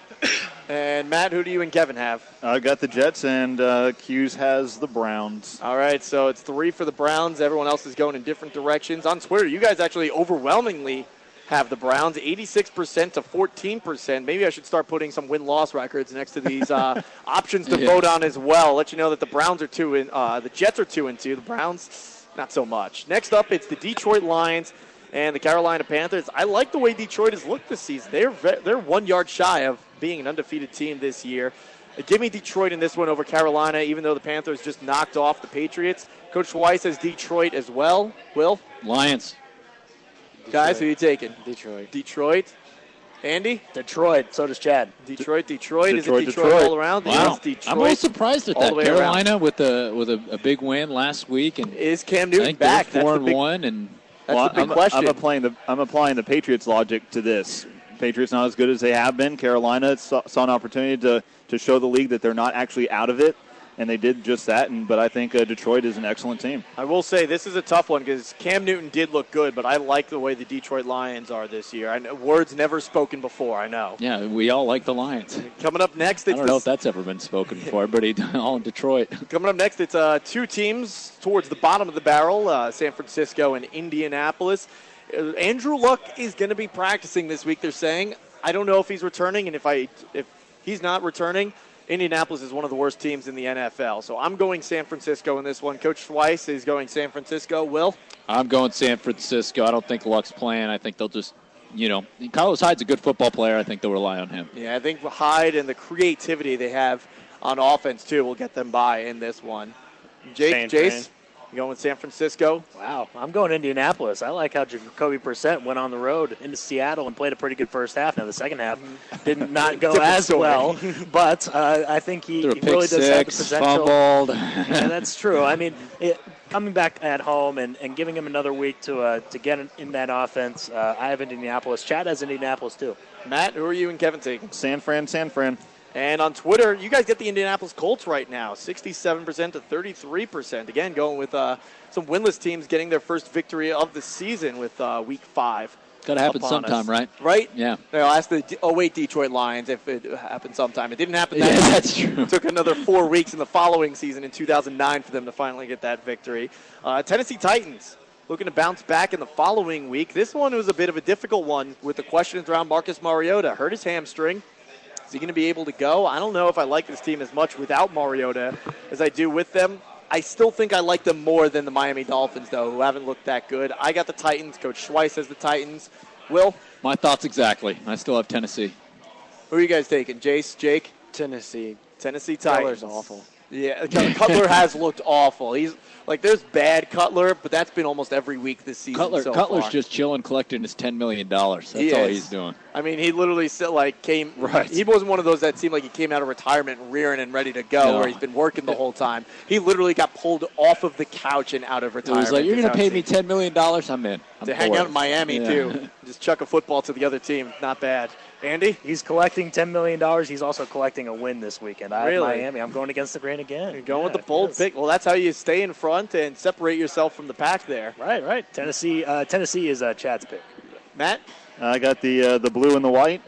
And Matt, who do you and Kevin have? I got the Jets, and uh, Hughes has the Browns. All right, so it's three for the Browns. Everyone else is going in different directions. On Twitter, you guys actually overwhelmingly have the Browns, eighty-six percent to fourteen percent. Maybe I should start putting some win-loss records next to these uh, options to Yeah. vote on as well. Let you know that the Browns are two and uh, the Jets are two and two. The Browns, not so much. Next up, it's the Detroit Lions and the Carolina Panthers. I like the way Detroit has looked this season. They're ve- they're one yard shy of being an undefeated team this year. Uh, give me Detroit in this one over Carolina, even though the Panthers just knocked off the Patriots. Coach Weiss has Detroit as well. Will? Lions. Guys, who are you taking? Detroit. Detroit. Andy? Detroit. So does Chad. Detroit, Detroit. Is it Detroit, Detroit, Detroit. all around? Wow. Yes, Detroit. I'm a little surprised at all the that. way around. Carolina with a with a, a big win last week, and Is Cam I Newton think back? they're That's four the and big, one, and that's Well, the big I'm, question. I'm applying the I'm applying the Patriots logic to this. Patriots not as good as they have been. Carolina saw, saw an opportunity to to show the league that they're not actually out of it, and they did just that. And but I think uh, Detroit is an excellent team. I will say this is a tough one because Cam Newton did look good, but I like the way the Detroit Lions are this year. I know, words never spoken before, I know. yeah, we all like the Lions. Coming up next, I it's don't the know if that's ever been spoken before. Everybody all in Detroit. Coming up next, it's uh, two teams towards the bottom of the barrel, uh, San Francisco and Indianapolis. Uh, Andrew Luck is going to be practicing this week, they're saying. I don't know if he's returning, and if I if he's not returning, Indianapolis is one of the worst teams in the N F L. So I'm going San Francisco in this one. Coach Schweiss is going San Francisco. Will? I'm going San Francisco. I don't think Luck's playing. I think they'll just, you know, Carlos Hyde's a good football player. I think they'll rely on him. Yeah, I think Hyde and the creativity they have on offense, too, will get them by in this one. Jake, Same Jace, thing. you going with San Francisco? Wow, I'm going Indianapolis. I like how Jacoby Brissett went on the road into Seattle and played a pretty good first half. Now the second half did not go Different as story. well, but uh, I think he, Threw a he pick really does have the six, potential. fumbled. Yeah, that's true. I mean, it, coming back at home and, and giving him another week to uh, to get in, in that offense, uh, I have Indianapolis. Chad has Indianapolis too. Matt, who are you and Kevin taking? San Fran, San Fran. And on Twitter, you guys get the Indianapolis Colts right now, sixty-seven percent to thirty-three percent. Again, going with uh, some winless teams getting their first victory of the season with uh, Week five. Got to happen upon sometime, us. right? Right? Yeah. I'll ask the oh eight Detroit Lions if it happened sometime. It didn't happen that Yeah, year. that's true. It took another four weeks in the following season in two thousand nine for them to finally get that victory. Uh, Tennessee Titans looking to bounce back in the following week. This one was a bit of a difficult one with the questions around Marcus Mariota. Hurt his hamstring. Is he going to be able to go? I don't know if I like this team as much without Mariota as I do with them. I still think I like them more than the Miami Dolphins, though, who haven't looked that good. I got the Titans. Coach Schweiss has the Titans. Will? My thoughts exactly. I still have Tennessee. Who are you guys taking? Jace, Jake? Tennessee. Tennessee Titans. Cutler's awful. Yeah, Cutler has looked awful. He's Like, there's bad Cutler, but that's been almost every week this season Cutler, so Cutler's far. just chilling, collecting his ten million dollars. That's He all is. he's doing. I mean, he literally said, like came. Right. He wasn't one of those that seemed like he came out of retirement rearing and ready to go, No. where he's been working the whole time. He literally got pulled off of the couch and out of It retirement. was like, you're is going to how pay it me seemed. ten million dollars? I'm in. I'm to hang for out it. in Miami Yeah. too. Just chuck a football to the other team. Not bad. Andy? He's collecting ten million dollars. He's also collecting a win this weekend. I Really? have Miami. I'm going against the grain again. You're going with Yeah, the bold yes. pick. Well, that's how you stay in front and separate yourself from the pack there. Right, right. Tennessee uh, Tennessee is uh, Chad's pick. Matt? I got the uh, the blue and the white,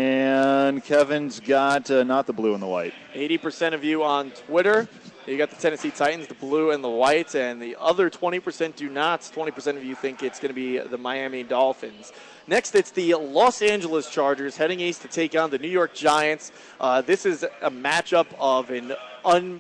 and Kevin's got uh, not the blue and the white. eighty percent of you on Twitter. You got the Tennessee Titans, the blue and the white, and the other twenty percent do not. twenty percent of you think it's going to be the Miami Dolphins. Next, it's the Los Angeles Chargers heading east to take on the New York Giants. Uh, this is a matchup of an un,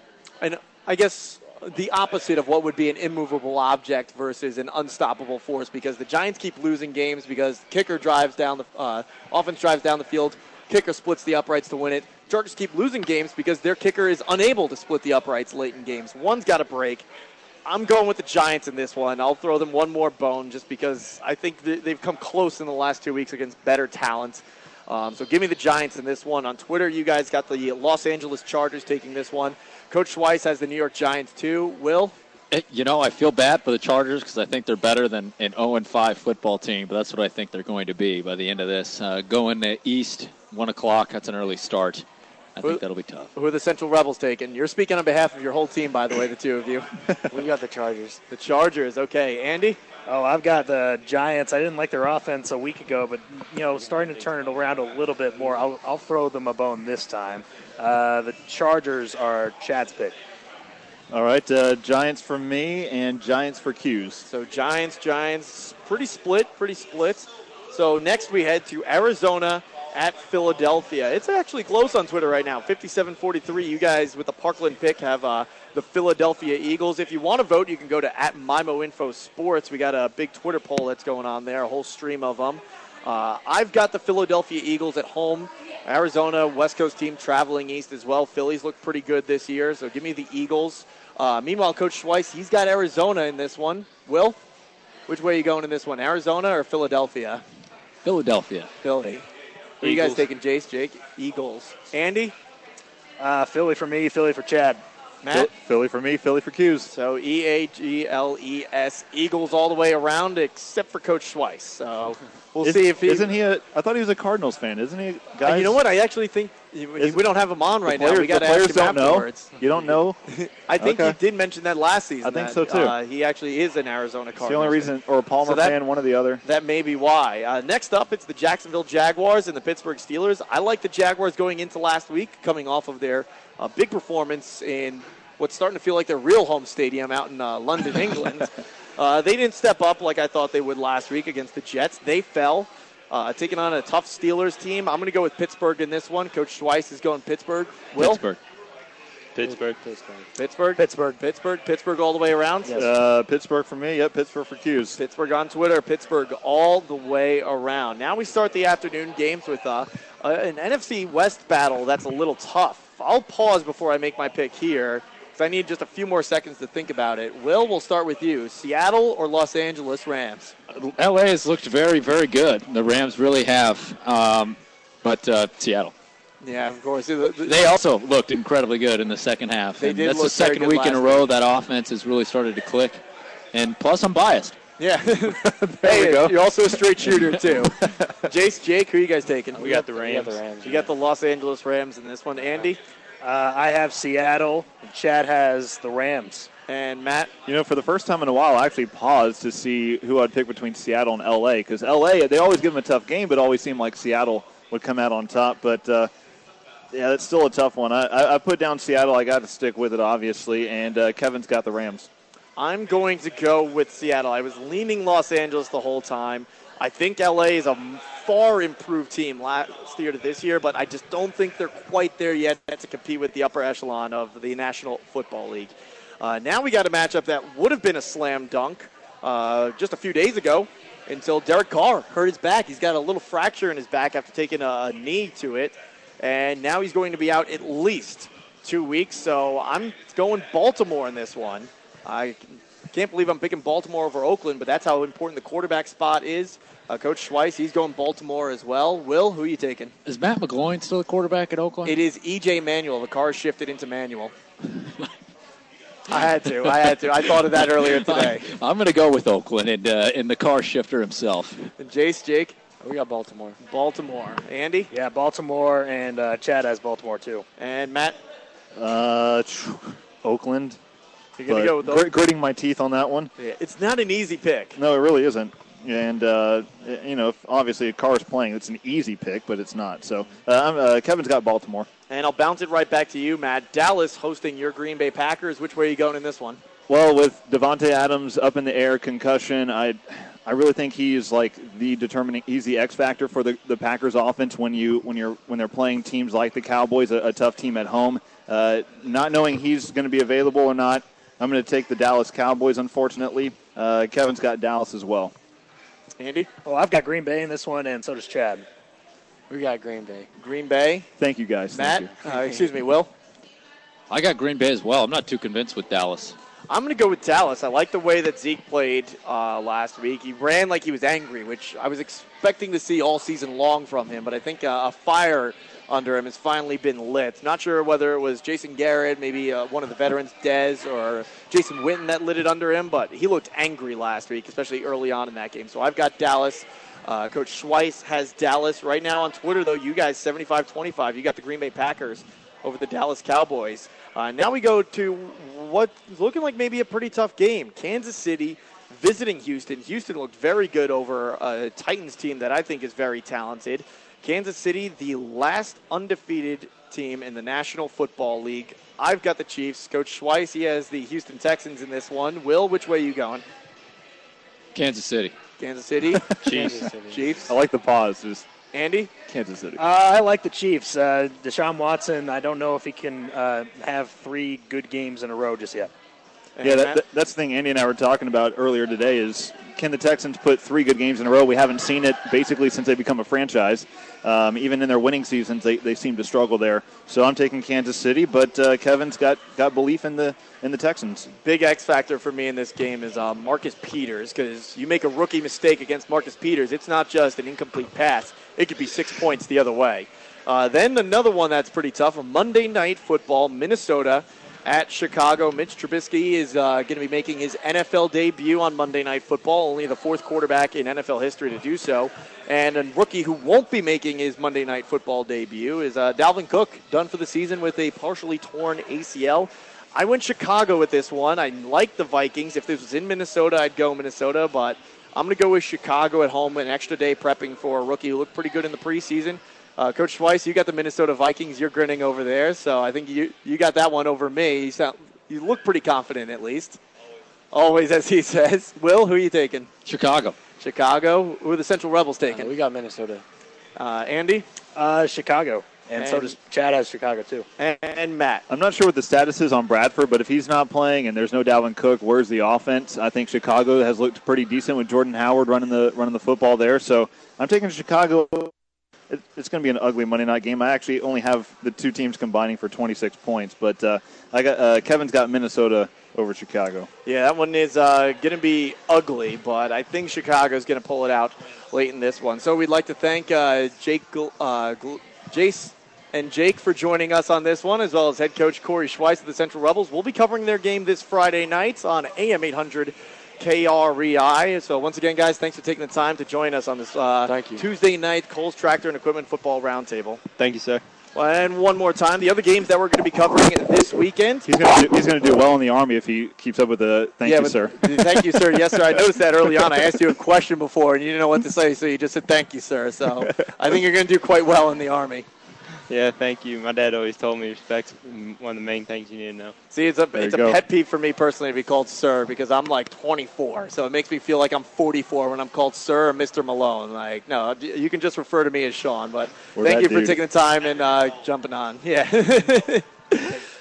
an I guess the opposite of what would be an immovable object versus an unstoppable force, because the Giants keep losing games because kicker drives down the uh, offense drives down the field, kicker splits the uprights to win it. Chargers keep losing games because their kicker is unable to split the uprights late in games. One's got to break. I'm going with the Giants in this one. I'll throw them one more bone just because I think th- they've come close in the last two weeks against better talent. Um, so give me the Giants in this one. On Twitter, you guys got the Los Angeles Chargers taking this one. Coach Schweiss has the New York Giants too. Will? It, you know, I feel bad for the Chargers because I think they're better than an oh and five football team, but that's what I think they're going to be by the end of this. Uh, going to East, one o'clock, that's an early start. I think that'll be tough. Who are the Central Rebels taking? You're speaking on behalf of your whole team, by the way, the two of you. We got the Chargers. The Chargers, okay. Andy? Oh, I've got the Giants. I didn't like their offense a week ago, but, you know, starting to turn it around a little bit more. I'll, I'll throw them a bone this time. Uh, the Chargers are Chad's pick. All right, uh, Giants for me and Giants for Q's. So Giants, Giants, pretty split, pretty split. So next we head to Arizona at Philadelphia. It's actually close on Twitter right now, fifty-seven forty-three. You guys with the Parkland pick have uh, the Philadelphia Eagles. If you want to vote, you can go to at Mimo Info Sports. We got a big Twitter poll that's going on there, a whole stream of them. Uh, I've got the Philadelphia Eagles at home. Arizona, West Coast team traveling east as well. Phillies look pretty good this year, so give me the Eagles. Uh, meanwhile, Coach Schweiss, he's got Arizona in this one. Will, which way are you going in this one, Arizona or Philadelphia? Philadelphia. Philly. Who are you guys taking, Jace, Jake? Eagles. Andy? Uh, Philly for me, Philly for Chad. Matt? Philly for me, Philly for Q's. So E A G L E S, Eagles all the way around except for Coach Schweiss. So we'll Is, see if he... Isn't he a... I thought he was a Cardinals fan. Isn't he, guys? Uh, you know what? I actually think... Is- we don't have him on right players, now. We got to the ask players him don't afterwards. know? You don't know? I think Okay. he did mention that last season. I think that, so, too. Uh, he actually is an Arizona Cardinals. It's the only reason... Or a Palmer So that- fan, one or the other. That may be why. Uh, next up, it's the Jacksonville Jaguars and the Pittsburgh Steelers. I like the Jaguars going into last week, coming off of their uh, big performance in what's starting to feel like their real home stadium out in uh, London, England. Uh, they didn't step up like I thought they would last week against the Jets. They fell, uh, taking on a tough Steelers team. I'm going to go with Pittsburgh in this one. Coach Schweiss is going Pittsburgh. Will? Pittsburgh. Pittsburgh. Pittsburgh. Pittsburgh. Pittsburgh. Pittsburgh. Pittsburgh all the way around? Uh, Pittsburgh for me. Yep, Pittsburgh for Q's. Pittsburgh on Twitter. Pittsburgh all the way around. Now we start the afternoon games with uh, uh, an N F C West battle that's a little tough. I'll pause before I make my pick here because I need just a few more seconds to think about it. Will, we'll start with you. Seattle or Los Angeles Rams? L A has looked very, very good. The Rams really have. Um, but uh, Seattle. Yeah, of course. The- the- They also looked incredibly good in the second half. They and did that's look the second very good week in a last row week. that offense has really started to click. And plus, I'm biased. Yeah. Hey, you're also a straight shooter, too. Jace, Jake, who are you guys taking? We got the Rams. We got the Rams, You got the Los Angeles Rams in this one. Andy? Uh, I have Seattle. And Chad has the Rams. And Matt? You know, for the first time in a while, I actually paused to see who I'd pick between Seattle and L A because L A, they always give them a tough game, but it always seemed like Seattle would come out on top. But, uh, yeah, that's still a tough one. I, I, I put down Seattle. I got to stick with it, obviously, and uh, Kevin's got the Rams. I'm going to go with Seattle. I was leaning Los Angeles the whole time. I think L A is a far improved team last year to this year, but I just don't think they're quite there yet to compete with the upper echelon of the National Football League. Uh, now we got a matchup that would have been a slam dunk uh, just a few days ago until Derek Carr hurt his back. He's got a little fracture in his back after taking a, a knee to it, and now he's going to be out at least two weeks. So I'm going Baltimore in this one. I can't believe I'm picking Baltimore over Oakland, but that's how important the quarterback spot is. Uh, Coach Schweiss, he's going Baltimore as well. Will, who are you taking? Is Matt McGloin still the quarterback at Oakland? It is E J Manuel. The car shifted into Manuel. I had to. I had to. I thought of that earlier today. I'm going to go with Oakland and uh, in the car shifter himself. And Jace, Jake? We got Baltimore. Baltimore. Andy? Yeah, Baltimore, and uh, Chad has Baltimore too. And Matt? Uh, Oakland. You're going to go with gr- Oakland? gritting my teeth on that one. Yeah, it's not an easy pick. No, it really isn't. And, uh, you know, if obviously a car is playing, it's an easy pick, but it's not. So uh, I'm, uh, Kevin's got Baltimore. And I'll bounce it right back to you, Matt. Dallas hosting your Green Bay Packers. Which way are you going in this one? Well, with Devontae Adams up in the air, concussion, I I really think he is like the determining. He's the X factor for the, the Packers offense when you when you're when they're playing teams like the Cowboys, a, a tough team at home. Uh, not knowing he's going to be available or not, I'm going to take the Dallas Cowboys. Unfortunately, uh, Kevin's got Dallas as well. Andy? Well, I've got Green Bay in this one, and so does Chad. We got Green Bay. Green Bay. Thank you, guys. Matt? Thank you. Uh, excuse me, Will? I got Green Bay as well. I'm not too convinced with Dallas. I'm going to go with Dallas. I like the way that Zeke played uh, last week. He ran like he was angry, which I was expecting to see all season long from him, but I think uh, a fire under him has finally been lit. Not sure whether it was Jason Garrett, maybe uh, one of the veterans, Dez, or Jason Witten that lit it under him, but he looked angry last week, especially early on in that game. So I've got Dallas. Uh, Coach Schweiss has Dallas. Right now on Twitter, though, you guys seventy-five twenty-five. You got the Green Bay Packers over the Dallas Cowboys. Uh, now we go to what's looking like maybe a pretty tough game. Kansas City visiting Houston. Houston looked very good over a Titans team that I think is very talented. Kansas City, the last undefeated team in the National Football League. I've got the Chiefs. Coach Schweiss, he has the Houston Texans in this one. Will, which way are you going? Kansas City. Kansas City? Chiefs. Chiefs. I like the pause. Just Andy? Kansas City. Uh, I like the Chiefs. Uh, Deshaun Watson, I don't know if he can uh, have three good games in a row just yet. Yeah, that, that, that's the thing Andy and I were talking about earlier today is can the Texans put three good games in a row? We haven't seen it basically since they become a franchise. Um, even in their winning seasons, they, they seem to struggle there. So I'm taking Kansas City, but uh, Kevin's got, got belief in the in the Texans. Big X factor for me in this game is uh, Marcus Peters, because you make a rookie mistake against Marcus Peters, it's not just an incomplete pass. It could be six points the other way. Uh, then another one that's pretty tough, a Monday Night Football, Minnesota at Chicago. Mitch Trubisky is uh, going to be making his N F L debut on Monday Night Football, only the fourth quarterback in N F L history to do so. And a rookie who won't be making his Monday Night Football debut is uh, Dalvin Cook, done for the season with a partially torn A C L. I went Chicago with this one. I like the Vikings. If this was in Minnesota, I'd go Minnesota, but I'm going to go with Chicago at home, an extra day prepping for a rookie who looked pretty good in the preseason. Uh, Coach Schweiss, you got the Minnesota Vikings. You're grinning over there, so I think you you got that one over me. You sound, you look pretty confident, at least. Always, as he says. Will, who are you taking? Chicago. Chicago. Who are the Central Rebels taking? Uh, we got Minnesota. Uh, Andy? Uh, Chicago. And, And- so does Chad has Chicago, too. And, and Matt. I'm not sure what the status is on Bradford, but if he's not playing and there's no Dalvin Cook, where's the offense? I think Chicago has looked pretty decent with Jordan Howard running the running the football there. So I'm taking Chicago. It, it's going to be an ugly Monday night game. I actually only have the two teams combining for twenty-six points, but uh, I got uh, Kevin's got Minnesota over Chicago. Yeah, that one is uh, going to be ugly, but I think Chicago's going to pull it out late in this one. So we'd like to thank uh, Jake, uh, Jace and Jake for joining us on this one, as well as head coach Corey Schweiss of the Central Rebels. We'll be covering their game this Friday night on A M eight hundred K R E I. So once again, guys, thanks for taking the time to join us on this uh, Thank you. Tuesday night Kohl's Tractor and Equipment Football Roundtable. Thank you, sir. Well, and one more time, the other games that we're going to be covering this weekend. He's going to do, he's going to do well in the Army if he keeps up with the thank yeah, you, but- sir. Thank you, sir. Yes, sir. I noticed that early on. I asked you a question before, and you didn't know what to say, so you just said thank you, sir. So I think you're going to do quite well in the Army. Yeah, thank you. My dad always told me respect's one of the main things you need to know. See, it's a There it's you a go. pet peeve for me personally to be called sir because I'm like twenty-four, so it makes me feel like I'm forty-four when I'm called sir or Mister Malone. Like, no, you can just refer to me as Sean. But We're thank that you for dude. taking the time and uh, jumping on. Yeah.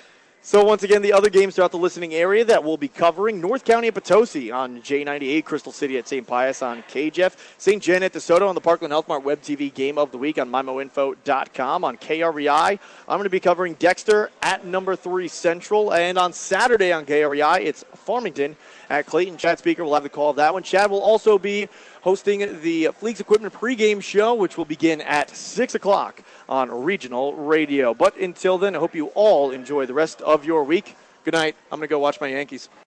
So once again, the other games throughout the listening area that we'll be covering: North County at Potosi on J ninety-eight, Crystal City at Saint Pius on K J F, Saint Jen at DeSoto on the Parkland Health Mart Web T V Game of the Week on mimo info dot com. On K R E I, I'm going to be covering Dexter at number three Central, and on Saturday on K R E I, it's Farmington at Clayton. Chad Speaker will have the call of that one. Chad will also be hosting the Fleeks Equipment pregame show, which will begin at six o'clock on Regional Radio. But until then, I hope you all enjoy the rest of your week. Good night. I'm going to go watch my Yankees.